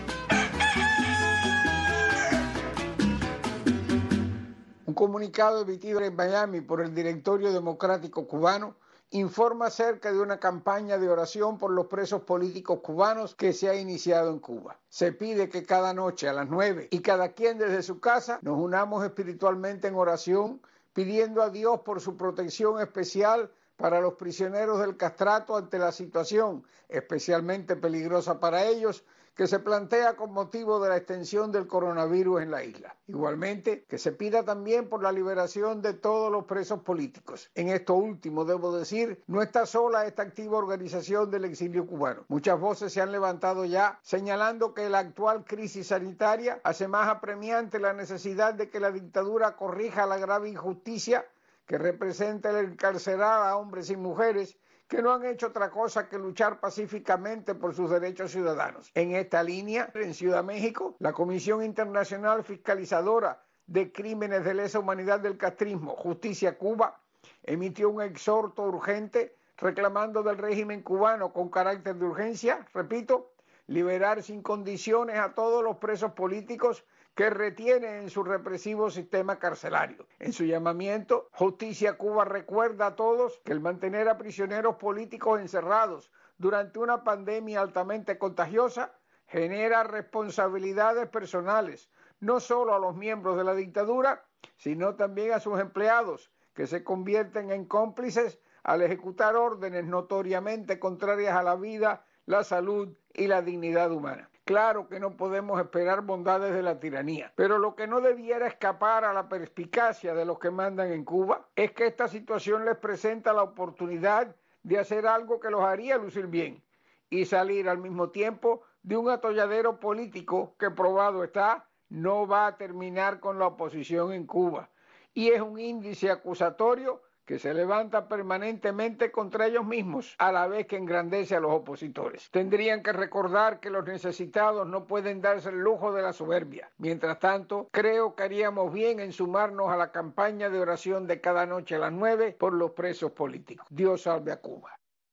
Speaker 7: Un comunicado emitido en Miami por el Directorio Democrático Cubano informa acerca de una campaña de oración por los presos políticos cubanos que se ha iniciado en Cuba. Se pide que cada noche a las 9 y cada quien desde su casa nos unamos espiritualmente en oración, pidiendo a Dios por su protección especial para los prisioneros del castrato ante la situación especialmente peligrosa para ellos que se plantea con motivo de la extensión del coronavirus en la isla. Igualmente, que se pida también por la liberación de todos los presos políticos. En esto último, debo decir, no está sola esta activa organización del exilio cubano. Muchas voces se han levantado ya señalando que la actual crisis sanitaria hace más apremiante la necesidad de que la dictadura corrija la grave injusticia que representa el encarcelar a hombres y mujeres que no han hecho otra cosa que luchar pacíficamente por sus derechos ciudadanos. En esta línea, en Ciudad México, la Comisión Internacional Fiscalizadora de Crímenes de Lesa Humanidad del Castrismo, Justicia Cuba, emitió un exhorto urgente reclamando del régimen cubano con carácter de urgencia, repito, liberar sin condiciones a todos los presos políticos que retiene en su represivo sistema carcelario. En su llamamiento, Justicia Cuba recuerda a todos que el mantener a prisioneros políticos encerrados durante una pandemia altamente contagiosa genera responsabilidades personales, no solo a los miembros de la dictadura, sino también a sus empleados, que se convierten en cómplices al ejecutar órdenes notoriamente contrarias a la vida, la salud y la dignidad humana. Claro que no podemos esperar bondades de la tiranía, pero lo que no debiera escapar a la perspicacia de los que mandan en Cuba es que esta situación les presenta la oportunidad de hacer algo que los haría lucir bien y salir al mismo tiempo de un atolladero político que, probado está, no va a terminar con la oposición en Cuba. Y es un índice acusatorio que se levanta permanentemente contra ellos mismos, a la vez que engrandece a los opositores. Tendrían que recordar que los necesitados no pueden darse el lujo de la soberbia. Mientras tanto, creo que haríamos bien en sumarnos a la campaña de oración de cada noche a las 9 por los presos políticos. Dios salve a Cuba.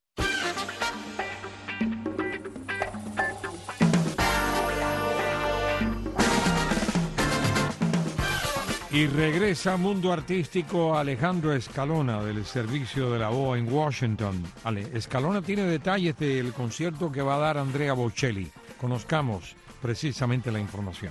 Speaker 2: Y regresa Mundo Artístico Alejandro Escalona del Servicio de la VOA en Washington. Escalona tiene detalles del concierto que va a dar Andrea Bocelli. Conozcamos precisamente la información.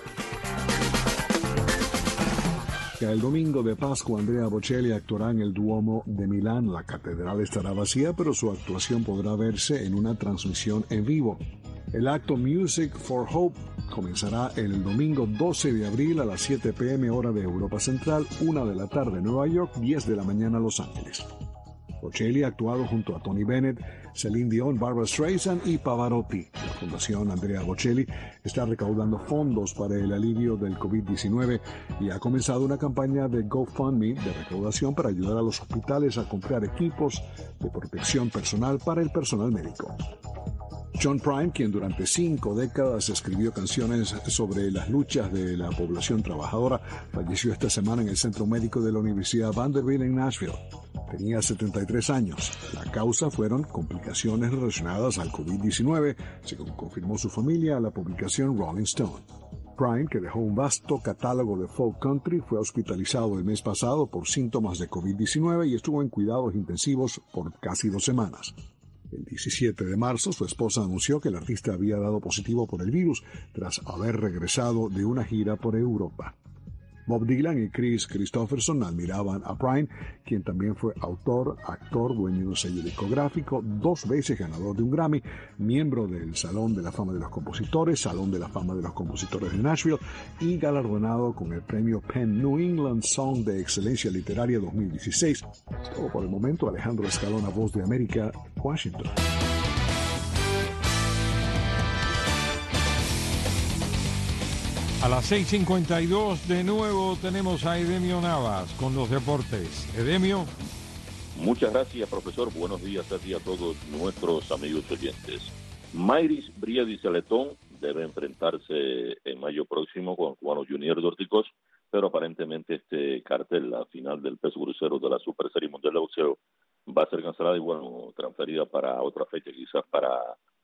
Speaker 9: El domingo de Pascua, Andrea Bocelli actuará en el Duomo de Milán. La catedral estará vacía, pero su actuación podrá verse en una transmisión en vivo. El acto Music for Hope comenzará el domingo 12 de abril a las 7 p.m. hora de Europa Central, 1 de la tarde Nueva York, 10 de la mañana Los Ángeles. Bocelli ha actuado junto a Tony Bennett, Celine Dion, Barbra Streisand y Pavarotti. La Fundación Andrea Bocelli está recaudando fondos para el alivio del COVID-19 y ha comenzado una campaña de GoFundMe de recaudación para ayudar a los hospitales a comprar equipos de protección personal para el personal médico. John Prine, quien durante 5 décadas escribió canciones sobre las luchas de la población trabajadora, falleció esta semana en el Centro Médico de la Universidad Vanderbilt en Nashville. Tenía 73 años. La causa fueron complicaciones relacionadas al COVID-19, según confirmó su familia a la publicación Rolling Stone. Prine, que dejó un vasto catálogo de folk country, fue hospitalizado el mes pasado por síntomas de COVID-19 y estuvo en cuidados intensivos por casi 2 semanas. El 17 de marzo, su esposa anunció que el artista había dado positivo por el virus tras haber regresado de una gira por Europa. Bob Dylan y Chris Christopherson admiraban a Prine, quien también fue autor, actor, dueño de un sello discográfico, 2 veces ganador de un Grammy, miembro del Salón de la Fama de los Compositores, Salón de la Fama de los Compositores de Nashville y galardonado con el premio Penn New England Song de Excelencia Literaria 2016. Es todo por el momento. Alejandro Escalona, Voz de América, Washington.
Speaker 2: A las 6:52 de nuevo tenemos a Edemio Navas con los deportes. Edemio.
Speaker 11: Muchas gracias, profesor. Buenos días a ti y a todos nuestros amigos oyentes. Mayris Briedis Letón debe enfrentarse en mayo próximo con Cubano Junior de Ortigoz, pero aparentemente este cartel, la final del peso crucero de la Super Serie Mundial de Boxeo, va a ser cancelada y transferida para otra fecha, quizás para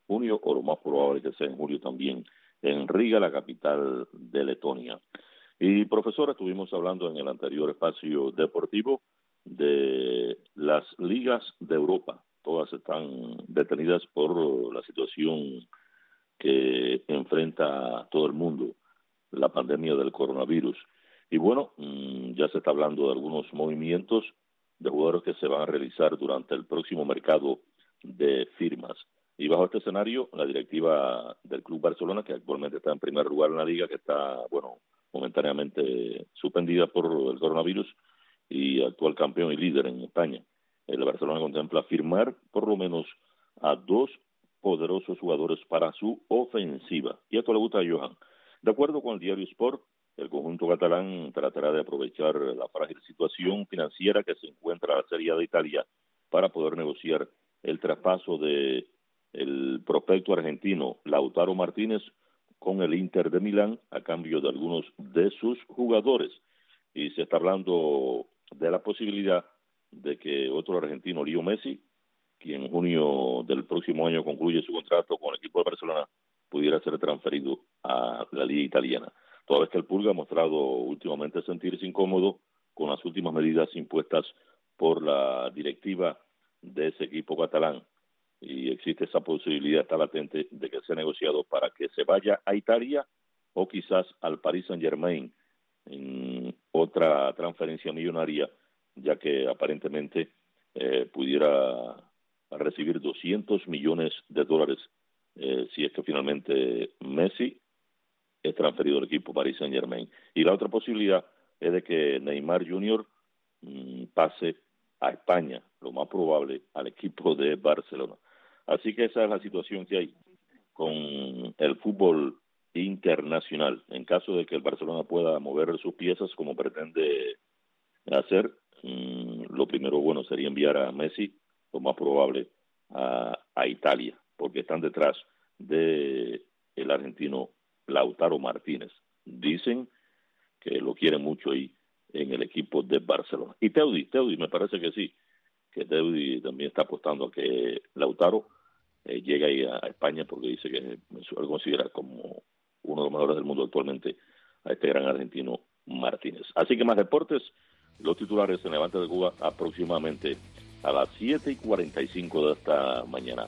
Speaker 11: junio, o lo más probable que sea en julio también, en Riga, la capital de Letonia. Y profesor, estuvimos hablando en el anterior espacio deportivo de las ligas de Europa. Todas están detenidas por la situación que enfrenta todo el mundo, la pandemia del coronavirus. Y bueno, ya se está hablando de algunos movimientos de jugadores que se van a realizar durante el próximo mercado de firmas. Y bajo este escenario, la directiva del Club Barcelona, que actualmente está en primer lugar en la liga, que está, bueno, momentáneamente suspendida por el coronavirus, y actual campeón y líder en España. El Barcelona contempla firmar por lo menos a 2 poderosos jugadores para su ofensiva. Y esto le gusta a Johan. De acuerdo con el diario Sport, el conjunto catalán tratará de aprovechar la frágil situación financiera que se encuentra la Serie A de Italia para poder negociar el traspaso de el prospecto argentino Lautaro Martínez con el Inter de Milán a cambio de algunos de sus jugadores. Y se está hablando de la posibilidad de que otro argentino, Leo Messi, quien en junio del próximo año concluye su contrato con el equipo de Barcelona, pudiera ser transferido a la liga italiana. Toda vez que el Pulga ha mostrado últimamente sentirse incómodo con las últimas medidas impuestas por la directiva de ese equipo catalán. Y existe esa posibilidad, está latente, de que sea negociado para que se vaya a Italia o quizás al Paris Saint-Germain en otra transferencia millonaria, ya que aparentemente pudiera recibir $200 millones si es que finalmente Messi es transferido al equipo Paris Saint-Germain. Y la otra posibilidad es de que Neymar Jr. pase a España, lo más probable al equipo de Barcelona. Así que esa es la situación que hay con el fútbol internacional. En caso de que el Barcelona pueda mover sus piezas como pretende hacer, lo primero bueno sería enviar a Messi, lo más probable a Italia, porque están detrás de el argentino Lautaro Martínez. Dicen que lo quieren mucho ahí en el equipo de Barcelona. Y Teudi, me parece que sí, que Teudi también está apostando a que Lautaro llegue ahí a España, porque dice que él considera como uno de los mejores del mundo actualmente a este gran argentino Martínez. Así que más deportes, los titulares en Levante de Cuba aproximadamente a las 7:45 de esta mañana.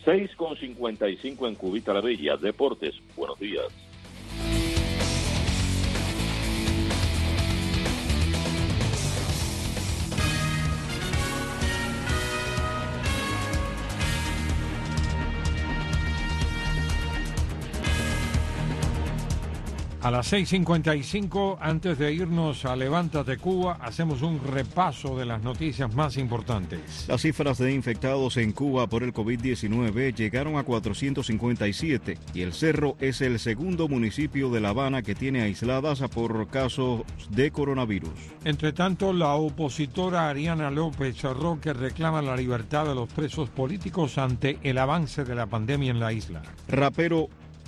Speaker 11: 6:55 en Cubita la Bella. Deportes, buenos días.
Speaker 2: A las 6:55, antes de irnos a Levántate Cuba, hacemos un repaso de las noticias más importantes.
Speaker 3: Las cifras de infectados en Cuba por el COVID-19 llegaron a 457 y El Cerro es el segundo municipio de La Habana que tiene aisladas por casos de coronavirus.
Speaker 2: Entre tanto, la opositora Ariana López Roque reclama la libertad de los presos políticos ante el avance de la pandemia en la isla.
Speaker 3: Rapero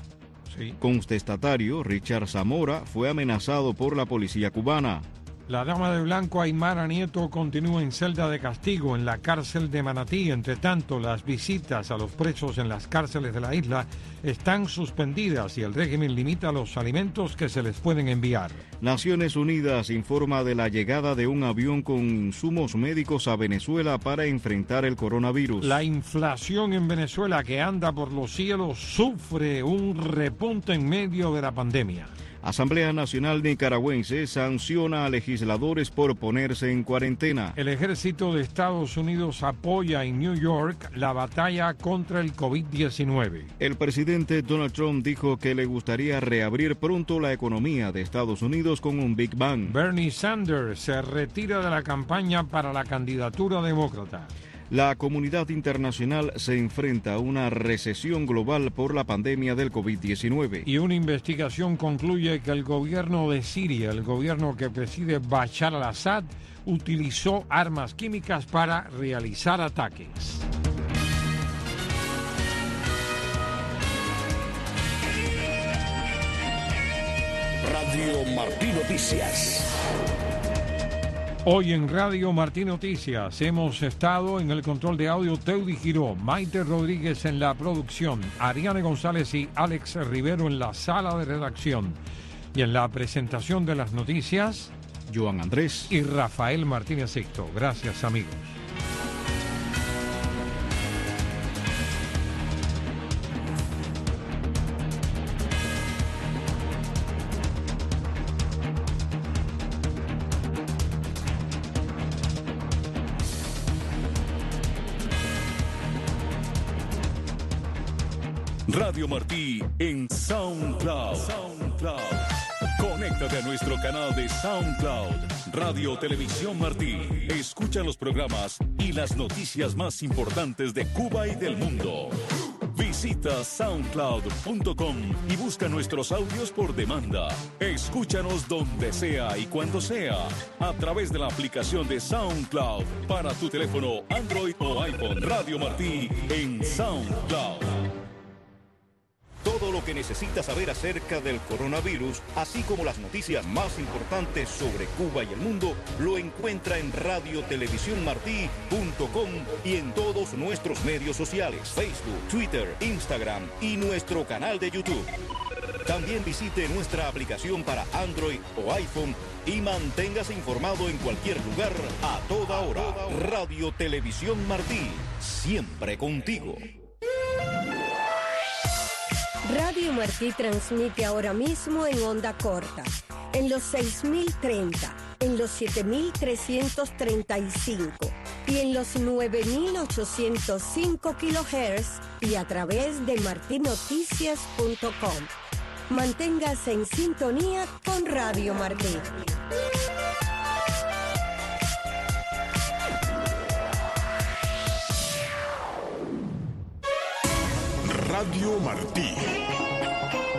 Speaker 3: contestatario Richard Zamora fue amenazado por la policía cubana.
Speaker 2: La dama de blanco Aymara Nieto continúa en celda de castigo en la cárcel de Manatí. Entre tanto, las visitas a los presos en las cárceles de la isla están suspendidas y el régimen limita los alimentos que se les pueden enviar.
Speaker 3: Naciones Unidas informa de la llegada de un avión con insumos médicos a Venezuela para enfrentar el coronavirus.
Speaker 2: La inflación en Venezuela, que anda por los cielos, sufre un repunte en medio de la pandemia.
Speaker 3: Asamblea Nacional Nicaragüense sanciona a legisladores por ponerse en cuarentena.
Speaker 2: El ejército de Estados Unidos apoya en New York la batalla contra el COVID-19.
Speaker 3: El presidente Donald Trump dijo que le gustaría reabrir pronto la economía de Estados Unidos con un Big Bang.
Speaker 2: Bernie Sanders se retira de la campaña para la candidatura demócrata.
Speaker 3: La comunidad internacional se enfrenta a una recesión global por la pandemia del COVID-19.
Speaker 2: Y una investigación concluye que el gobierno de Siria, el gobierno que preside Bashar al-Assad, utilizó armas químicas para realizar ataques.
Speaker 14: Radio Martí Noticias.
Speaker 2: Hoy en Radio Martí Noticias hemos estado en el control de audio Teudi Giró, Maite Rodríguez en la producción, Ariane González y Alex Rivero en la sala de redacción. Y en la presentación de las noticias,
Speaker 3: Joan Andrés
Speaker 2: y Rafael Martínez Sixto. Gracias, amigos.
Speaker 6: Radio Martí en SoundCloud. Conéctate a nuestro canal de SoundCloud, Radio Televisión Martí. Escucha los programas y las noticias más importantes de Cuba y del mundo. Visita soundcloud.com y busca nuestros audios por demanda. Escúchanos donde sea y cuando sea, a través de la aplicación de SoundCloud para tu teléfono Android o iPhone. Radio Martí en SoundCloud.
Speaker 3: Todo lo que necesitas saber acerca del coronavirus, así como las noticias más importantes sobre Cuba y el mundo, lo encuentra en radiotelevisiónmartí.com y en todos nuestros medios sociales, Facebook, Twitter, Instagram y nuestro canal de YouTube. También visite nuestra aplicación para Android o iPhone y manténgase informado en cualquier lugar, a toda hora. Radio Televisión Martí, siempre contigo.
Speaker 12: Radio Martí transmite ahora mismo en onda corta, en los 6030, en los 7335 y en los 9805 kHz y a través de martinoticias.com. Manténgase en sintonía con Radio Martí.
Speaker 1: Radio Martí.